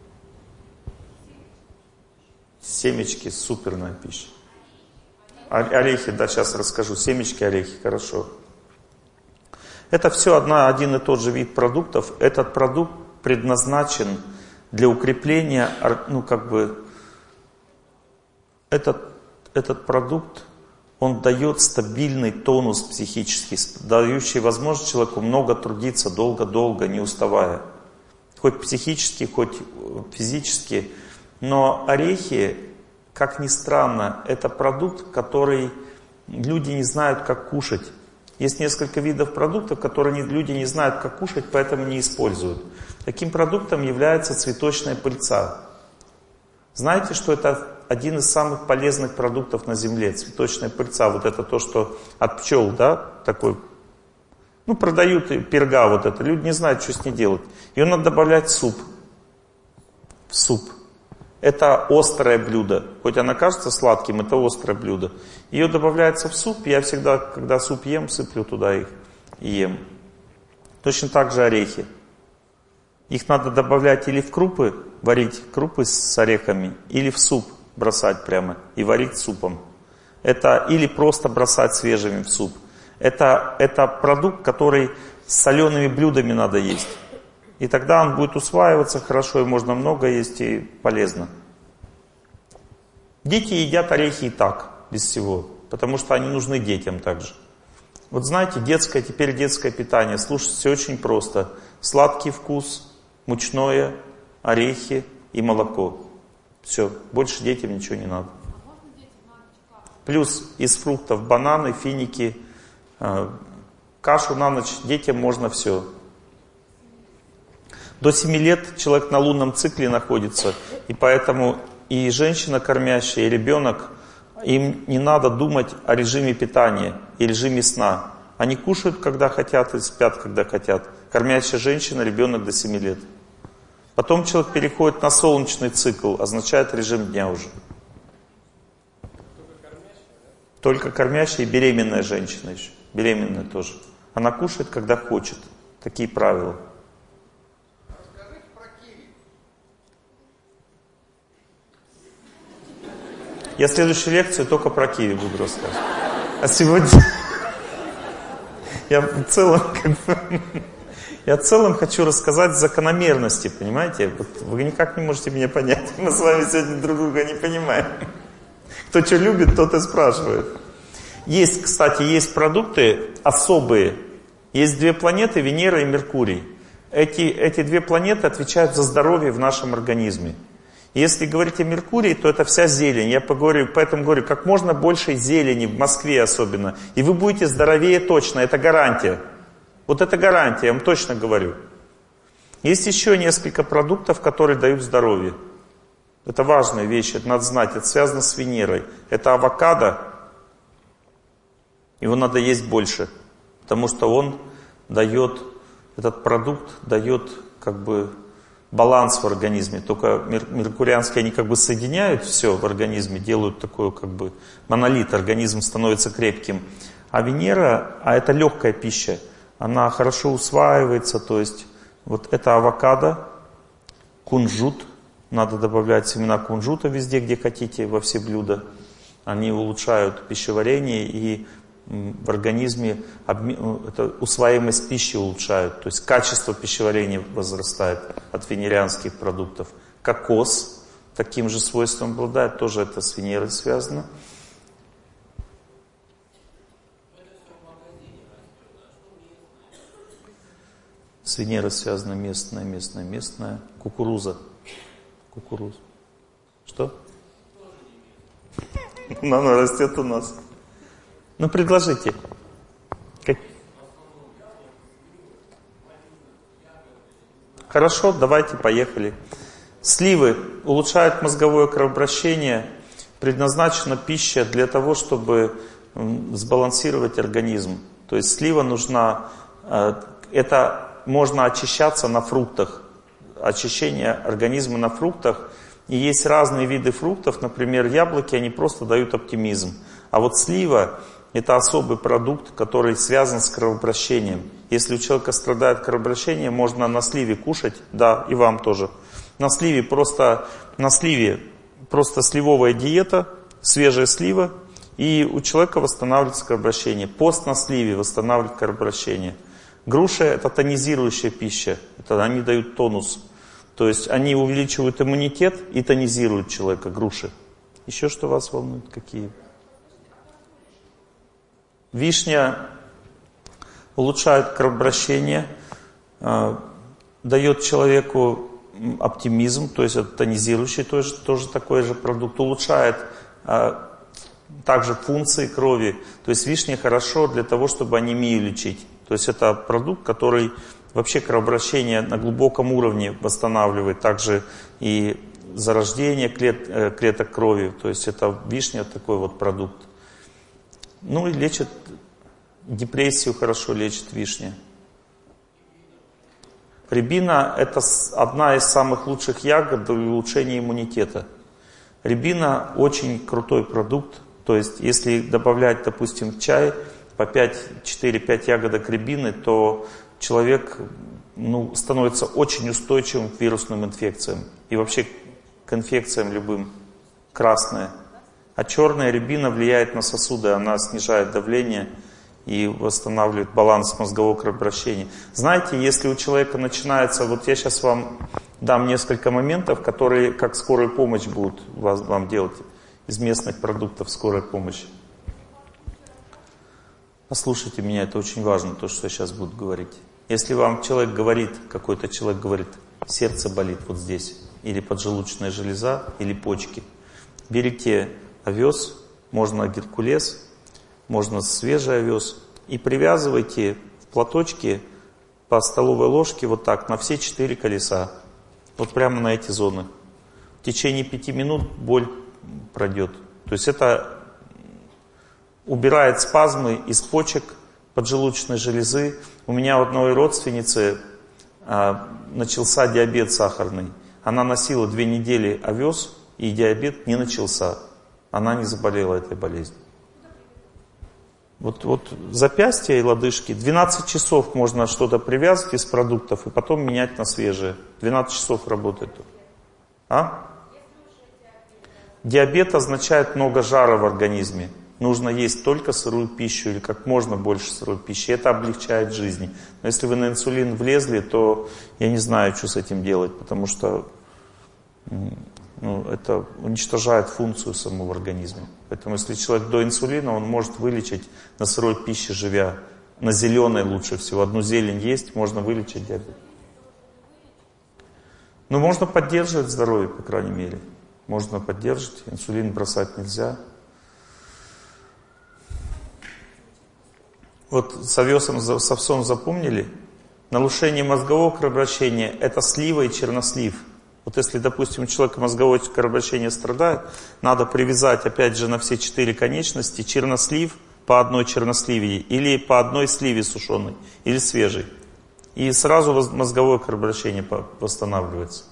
Семечки — суперная пища. Орехи, да, сейчас расскажу. Семечки, орехи, хорошо. Это все одна, один и тот же вид продуктов. Этот продукт предназначен для укрепления, ну как бы, этот, этот продукт, он дает стабильный тонус психический, дающий возможность человеку много трудиться, долго-долго, не уставая. Хоть психически, хоть физически. Но орехи, как ни странно, это продукт, который люди не знают, как кушать. Есть несколько видов продуктов, которые люди не знают, как кушать, поэтому не используют. Таким продуктом является цветочная пыльца. Знаете, что это один из самых полезных продуктов на земле? Цветочная пыльца. Вот это то, что от пчел, да, такой. Ну, продают перга вот это. Люди не знают, что с ней делать. Ее надо добавлять в суп. В суп. Это острое блюдо. Хоть она кажется сладким, это острое блюдо. Ее добавляется в суп. Я всегда, когда суп ем, сыплю туда их и ем. Точно так же орехи. Их надо добавлять или в крупы, варить крупы с орехами, или в суп бросать прямо и варить супом. Это или просто бросать свежими в суп. Это, это продукт, который с солеными блюдами надо есть. И тогда он будет усваиваться хорошо, и можно много есть, и полезно. Дети едят орехи и так, без всего, потому что они нужны детям также. Вот знаете, детское, теперь детское питание. Слушайте, все очень просто. Сладкий вкус, мучное, орехи и молоко. Все, больше детям ничего не надо. Плюс из фруктов бананы, финики, кашу на ночь. Детям можно все. До семи лет человек на лунном цикле находится, и поэтому и женщина кормящая, и ребенок, им не надо думать о режиме питания и режиме сна. Они кушают, когда хотят, и спят, когда хотят. Кормящая женщина, ребенок до семи лет. Потом человек переходит на солнечный цикл, означает режим дня уже. Только кормящая и беременная женщина еще. Беременная тоже. Она кушает, когда хочет. Такие правила. Я следующую лекцию только про киви буду рассказывать. А сегодня я в целом, как бы, я в целом хочу рассказать закономерности, понимаете? Вот вы никак не можете меня понять. Мы с вами сегодня друг друга не понимаем. Кто что любит, тот и спрашивает. Есть, кстати, есть продукты особые. Есть две планеты, Венера и Меркурий. Эти, эти две планеты отвечают за здоровье в нашем организме. Если говорить о Меркурии, то это вся зелень. Я поговорю, поэтому говорю, как можно больше зелени, в Москве особенно. И вы будете здоровее точно, это гарантия. Вот это гарантия, я вам точно говорю. Есть еще несколько продуктов, которые дают здоровье. Это важная вещь, это надо знать, это связано с Венерой. Это авокадо, его надо есть больше, потому что он дает, этот продукт дает как бы баланс в организме. Только мер, меркурианские, они как бы соединяют все в организме, делают такой как бы монолит, организм становится крепким. А Венера, а это легкая пища, она хорошо усваивается, то есть вот это авокадо, кунжут, надо добавлять семена кунжута везде, где хотите, во все блюда. Они улучшают пищеварение и в организме это усваиваемость пищи улучшают, то есть качество пищеварения возрастает от венерианских продуктов. Кокос таким же свойством обладает, тоже это с Венерой связано. С Венерой связано местное, местное, местное. Кукуруза. Кукуруза. Что? Она растет у нас. Ну, предложите. Как... Хорошо, давайте, поехали. Сливы улучшают мозговое кровообращение. Предназначена пища для того, чтобы сбалансировать организм. То есть слива нужна, это можно очищаться на фруктах. Очищение организма на фруктах. И есть разные виды фруктов, например, яблоки, они просто дают оптимизм. А вот слива – это особый продукт, который связан с кровообращением. Если у человека страдает кровообращение, можно на сливе кушать, да, и вам тоже. На сливе просто, на сливе просто сливовая диета, свежая слива, и у человека восстанавливается кровообращение. Пост на сливе восстанавливает кровообращение. Груши – это тонизирующая пища, это они дают тонус. То есть они увеличивают иммунитет и тонизируют человека, груши. Еще что вас волнует? Какие? Вишня улучшает кровообращение, э, дает человеку оптимизм, то есть это тонизирующий, тоже, тоже такой же продукт. Улучшает э, также функции крови. То есть вишня хорошо для того, чтобы анемию лечить. То есть это продукт, который вообще кровообращение на глубоком уровне восстанавливает, также и зарождение клет, клеток крови. То есть это вишня такой вот продукт. Ну и лечит, депрессию хорошо лечит вишня. Рябина – это одна из самых лучших ягод для улучшения иммунитета. Рябина очень крутой продукт. То есть если добавлять, допустим, в чай по четыре-пять ягодок рябины, то человек ну, становится очень устойчивым к вирусным инфекциям. И вообще к инфекциям любым. Красная. А черная рябина влияет на сосуды, она снижает давление и восстанавливает баланс мозгового кровообращения. Знаете, если у человека начинается... Вот я сейчас вам дам несколько моментов, которые как скорую помощь будут вас, вам делать из местных продуктов скорой помощи. Послушайте меня, это очень важно, то, что я сейчас буду говорить. Если вам человек говорит, какой-то человек говорит, сердце болит вот здесь, или поджелудочная железа, или почки, берите овес, можно геркулес, можно свежий овес, и привязывайте в платочке по столовой ложке вот так на все четыре колеса, вот прямо на эти зоны. В течение пяти минут боль пройдет. То есть это убирает спазмы из почек, поджелудочной железы. У меня у одной родственницы а, начался диабет сахарный. Она носила две недели овес, и диабет не начался. Она не заболела этой болезнью. Вот, вот запястья и лодыжки. двенадцать часов можно что-то привязать из продуктов и потом менять на свежее. двенадцать часов работает. А? Диабет означает много жара в организме. Нужно есть только сырую пищу или как можно больше сырой пищи. Это облегчает жизнь. Но если вы на инсулин влезли, то я не знаю, что с этим делать, потому что ну, это уничтожает функцию самого организма. Поэтому если человек до инсулина, он может вылечить на сырой пище живя. На зеленой лучше всего. Одну зелень есть, можно вылечить диабет. Но можно поддерживать здоровье, по крайней мере. Можно поддерживать. Инсулин бросать нельзя. Вот с овесом, с овсом запомнили? Нарушение мозгового кровообращения – это слива и чернослив. Вот если, допустим, у человека мозговое кровообращение страдает, надо привязать, опять же, на все четыре конечности чернослив по одной черносливе или по одной сливе сушеной, или свежей. И сразу мозговое кровообращение восстанавливается.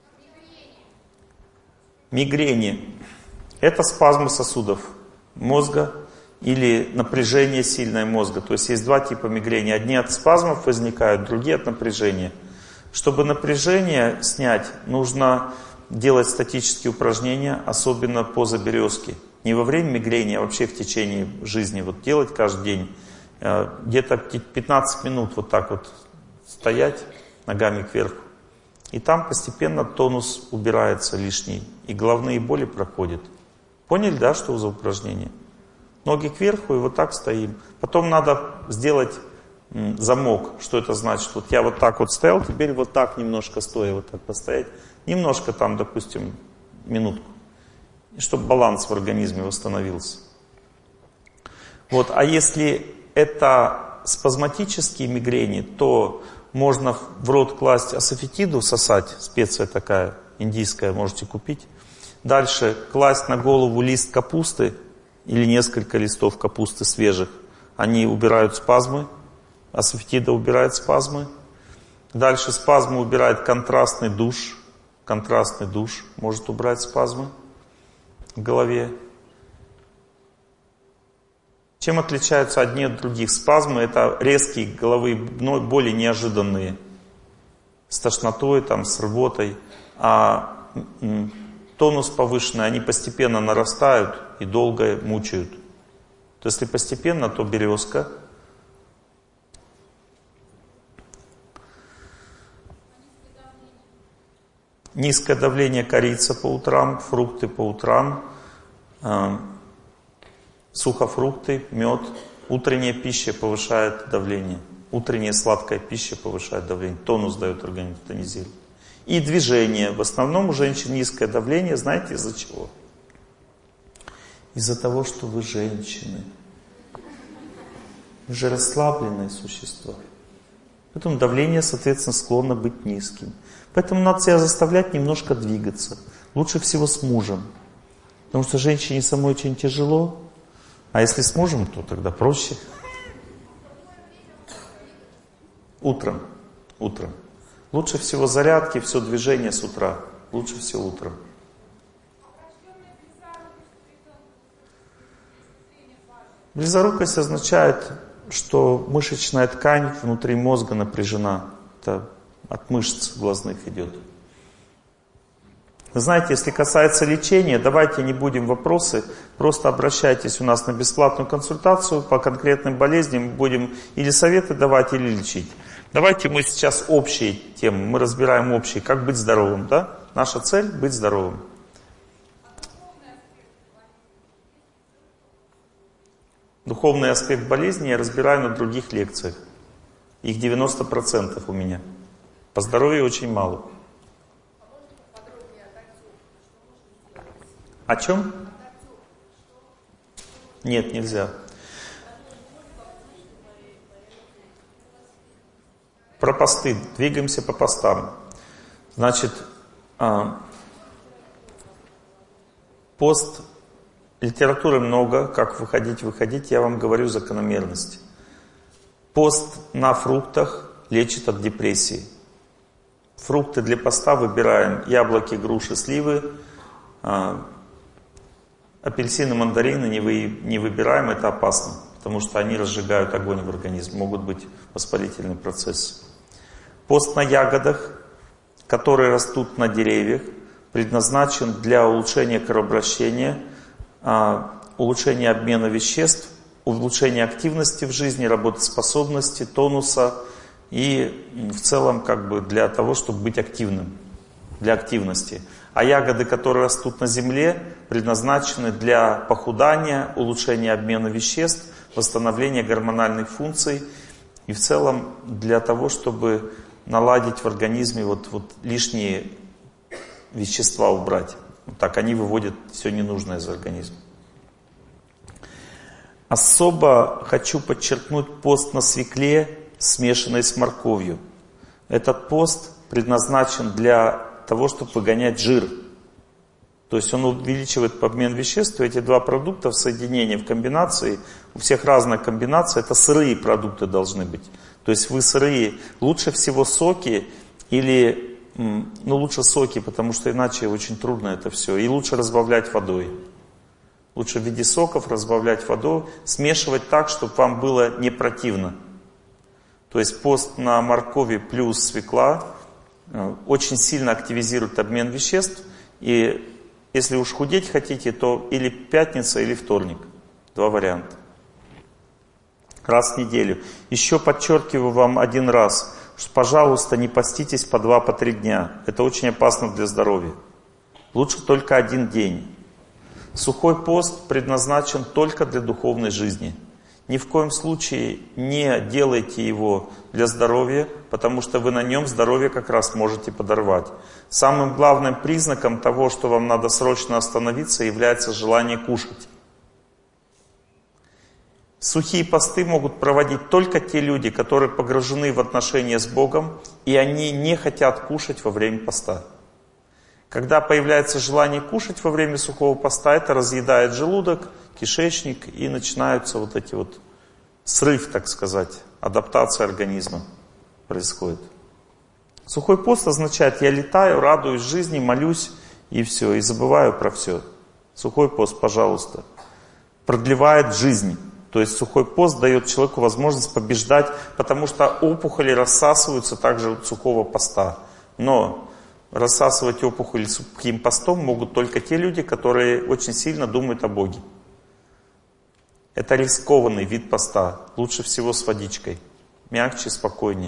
Мигрени – это спазмы сосудов мозга или напряжение сильное мозга. То есть есть два типа мигрени. Одни от спазмов возникают, другие от напряжения. Чтобы напряжение снять, нужно делать статические упражнения, особенно поза березки. Не во время мигрени, а вообще в течение жизни. Вот делать каждый день. Где-то пятнадцать минут вот так вот стоять ногами кверху. И там постепенно тонус убирается лишний. И головные боли проходят. Поняли, да, что за упражнение? Ноги кверху и вот так стоим. Потом надо сделать замок. Что это значит? Вот я вот так вот стоял, теперь вот так немножко стоя, вот так постоять. Немножко там, допустим, минутку. И чтобы баланс в организме восстановился. Вот, а если это спазматические мигрени, то можно в рот класть асафетиду, сосать, специя такая индийская, можете купить. Дальше класть на голову лист капусты или несколько листов капусты свежих. Они убирают спазмы, асафетида убирает спазмы. Дальше спазмы убирает контрастный душ. Контрастный душ может убрать спазмы в голове. Чем отличаются одни от других? Спазмы — это резкие головные боли, неожиданные, с тошнотой, там, с рвотой. А тонус повышенный, они постепенно нарастают и долго мучают. То если постепенно, то березка. Низкое давление — корица по утрам, фрукты по утрам, э, сухофрукты, мед. Утренняя пища повышает давление. Утренняя сладкая пища повышает давление. Тонус дает организм, тонизирует. И движение. В основном у женщин низкое давление. Знаете из-за чего? Из-за того, что вы женщины. Вы же расслабленные существа. Поэтому давление, соответственно, склонно быть низким. Поэтому надо себя заставлять немножко двигаться. Лучше всего с мужем. Потому что женщине самой очень тяжело. А если с мужем, то тогда проще. Утром. Утром. Лучше всего зарядки, все движение с утра. Лучше всего утром. Близорукость означает, что мышечная ткань внутри мозга напряжена. Это от мышц глазных идет. Вы знаете, если касается лечения, давайте не будем вопросы, просто обращайтесь у нас на бесплатную консультацию по конкретным болезням, будем или советы давать, или лечить. Давайте мы сейчас общие темы, мы разбираем общие, как быть здоровым, да? Наша цель — быть здоровым. Духовный аспект болезни я разбираю на других лекциях. Их девяносто процентов у меня. По здоровью очень мало. О чем? Нет, нельзя. Про посты. Двигаемся по постам. Значит, пост, литературы много, как выходить, выходить, я вам говорю закономерности. Пост на фруктах лечит от депрессии. Фрукты для поста выбираем: яблоки, груши, сливы. Апельсины, мандарины не, вы, не выбираем, это опасно, потому что они разжигают огонь в организме, могут быть воспалительные процессы. Пост на ягодах, которые растут на деревьях, предназначен для улучшения кровообращения, улучшения обмена веществ, улучшения активности в жизни, работоспособности, тонуса и в целом как бы для того, чтобы быть активным, для активности. А ягоды, которые растут на земле, предназначены для похудания, улучшения обмена веществ, восстановления гормональных функций и в целом для того, чтобы наладить в организме вот, вот лишние вещества убрать. Вот так они выводят все ненужное из организма. Особо хочу подчеркнуть пост на свекле, смешанной с морковью. Этот пост предназначен для того, чтобы выгонять жир. То есть он увеличивает обмен веществ. Эти два продукта в соединении, в комбинации, у всех разная комбинация, это сырые продукты должны быть. То есть вы сырые, лучше всего соки или, ну лучше соки, потому что иначе очень трудно это все. И лучше разбавлять водой. Лучше в виде соков разбавлять водой, смешивать так, чтобы вам было не противно. То есть пост на моркови плюс свекла очень сильно активизирует обмен веществ. И если уж худеть хотите, то или пятница, или вторник. Два варианта. Раз в неделю. Еще подчеркиваю вам один раз, что, пожалуйста, не поститесь по два, по три дня. Это очень опасно для здоровья. Лучше только один день. Сухой пост предназначен только для духовной жизни. Ни в коем случае не делайте его для здоровья, потому что вы на нем здоровье как раз можете подорвать. Самым главным признаком того, что вам надо срочно остановиться, является желание кушать. Сухие посты могут проводить только те люди, которые погружены в отношения с Богом, и они не хотят кушать во время поста. Когда появляется желание кушать во время сухого поста, это разъедает желудок, кишечник, и начинаются вот эти вот срыв, так сказать, адаптация организма происходит. Сухой пост означает, я летаю, радуюсь жизни, молюсь, и все, и забываю про все. Сухой пост, пожалуйста, продлевает жизнь. То есть сухой пост дает человеку возможность побеждать, потому что опухоли рассасываются также от сухого поста. Но рассасывать опухоли сухим постом могут только те люди, которые очень сильно думают о Боге. Это рискованный вид поста. Лучше всего с водичкой. Мягче, спокойнее.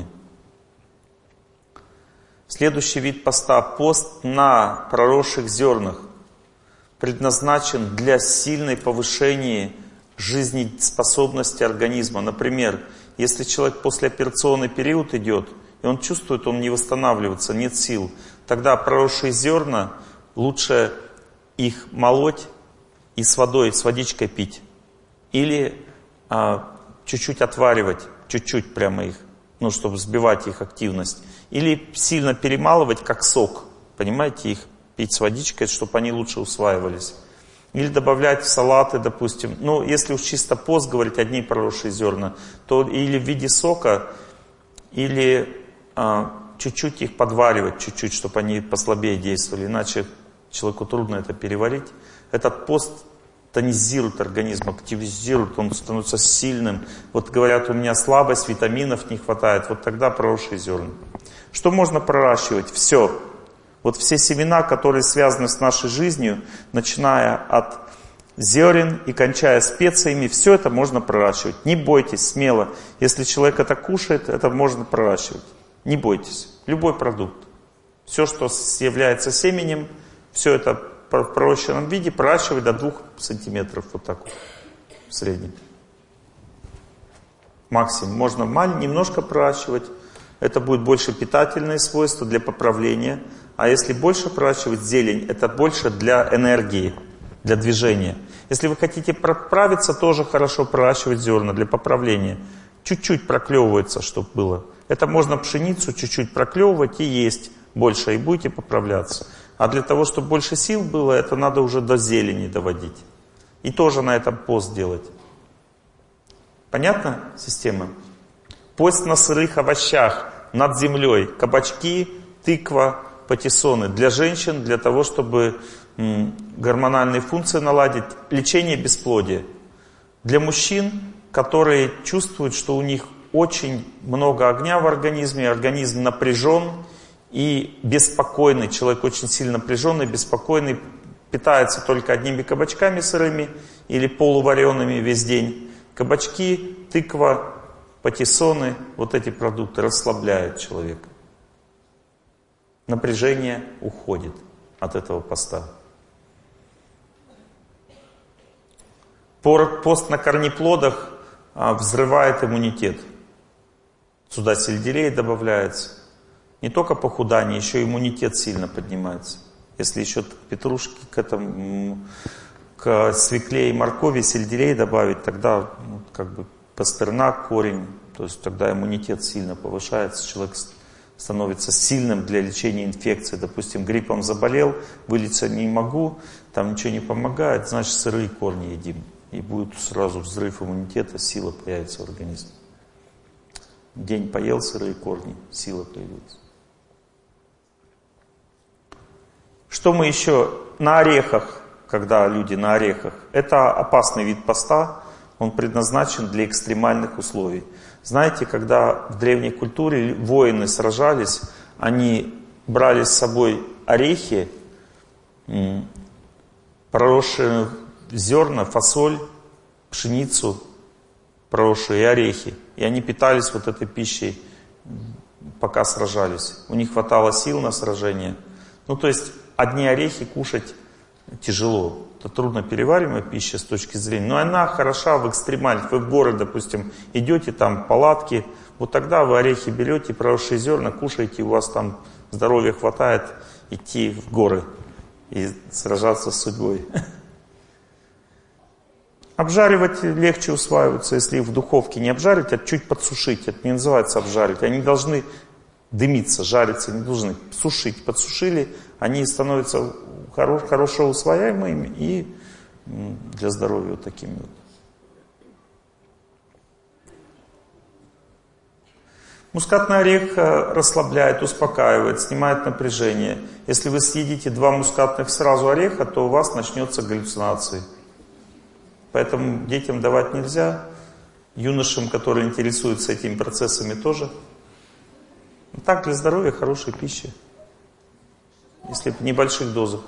Следующий вид поста — пост на проросших зернах. Предназначен для сильной повышения жизнеспособности организма. Например, если человек послеоперационный период идет, и он чувствует, он не восстанавливается, нет сил, тогда проросшие зерна лучше их молоть и с водой, с водичкой пить. Или а, чуть-чуть отваривать, чуть-чуть прямо их, ну, чтобы сбивать их активность. Или сильно перемалывать, как сок, понимаете, их пить с водичкой, чтобы они лучше усваивались. Или добавлять в салаты, допустим. Ну, если уж чисто пост говорить, одни проросшие зерна, то или в виде сока, или а, чуть-чуть их подваривать, чуть-чуть, чтобы они послабее действовали. Иначе человеку трудно это переварить. Этот пост тонизирует организм, активизирует, он становится сильным. Вот говорят, у меня слабость, витаминов не хватает. Вот тогда проросшие зерна. Что можно проращивать? Все. Вот все семена, которые связаны с нашей жизнью, начиная от зерен и кончая специями, все это можно проращивать. Не бойтесь, смело. Если человек это кушает, это можно проращивать. Не бойтесь. Любой продукт. Все, что является семенем, все это в пророщенном виде проращивать до двух сантиметров. Вот так вот. В среднем. Максимум. Можно маленько, немножко проращивать. Это будет больше питательные свойства для поправления. А если больше проращивать зелень, это больше для энергии, для движения. Если вы хотите поправиться, тоже хорошо проращивать зерна для поправления. Чуть-чуть проклевывается, чтобы было. Это можно пшеницу чуть-чуть проклевывать и есть больше, и будете поправляться. А для того, чтобы больше сил было, это надо уже до зелени доводить. И тоже на этом пост делать. Понятна система? Пост на сырых овощах, над землей. Кабачки, тыква, патиссоны. Для женщин, для того, чтобы м, гормональные функции наладить. Лечение бесплодия. Для мужчин, которые чувствуют, что у них очень много огня в организме, организм напряжен и беспокойный. Человек очень сильно напряженный, беспокойный, питается только одними кабачками сырыми или полувареными весь день. Кабачки, тыква, патиссоны, вот эти продукты расслабляют человека. Напряжение уходит от этого поста. Пост на корнеплодах взрывает иммунитет. Сюда сельдерей добавляется. Не только похудание, еще иммунитет сильно поднимается. Если еще к петрушке, к этому, к свекле и моркови сельдерей добавить, тогда ну, как бы пастернак, корень, то есть тогда иммунитет сильно повышается, человек становится сильным для лечения инфекции. Допустим, гриппом заболел, вылечиться не могу, там ничего не помогает, значит сырые корни едим. И будет сразу взрыв иммунитета, сила появится в организме. День поел сырые корни, сила появится. Что мы еще? На орехах, когда люди на орехах. Это опасный вид поста, он предназначен для экстремальных условий. Знаете, когда в древней культуре воины сражались, они брали с собой орехи, проросшие зерна, фасоль, пшеницу, проросшие и орехи. И они питались вот этой пищей, пока сражались. У них хватало сил на сражение. Ну, то есть, одни орехи кушать тяжело. Это трудно перевариваемая пища с точки зрения. Но она хороша в экстремальных. Вы в горы, допустим, идете, там палатки. Вот тогда вы орехи берете, проросшие зерна, кушаете, и у вас там здоровья хватает идти в горы и сражаться с судьбой. Обжаривать легче усваиваются, если их в духовке не обжарить, а чуть подсушить. Это не называется обжарить. Они должны дымиться, жариться, не должны сушить. Подсушили, они становятся хорошо, хорошо усвояемыми и для здоровья вот такими вот. Мускатный орех расслабляет, успокаивает, снимает напряжение. Если вы съедите два мускатных сразу ореха, то у вас начнется галлюцинации. Поэтому детям давать нельзя, юношам, которые интересуются этими процессами, тоже. Так, для здоровья хорошая пища, если в небольших дозах.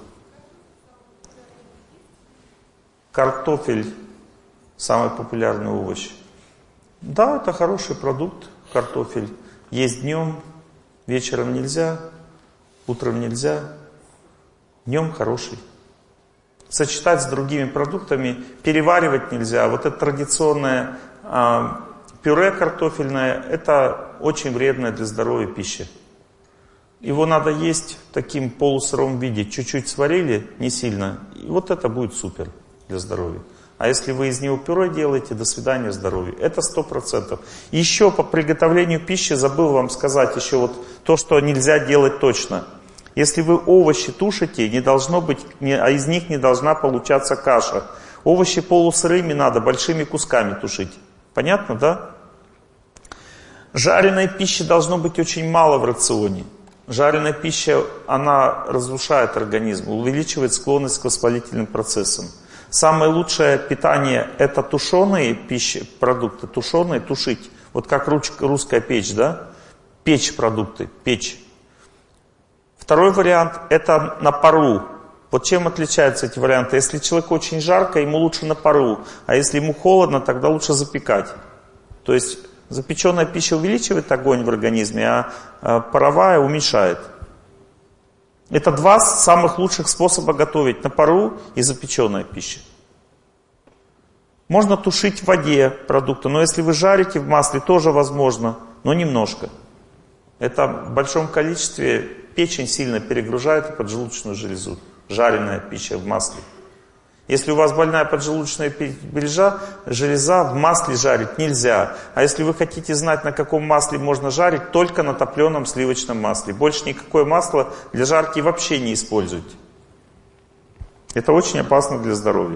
Картофель – самый популярный овощ. Да, это хороший продукт, картофель. Есть днем, вечером нельзя, утром нельзя, днем хороший. Сочетать с другими продуктами, переваривать нельзя. Вот это традиционное а, пюре картофельное, это очень вредная для здоровья пища. Его надо есть в таким полусыром виде. Чуть-чуть сварили, не сильно, и вот это будет супер для здоровья. А если вы из него пюре делаете, до свидания, здоровья. Это сто процентов. Еще по приготовлению пищи забыл вам сказать еще вот то, что нельзя делать точно. Если вы овощи тушите, не должно быть, не, а из них не должна получаться каша. Овощи полусырыми надо большими кусками тушить. Понятно, да? Жареной пищи должно быть очень мало в рационе. Жареная пища, она разрушает организм, увеличивает склонность к воспалительным процессам. Самое лучшее питание — это тушеные пищи, продукты, тушеные, тушить. Вот как русская печь, да? Печь продукты, печь. Второй вариант — это на пару. Вот чем отличаются эти варианты? Если человеку очень жарко, ему лучше на пару. А если ему холодно, тогда лучше запекать. То есть запеченная пища увеличивает огонь в организме, а паровая уменьшает. Это два самых лучших способа готовить: на пару и запеченная пища. Можно тушить в воде продукты, но если вы жарите в масле, тоже возможно, но немножко. Это в большом количестве печень сильно перегружает поджелудочную железу. Жареная пища в масле. Если у вас больная поджелудочная железа, железа в масле жарить нельзя. А если вы хотите знать, на каком масле можно жарить, только на топленом сливочном масле. Больше никакое масло для жарки вообще не используйте. Это очень опасно для здоровья.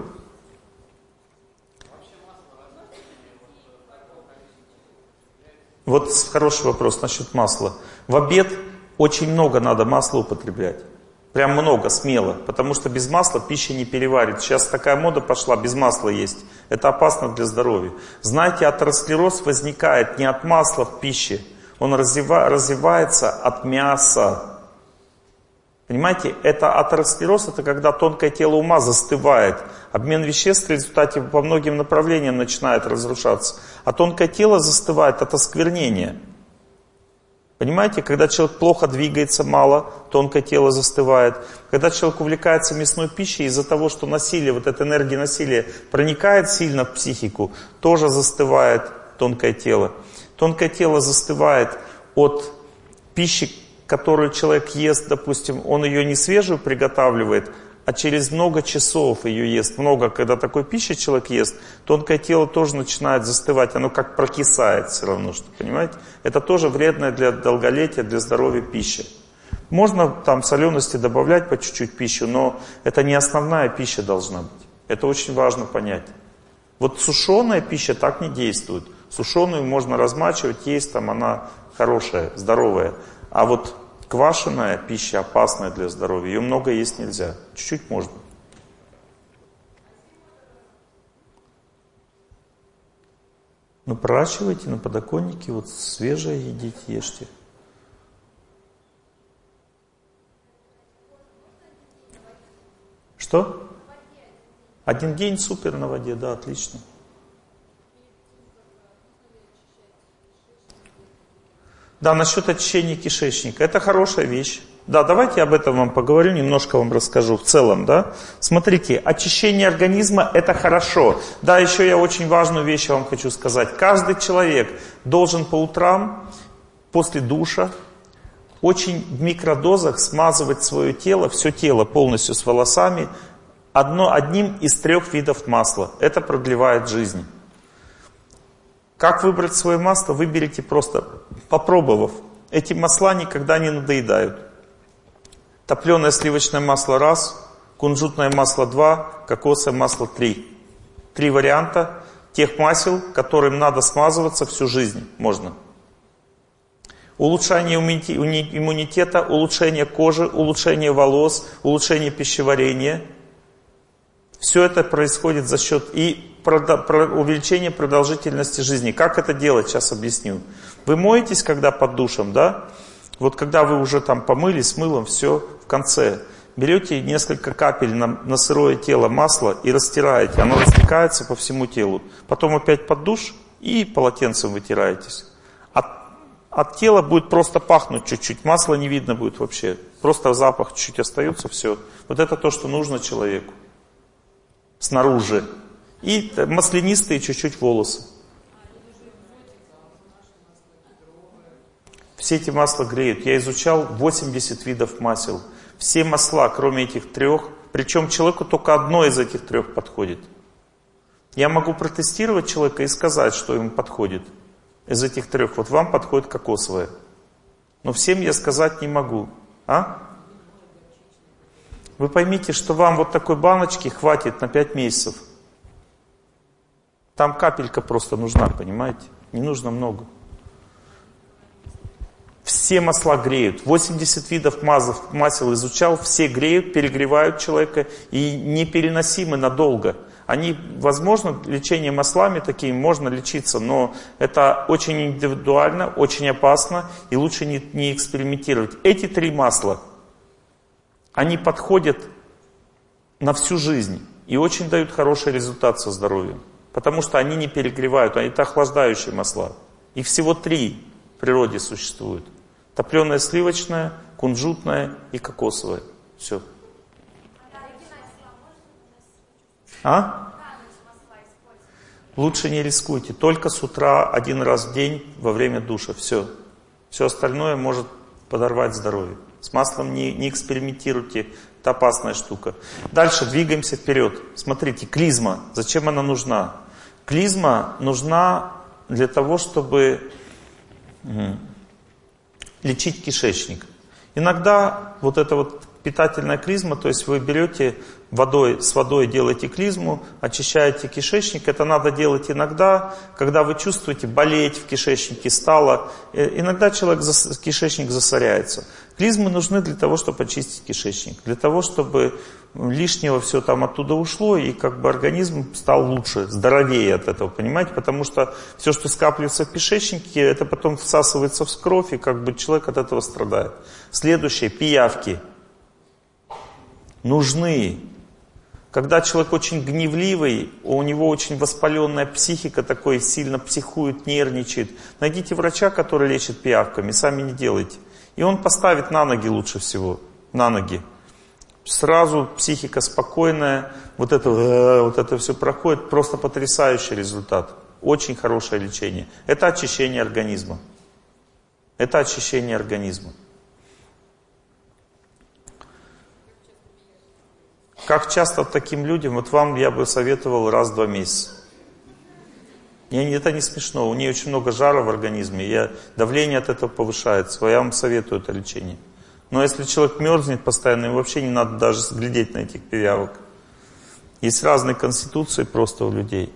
Вот хороший вопрос насчет масла. В обед очень много надо масла употреблять. Прям много, смело. Потому что без масла пища не переварит. Сейчас такая мода пошла, без масла есть. Это опасно для здоровья. Знаете, атеросклероз возникает не от масла в пище. Он развива, развивается от мяса. Понимаете, это атеросклероз, это когда тонкое тело ума застывает. Обмен веществ в результате по многим направлениям начинает разрушаться. А тонкое тело застывает от осквернения. Понимаете, когда человек плохо двигается, мало, тонкое тело застывает. Когда человек увлекается мясной пищей, из-за того, что насилие, вот эта энергия насилия проникает сильно в психику, тоже застывает тонкое тело. Тонкое тело застывает от пищи, которую человек ест, допустим, он ее не свежую приготавливает, а через много часов ее ест. Много, когда такой пищи человек ест, тонкое тело тоже начинает застывать, оно как прокисает все равно, что, понимаете? Это тоже вредная для долголетия, для здоровья пища. Можно там солености добавлять по чуть-чуть пищу, но это не основная пища должна быть. Это очень важно понять. Вот сушеная пища так не действует. Сушеную можно размачивать, есть, там она хорошая, здоровая. А вот квашеная пища опасная для здоровья. Ее много есть нельзя. Чуть-чуть можно. Ну, проращивайте на подоконнике, вот свежее едите, ешьте. Что? Один день супер на воде, да, отлично. Да, насчет очищения кишечника. Это хорошая вещь. Да, давайте об этом вам поговорю, немножко вам расскажу в целом, да. Смотрите, очищение организма – это хорошо. Да, еще я очень важную вещь вам хочу сказать. Каждый человек должен по утрам, после душа, очень в микродозах смазывать свое тело, все тело полностью с волосами, одно, одним из трех видов масла. Это продлевает жизнь. Как выбрать свое масло? Выберите просто, попробовав. Эти масла никогда не надоедают. Топленое сливочное масло раз, кунжутное масло два, кокосовое масло три. Три варианта тех масел, которым надо смазываться всю жизнь. Можно. Улучшение иммунитета, улучшение кожи, улучшение волос, улучшение пищеварения. Все это происходит за счет и увеличения продолжительности жизни. Как это делать, сейчас объясню. Вы моетесь, когда под душем, да? Вот когда вы уже там помылись с мылом, все, в конце. Берете несколько капель на, на сырое тело масла и растираете. Оно растекается по всему телу. Потом опять под душ и полотенцем вытираетесь. От, от тела будет просто пахнуть чуть-чуть. Масла не видно будет вообще. Просто запах чуть-чуть остается, все. Вот это то, что нужно человеку. Снаружи. И маслянистые чуть-чуть волосы. Все эти масла греют. Я изучал восемьдесят видов масел. Все масла, кроме этих трех, причем человеку только одно из этих трех подходит. Я могу протестировать человека и сказать, что ему подходит. Из этих трех, вот вам подходит кокосовое. Но всем я сказать не могу. А? Вы поймите, что вам вот такой баночки хватит на пять месяцев. Там капелька просто нужна, понимаете? Не нужно много. Все масла греют. восемьдесят видов масел, масел изучал, все греют, перегревают человека и непереносимы надолго. Они, возможно, лечение маслами такими можно лечиться, но это очень индивидуально, очень опасно и лучше не, не экспериментировать. Эти три масла, они подходят на всю жизнь и очень дают хороший результат со здоровьем. Потому что они не перегревают, они это охлаждающие масла. Их всего три в природе существует. Топленое сливочное, кунжутное и кокосовое. Все. А? Лучше не рискуйте. Только с утра один раз в день во время душа. Все. Все остальное может подорвать здоровье. С маслом не, не экспериментируйте. Это опасная штука. Дальше двигаемся вперед. Смотрите, клизма. Зачем она нужна? Клизма нужна для того, чтобы лечить кишечник. Иногда вот эта вот питательная клизма, то есть вы берете водой, с водой делаете клизму, очищаете кишечник. Это надо делать иногда, когда вы чувствуете, болеть в кишечнике стало. Иногда человек, кишечник засоряется. Клизмы нужны для того, чтобы очистить кишечник. Для того, чтобы лишнего все там оттуда ушло, и как бы организм стал лучше, здоровее от этого, понимаете? Потому что все, что скапливается в кишечнике, это потом всасывается в кровь, и как бы человек от этого страдает. Следующее, пиявки. Нужны. Когда человек очень гневливый, у него очень воспаленная психика, такой сильно психует, нервничает, найдите врача, который лечит пиявками, сами не делайте. И он поставит на ноги лучше всего, на ноги. Сразу психика спокойная, вот это, вот это все проходит, просто потрясающий результат. Очень хорошее лечение. Это очищение организма. Это очищение организма. Как часто таким людям, вот вам я бы советовал раз в два месяца. Это не смешно, у нее очень много жара в организме, я, давление от этого повышается, я вам советую это лечение. Но если человек мерзнет постоянно, ему вообще не надо даже глядеть на этих пиявок. Есть разные конституции просто у людей.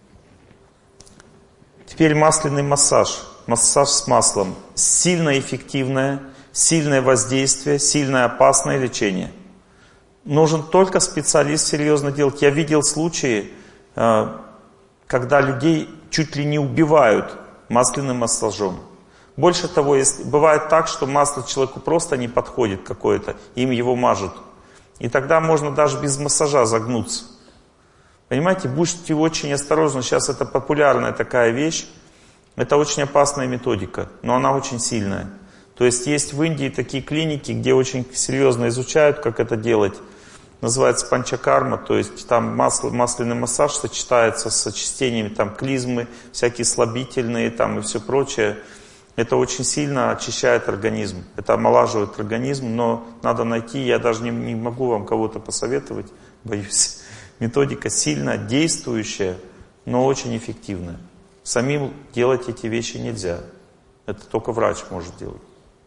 Теперь масляный массаж, массаж с маслом. Сильно эффективное, сильное воздействие, сильное опасное лечение. Нужен только специалист серьезно делать. Я видел случаи, когда людей чуть ли не убивают масляным массажом. Больше того, если, бывает так, что масло человеку просто не подходит какое-то, им его мажут. И тогда можно даже без массажа загнуться. Понимаете, будьте очень осторожны, сейчас это популярная такая вещь. Это очень опасная методика, но она очень сильная. То есть есть в Индии такие клиники, где очень серьезно изучают, как это делать. Называется панчакарма, то есть там масло, масляный массаж сочетается с очистениями там, клизмы, всякие слабительные там, и все прочее. Это очень сильно очищает организм, это омолаживает организм, но надо найти, я даже не, не могу вам кого-то посоветовать, боюсь. Методика сильно действующая, но очень эффективная. Самим делать эти вещи нельзя. Это только врач может делать.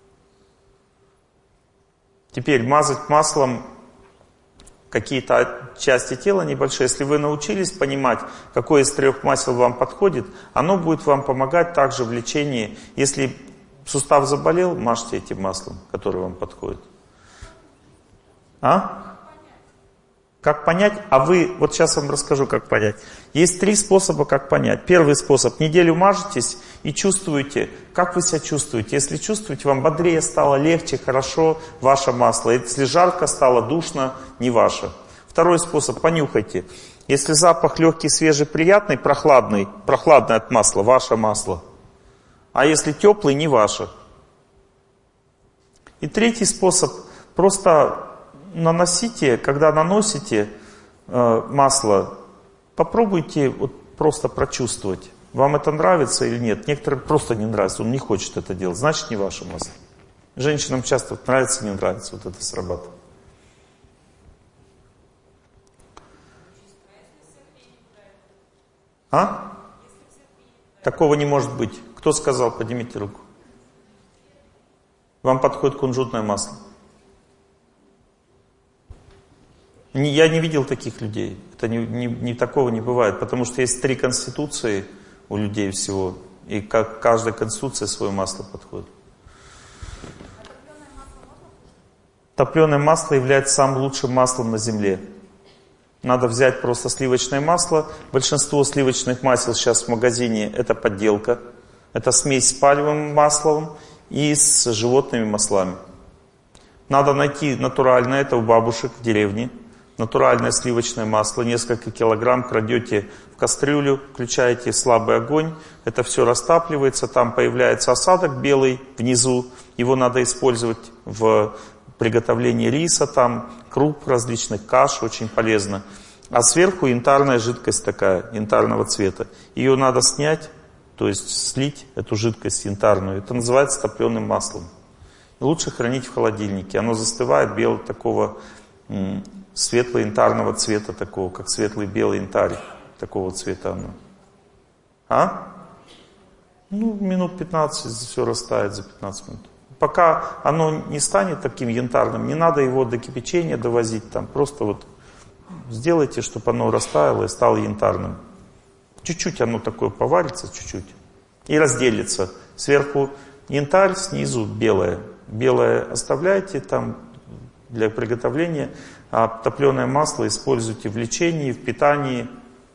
Теперь мазать маслом какие-то части тела небольшие. Если вы научились понимать, какое из трех масел вам подходит, оно будет вам помогать также в лечении. Если сустав заболел, мажьте этим маслом, которое вам подходит. А? Как понять? А вы, вот сейчас вам расскажу, как понять. Есть три способа, как понять. Первый способ. Неделю мажетесь и чувствуете, как вы себя чувствуете. Если чувствуете, вам бодрее стало, легче, хорошо, ваше масло. Если жарко стало, душно, не ваше. Второй способ. Понюхайте. Если запах легкий, свежий, приятный, прохладный, прохладный от масла, ваше масло. А если теплый, не ваше. И третий способ. Просто наносите, когда наносите э, масло, попробуйте вот просто прочувствовать, вам это нравится или нет. Некоторым просто не нравится, он не хочет это делать, значит не ваше масло. Женщинам часто вот нравится, не нравится, вот это срабатывает. А? Такого не может быть. Кто сказал? Поднимите руку. Вам подходит кунжутное масло? Я не видел таких людей. Это не, не, не такого не бывает, потому что есть три конституции у людей всего, и как каждая конституция свое масло подходит. Топленое масло является самым лучшим маслом на земле. Надо взять просто сливочное масло. Большинство сливочных масел сейчас в магазине это подделка. Это смесь с пальмовым маслом и с животными маслами. Надо найти натуральное, это у бабушек в деревне. Натуральное сливочное масло, несколько килограмм кладете в кастрюлю, включаете слабый огонь, это все растапливается, там появляется осадок белый внизу, его надо использовать в приготовлении риса, там круп различных, каш, очень полезно. А сверху янтарная жидкость такая, янтарного цвета. Ее надо снять, то есть слить эту жидкость янтарную, это называется топленым маслом. И лучше хранить в холодильнике, оно застывает белого такого светло-янтарного цвета такого, как светлый белый янтарь. Такого цвета оно. А? Ну, минут пятнадцать все растает за пятнадцать минут. Пока оно не станет таким янтарным, не надо его до кипячения довозить. Там просто вот сделайте, чтобы оно растаяло и стало янтарным. Чуть-чуть оно такое поварится, чуть-чуть. И разделится. Сверху янтарь, снизу белое. Белое оставляйте там для приготовления. А топленое масло используйте в лечении, в питании.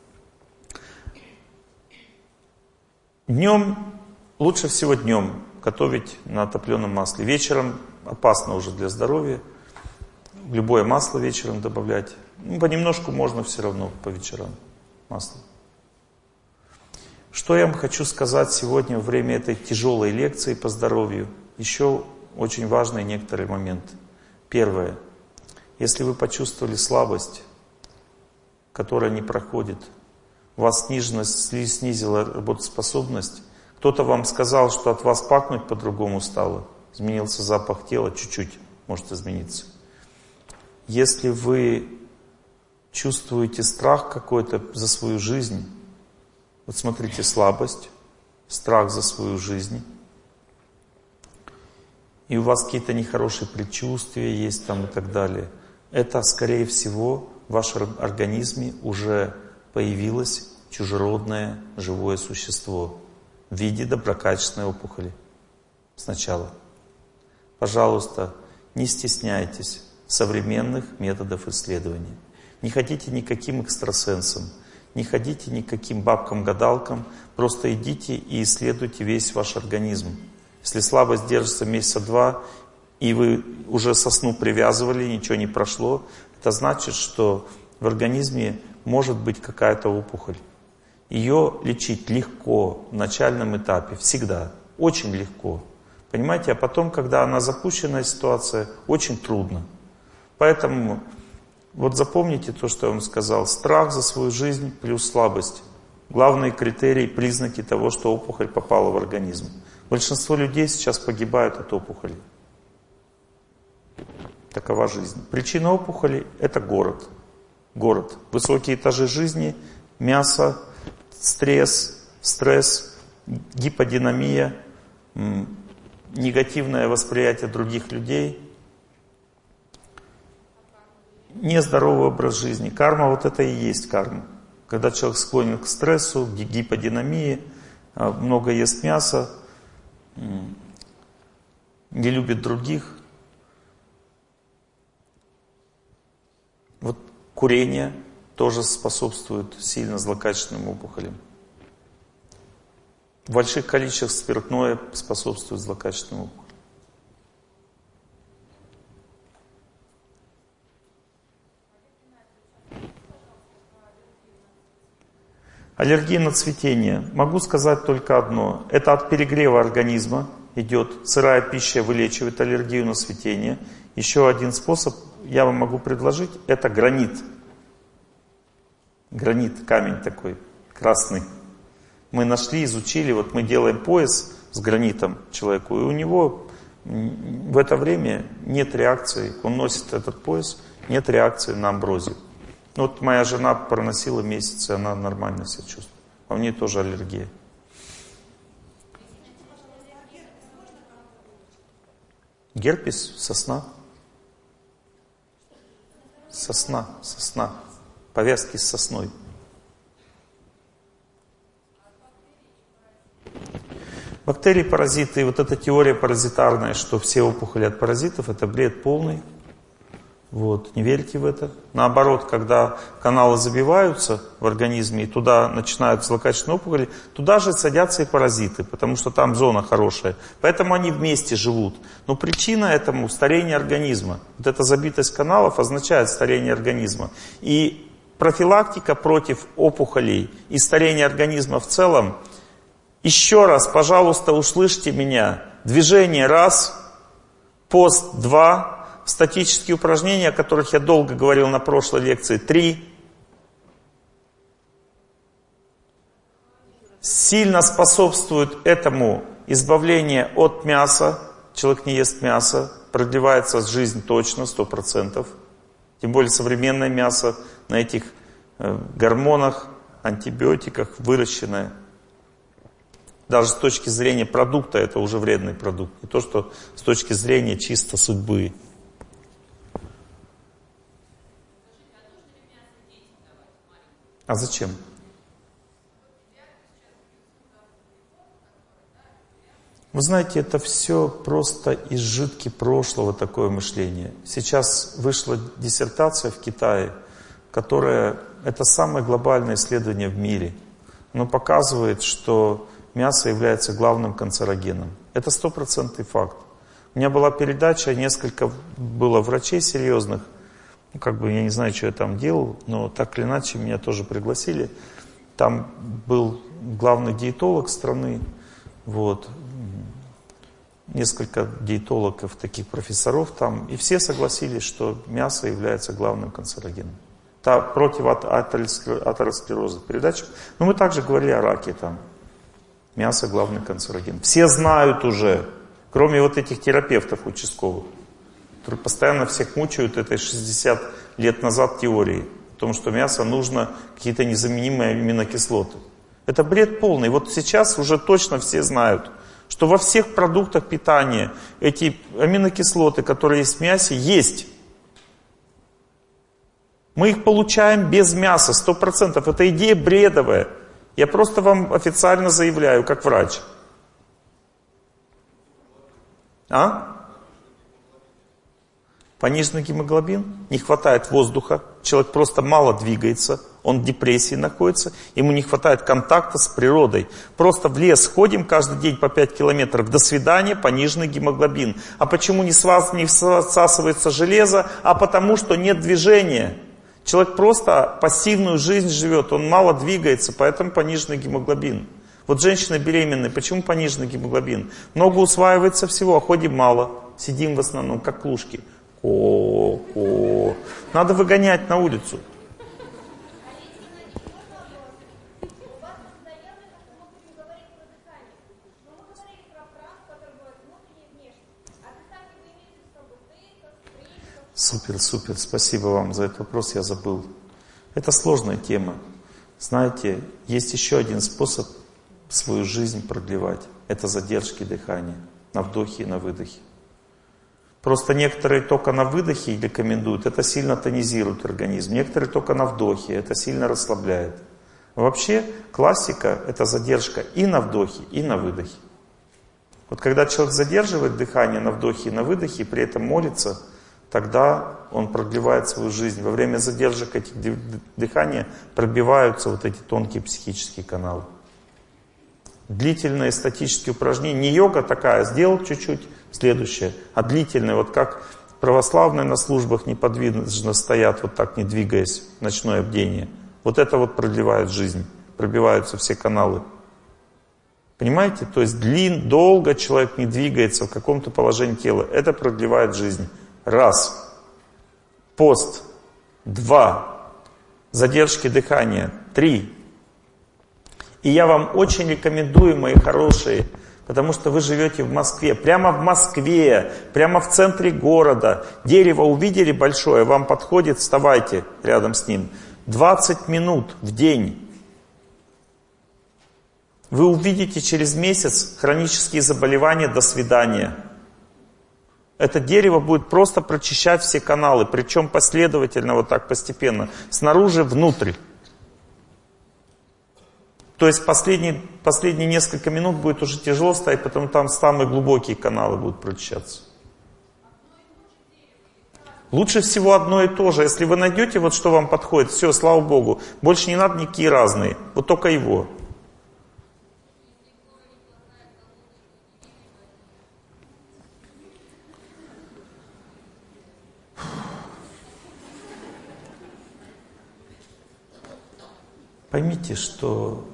Днем, лучше всего днем готовить на топленом масле. Вечером опасно уже для здоровья. Любое масло вечером добавлять. Ну, понемножку можно все равно по вечерам масло. Что я вам хочу сказать сегодня во время этой тяжелой лекции по здоровью? Еще очень важные некоторые моменты. Первое. Если вы почувствовали слабость, которая не проходит, у вас снижена, снизила работоспособность, кто-то вам сказал, что от вас пахнуть по-другому стало, изменился запах тела, чуть-чуть может измениться. Если вы чувствуете страх какой-то за свою жизнь, вот смотрите, слабость, страх за свою жизнь, и у вас какие-то нехорошие предчувствия есть там и так далее, это, скорее всего, в вашем организме уже появилось чужеродное живое существо в виде доброкачественной опухоли. Сначала. Пожалуйста, не стесняйтесь современных методов исследования. Не ходите никаким экстрасенсам, не ходите никаким бабкам-гадалкам, просто идите и исследуйте весь ваш организм. Если слабость держится месяца два, и вы уже со сну привязывали, ничего не прошло, это значит, что в организме может быть какая-то опухоль. Ее лечить легко в начальном этапе, всегда, очень легко. Понимаете, а потом, когда она запущенная ситуация, очень трудно. Поэтому вот запомните то, что я вам сказал. Страх за свою жизнь плюс слабость. Главные критерии, признаки того, что опухоль попала в организм. Большинство людей сейчас погибают от опухоли. Такова жизнь. Причина опухоли – это город. город. Высокие этажи жизни, мясо, стресс, стресс, гиподинамия, негативное восприятие других людей, нездоровый образ жизни. Карма, вот это и есть карма. Когда человек склонен к стрессу, к гиподинамии, много ест мяса, не любит других. Вот курение тоже способствует сильно злокачественным опухолям. В больших количествах спиртное способствует злокачественным опухолям. Аллергия на цветение. Могу сказать только одно. Это от перегрева организма идет. Сырая пища вылечивает аллергию на цветение. Еще один способ я вам могу предложить. Это гранит. Гранит, камень такой, красный. Мы нашли, изучили. Вот мы делаем пояс с гранитом человеку. И у него в это время нет реакции. Он носит этот пояс, нет реакции на амброзию. Вот моя жена проносила месяцы, она нормально себя чувствует. А у нее тоже аллергия. Герпес, сосна. Сосна, сосна. Повязки с сосной. Бактерии, паразиты, вот эта теория паразитарная, что все опухоли от паразитов, это бред полный. Вот, не верьте в это. Наоборот, когда каналы забиваются в организме, и туда начинают злокачественные опухоли, туда же садятся и паразиты, потому что там зона хорошая. Поэтому они вместе живут. Но причина этому старение организма. Вот эта забитость каналов означает старение организма. И профилактика против опухолей и старения организма в целом. Еще раз, пожалуйста, услышьте меня. Движение раз, пост два. Статические упражнения, о которых я долго говорил на прошлой лекции, три. Сильно способствует этому избавление от мяса. Человек не ест мясо, продлевается жизнь точно, сто процентов. Тем более современное мясо на этих э, гормонах, антибиотиках выращенное. Даже с точки зрения продукта это уже вредный продукт. Не то, что с точки зрения чисто судьбы. А зачем? Вы знаете, это все просто изжитки прошлого, такое мышление. Сейчас вышла диссертация в Китае, которая, это самое глобальное исследование в мире. Оно показывает, что мясо является главным канцерогеном. Это стопроцентный факт. У меня была передача, несколько было врачей серьезных. Ну, как бы я не знаю, что я там делал, но так или иначе меня тоже пригласили. Там был главный диетолог страны, вот, несколько диетологов, таких профессоров там, и все согласились, что мясо является главным канцерогеном. Это против атеросклероза передача. Но мы также говорили о раке там. Мясо главный канцероген. Все знают уже, кроме вот этих терапевтов участковых, которые постоянно всех мучают этой шестьдесят лет назад теорией о том, что мясо нужно какие-то незаменимые аминокислоты. Это бред полный. Вот сейчас уже точно все знают, что во всех продуктах питания эти аминокислоты, которые есть в мясе, есть. Мы их получаем без мяса, сто процентов. Это идея бредовая. Я просто вам официально заявляю, как врач. А? Пониженный гемоглобин, не хватает воздуха, человек просто мало двигается, он в депрессии находится, ему не хватает контакта с природой. Просто в лес ходим каждый день по пять километров, до свидания, пониженный гемоглобин. А почему не всасывается железо? А потому что нет движения. Человек просто пассивную жизнь живет, он мало двигается, поэтому пониженный гемоглобин. Вот женщины беременные, почему пониженный гемоглобин? Много усваивается всего, а ходим мало, сидим в основном как клушки. О-о-о. Надо выгонять на улицу. Супер, супер. Спасибо вам за этот вопрос, я забыл. Это сложная тема. Знаете, есть еще один способ свою жизнь продлевать. Это задержки дыхания на вдохе и на выдохе. Просто некоторые только на выдохе рекомендуют, это сильно тонизирует организм. Некоторые только на вдохе, это сильно расслабляет. Вообще классика — это задержка и на вдохе, и на выдохе. Вот когда человек задерживает дыхание на вдохе и на выдохе, и при этом молится, тогда он продлевает свою жизнь. Во время задержек этих дыхания пробиваются вот эти тонкие психические каналы. Длительные статические упражнения, не йога такая, сделал чуть-чуть, следующее, а длительные, вот как православные на службах неподвижно стоят, вот так не двигаясь, ночное бдение. Вот это вот продлевает жизнь, пробиваются все каналы. Понимаете? То есть длин, долго человек не двигается в каком-то положении тела. Это продлевает жизнь. Раз. Пост. Два. Задержки дыхания. Три. И я вам очень рекомендую, мои хорошие, потому что вы живете в Москве. Прямо в Москве, прямо в центре города. Дерево увидели большое, вам подходит, вставайте рядом с ним. двадцать минут в день. Вы увидите через месяц хронические заболевания, до свидания. Это дерево будет просто прочищать все каналы, причем последовательно, вот так постепенно, снаружи внутрь. То есть последние, последние несколько минут будет уже тяжело стоять, потому там самые глубокие каналы будут прочищаться. Лучше всего одно и то же. Если вы найдете, вот что вам подходит, все, слава Богу, больше не надо никакие разные, вот только его. Поймите, что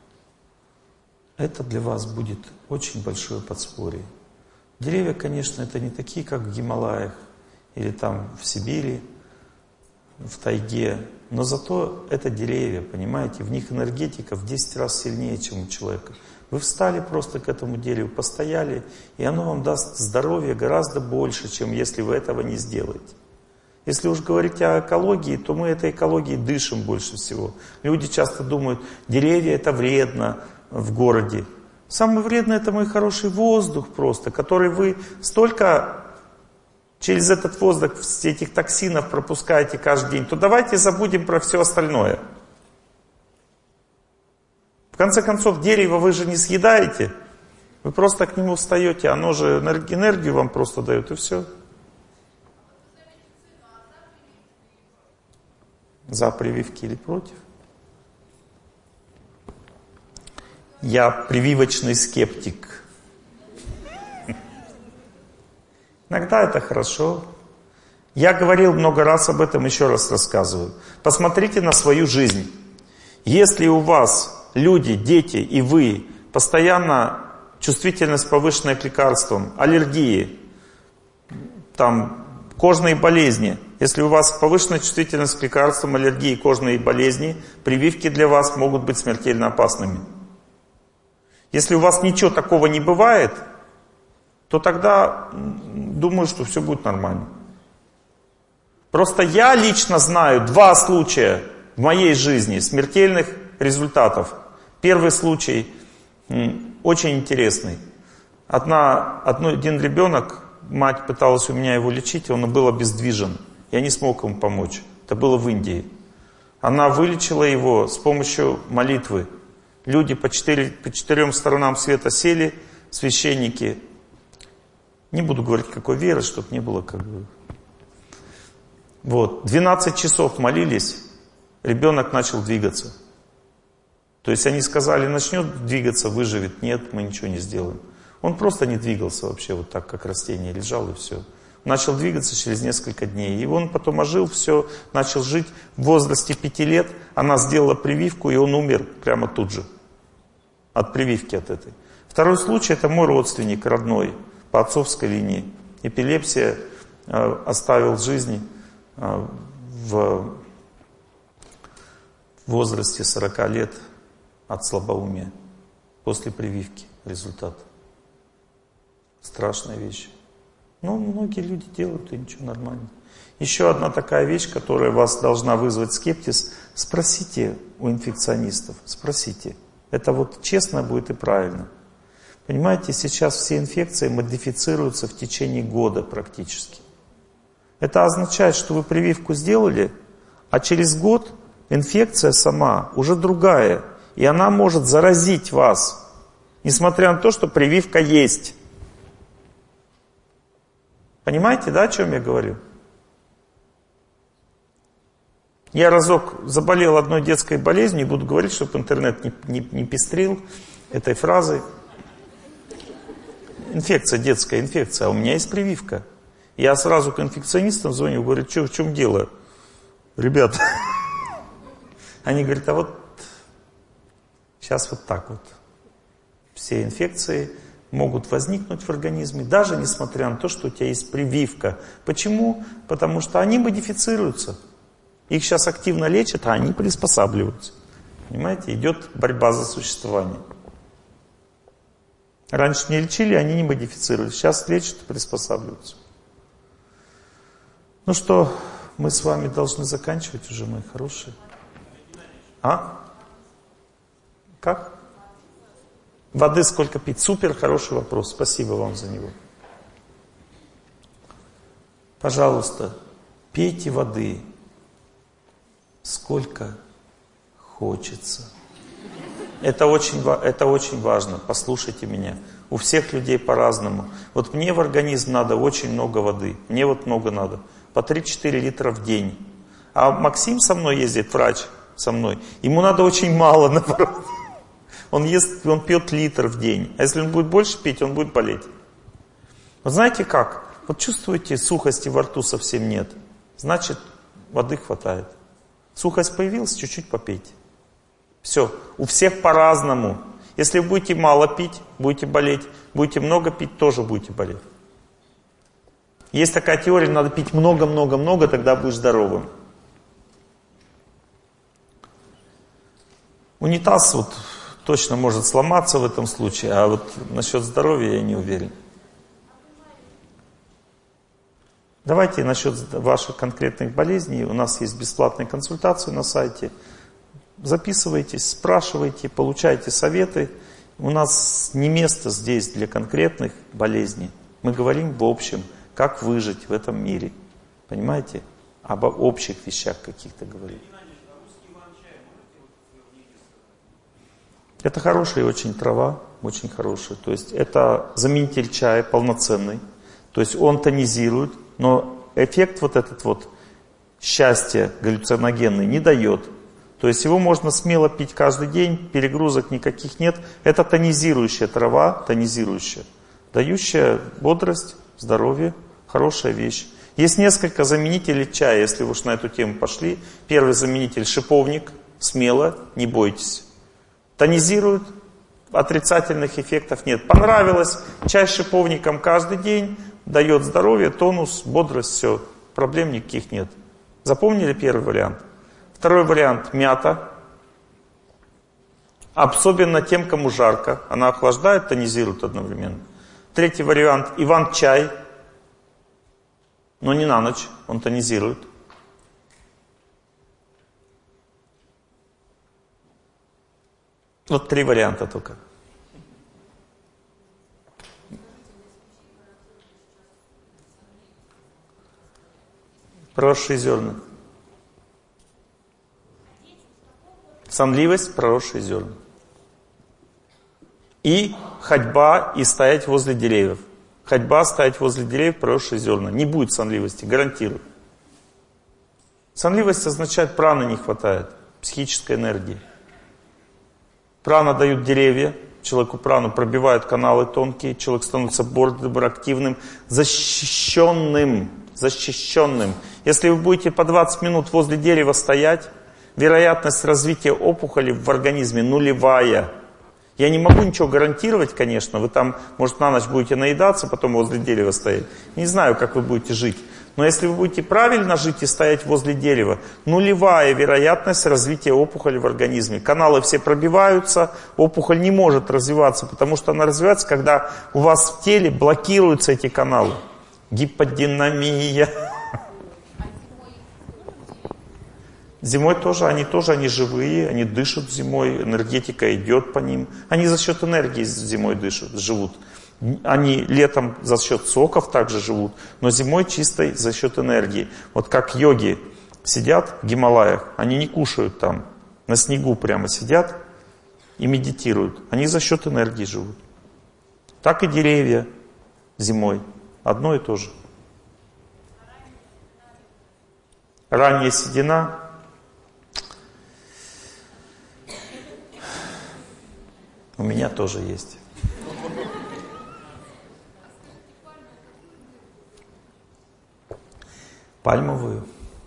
это для вас будет очень большое подспорье. Деревья, конечно, это не такие, как в Гималаях или там в Сибири, в тайге, но зато это деревья, понимаете, в них энергетика в десять раз сильнее, чем у человека. Вы встали просто к этому дереву, постояли, и оно вам даст здоровье гораздо больше, чем если вы этого не сделаете. Если уж говорить о экологии, то мы этой экологией дышим больше всего. Люди часто думают, деревья это вредно в городе. Самое вредное это мой хороший воздух просто, который вы столько через этот воздух этих токсинов пропускаете каждый день. То давайте забудем про все остальное. В конце концов, дерево вы же не съедаете. Вы просто к нему встаете, оно же энергию вам просто дает, и все. За прививки или против? Я прививочный скептик. Иногда это хорошо. Я говорил много раз об этом, еще раз рассказываю. Посмотрите на свою жизнь. Если у вас люди, дети и вы постоянно чувствительность повышенная к лекарствам, аллергии, там, кожные болезни. Если у вас повышенная чувствительность к лекарствам, аллергии, кожные болезни, прививки для вас могут быть смертельно опасными. Если у вас ничего такого не бывает, то тогда думаю, что все будет нормально. Просто я лично знаю два случая в моей жизни смертельных результатов. Первый случай очень интересный. Одна, одно, один ребенок, мать пыталась у меня его лечить, он был обездвижен. Я не смог ему помочь. Это было в Индии. Она вылечила его с помощью молитвы. Люди по, четыре, по четырем сторонам света сели, священники. Не буду говорить, какой веры, чтобы не было как бы... Вот. двенадцать часов молились, ребенок начал двигаться. То есть они сказали, начнет двигаться, выживет. Нет, мы ничего не сделаем. Он просто не двигался вообще, вот так, как растение, лежал и все. Начал двигаться через несколько дней. И он потом ожил, все, начал жить. В возрасте пяти лет она сделала прививку, и он умер прямо тут же. От прививки от этой. Второй случай, это мой родственник родной, по отцовской линии. Эпилепсия, э, оставил жизнь э, в возрасте сорока лет от слабоумия. После прививки результат. Страшная вещь. Ну, многие люди делают, и ничего, нормально. Еще одна такая вещь, которая вас должна вызвать скептиз. Спросите у инфекционистов, спросите. Это вот честно будет и правильно. Понимаете, сейчас все инфекции модифицируются в течение года практически. Это означает, что вы прививку сделали, а через год инфекция сама уже другая. И она может заразить вас, несмотря на то, что прививка есть. Понимаете, да, о чем я говорю? Я разок заболел одной детской болезнью, не буду говорить, чтобы интернет не, не, не пестрил этой фразой. Инфекция, детская инфекция, а у меня есть прививка. Я сразу к инфекционистам звоню, говорю, что, в чем дело? Ребята, они говорят, а вот сейчас вот так вот. Все инфекции могут возникнуть в организме, даже несмотря на то, что у тебя есть прививка. Почему? Потому что они модифицируются. Их сейчас активно лечат, а они приспосабливаются. Понимаете, идет борьба за существование. Раньше не лечили, они не модифицировались. Сейчас лечат и приспосабливаются. Ну что, мы с вами должны заканчивать уже, мои хорошие. А? Как? Воды сколько пить? Супер, хороший вопрос. Спасибо вам за него. Пожалуйста, пейте воды сколько хочется. Это очень, это очень важно. Послушайте меня. У всех людей по-разному. Вот мне в организм надо очень много воды. Мне вот много надо. По три-четыре литра в день. А Максим со мной ездит, врач со мной. Ему надо очень мало, наоборот. Он ест, он пьет литр в день. А если он будет больше пить, он будет болеть. Вот знаете как? Вот чувствуете, сухости во рту совсем нет. Значит, воды хватает. Сухость появилась, чуть-чуть попейте. Все. У всех по-разному. Если вы будете мало пить, будете болеть. Будете много пить, тоже будете болеть. Есть такая теория, надо пить много-много-много, тогда будешь здоровым. Унитаз вот точно может сломаться в этом случае, а вот насчет здоровья я не уверен. Давайте насчет ваших конкретных болезней. У нас есть бесплатные консультации на сайте. Записывайтесь, спрашивайте, получайте советы. У нас не место здесь для конкретных болезней. Мы говорим в общем, как выжить в этом мире. Понимаете? Об общих вещах каких-то говорим. Это хорошая очень трава, очень хорошая. То есть это заменитель чая полноценный. То есть он тонизирует, но эффект вот этот вот счастья галлюциногенный не дает. То есть его можно смело пить каждый день, перегрузок никаких нет. Это тонизирующая трава, тонизирующая, дающая бодрость, здоровье, хорошая вещь. Есть несколько заменителей чая, если вы уж на эту тему пошли. Первый заменитель шиповник, смело, не бойтесь. Тонизирует, отрицательных эффектов нет. Понравилось, чай с шиповником каждый день, дает здоровье, тонус, бодрость, все, проблем никаких нет. Запомнили первый вариант? Второй вариант – мята. Особенно тем, кому жарко. Она охлаждает, тонизирует одновременно. Третий вариант – иван-чай. Но не на ночь, он тонизирует. Вот три варианта только. Проросшие зерна. Сонливость, проросшие зерна. И ходьба, и стоять возле деревьев. Ходьба, стоять возле деревьев, проросшие зерна. Не будет сонливости, гарантирую. Сонливость означает, праны не хватает, психической энергии. Прана дают деревья, человеку прану пробивают каналы тонкие, человек становится бодрым, активным, защищенным, защищенным. Если вы будете по двадцать минут возле дерева стоять, вероятность развития опухоли в организме нулевая. Я не могу ничего гарантировать, конечно, вы там, может, на ночь будете наедаться, потом возле дерева стоять. Не знаю, как вы будете жить. Но если вы будете правильно жить и стоять возле дерева, нулевая вероятность развития опухоли в организме. Каналы все пробиваются, опухоль не может развиваться, потому что она развивается, когда у вас в теле блокируются эти каналы. Гиподинамия. Зимой тоже, они тоже, они живые, они дышат зимой, энергетика идет по ним. Они за счет энергии зимой дышат, живут. Они летом за счет соков также живут, но зимой чисто за счет энергии. Вот как йоги сидят в Гималаях, они не кушают там, на снегу прямо сидят и медитируют. Они за счет энергии живут. Так и деревья зимой. Одно и то же. Ранняя седина. У меня тоже есть. Пальмовую.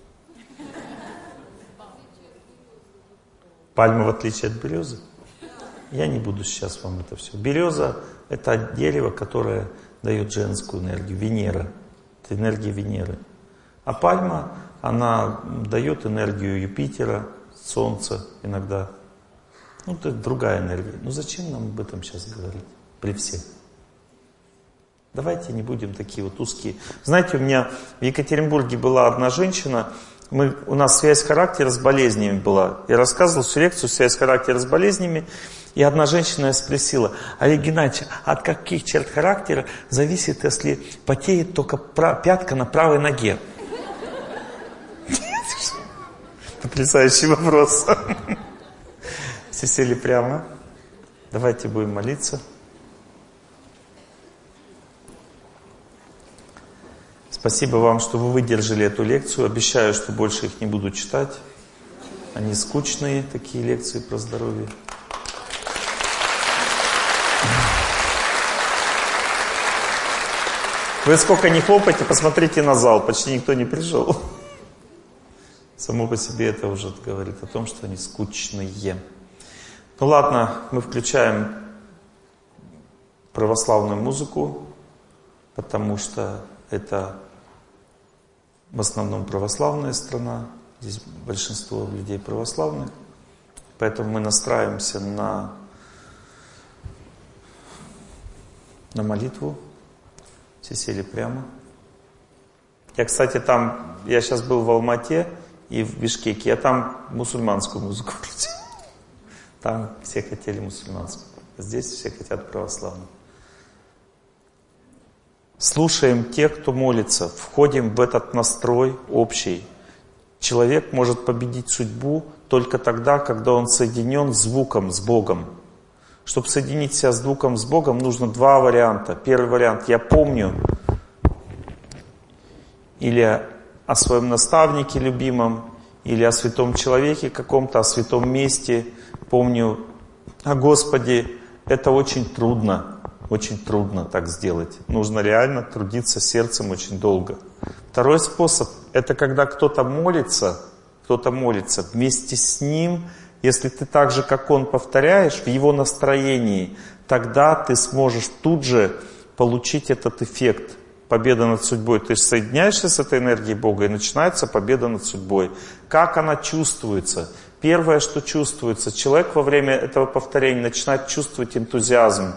Пальма в отличие от березы. Я не буду сейчас вам это все. Береза — это дерево, которое дает женскую энергию. Венера. Это энергия Венеры. А пальма, она дает энергию Юпитера, Солнца иногда. Ну, это другая энергия. Ну, зачем нам об этом сейчас говорить? При всех. Давайте не будем такие вот узкие. Знаете, у меня в Екатеринбурге была одна женщина, мы, у нас связь характера с болезнями была. Я рассказывал всю лекцию «Связь характера с болезнями», и одна женщина спросила: Олег Геннадьевич, от каких черт характера зависит, если потеет только пятка на правой ноге? Потрясающий вопрос. Все сели прямо. Давайте будем молиться. Спасибо вам, что вы выдержали эту лекцию. Обещаю, что больше их не буду читать. Они скучные, такие лекции про здоровье. Вы сколько ни хлопайте, посмотрите на зал. Почти никто не пришел. Само по себе это уже говорит о том, что они скучные. Ну ладно, мы включаем православную музыку, потому что это в основном православная страна, здесь большинство людей православных, поэтому мы настраиваемся на, на молитву. Все сели прямо. Я, кстати, там, я сейчас был в Алмате и в Бишкеке, я там мусульманскую музыку включил. Там все хотели мусульманскую, здесь все хотят православную. Слушаем тех, кто молится, входим в этот настрой общий. Человек может победить судьбу только тогда, когда он соединен звуком с Богом. Чтобы соединить себя с звуком с Богом, нужно два варианта. Первый вариант: я помню или о своем наставнике любимом, или о святом человеке каком-то, о святом месте, помню о Господе. Это очень трудно. Очень трудно так сделать. Нужно реально трудиться сердцем очень долго. Второй способ — это когда кто-то молится, кто-то молится вместе с ним. Если ты так же, как он, повторяешь в его настроении, тогда ты сможешь тут же получить этот эффект. Победа над судьбой. Ты же соединяешься с этой энергией Бога, и начинается победа над судьбой. Как она чувствуется? Первое, что чувствуется, человек во время этого повторения начинает чувствовать энтузиазм.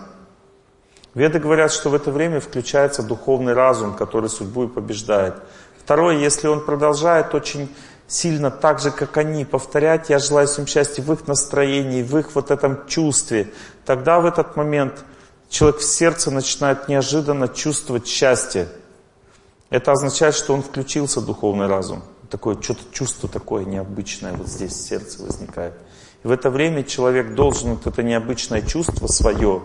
Веды говорят, что в это время включается духовный разум, который судьбу и побеждает. Второе, если он продолжает очень сильно так же, как они, повторять «Я желаю всем счастья» в их настроении, в их вот этом чувстве, тогда в этот момент человек в сердце начинает неожиданно чувствовать счастье. Это означает, что он включился в духовный разум. Такое что-то чувство такое необычное вот здесь в сердце возникает. И в это время человек должен вот это необычное чувство свое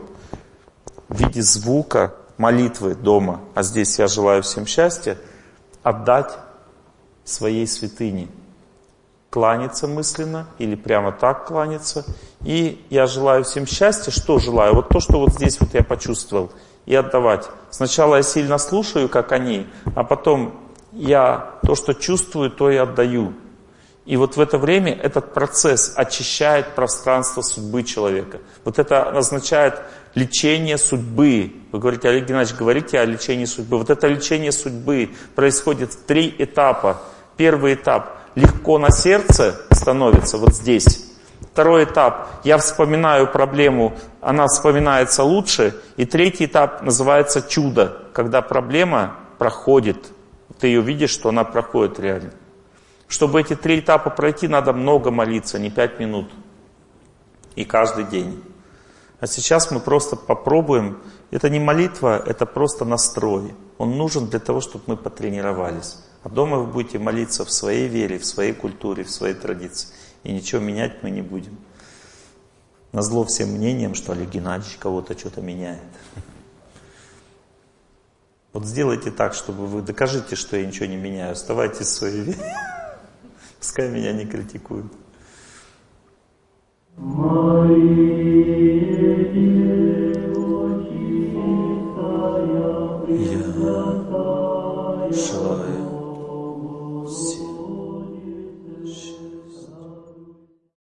в виде звука молитвы дома, а здесь «Я желаю всем счастья», отдать своей святыне. Кланяться мысленно или прямо так кланяться. И «Я желаю всем счастья». Что желаю? Вот то, что вот здесь вот я почувствовал. И отдавать. Сначала я сильно слушаю, как они, а потом я то, что чувствую, то и отдаю. И вот в это время этот процесс очищает пространство судьбы человека. Вот это означает лечение судьбы. Вы говорите: Олег Геннадьевич, говорите о лечении судьбы. Вот это лечение судьбы происходит в три этапа. Первый этап — легко на сердце становится вот здесь. Второй этап — я вспоминаю проблему, она вспоминается лучше. И третий этап называется чудо, когда проблема проходит. Ты ее видишь, что она проходит реально. Чтобы эти три этапа пройти, надо много молиться, не пять минут. И каждый день. А сейчас мы просто попробуем. Это не молитва, это просто настрой. Он нужен для того, чтобы мы потренировались. А дома вы будете молиться в своей вере, в своей культуре, в своей традиции. И ничего менять мы не будем. Назло всем мнениям, что Олег Геннадьевич кого-то что-то меняет. Вот сделайте так, чтобы вы докажите, что я ничего не меняю. Оставайтесь в своей вере. Пускай меня не критикуют.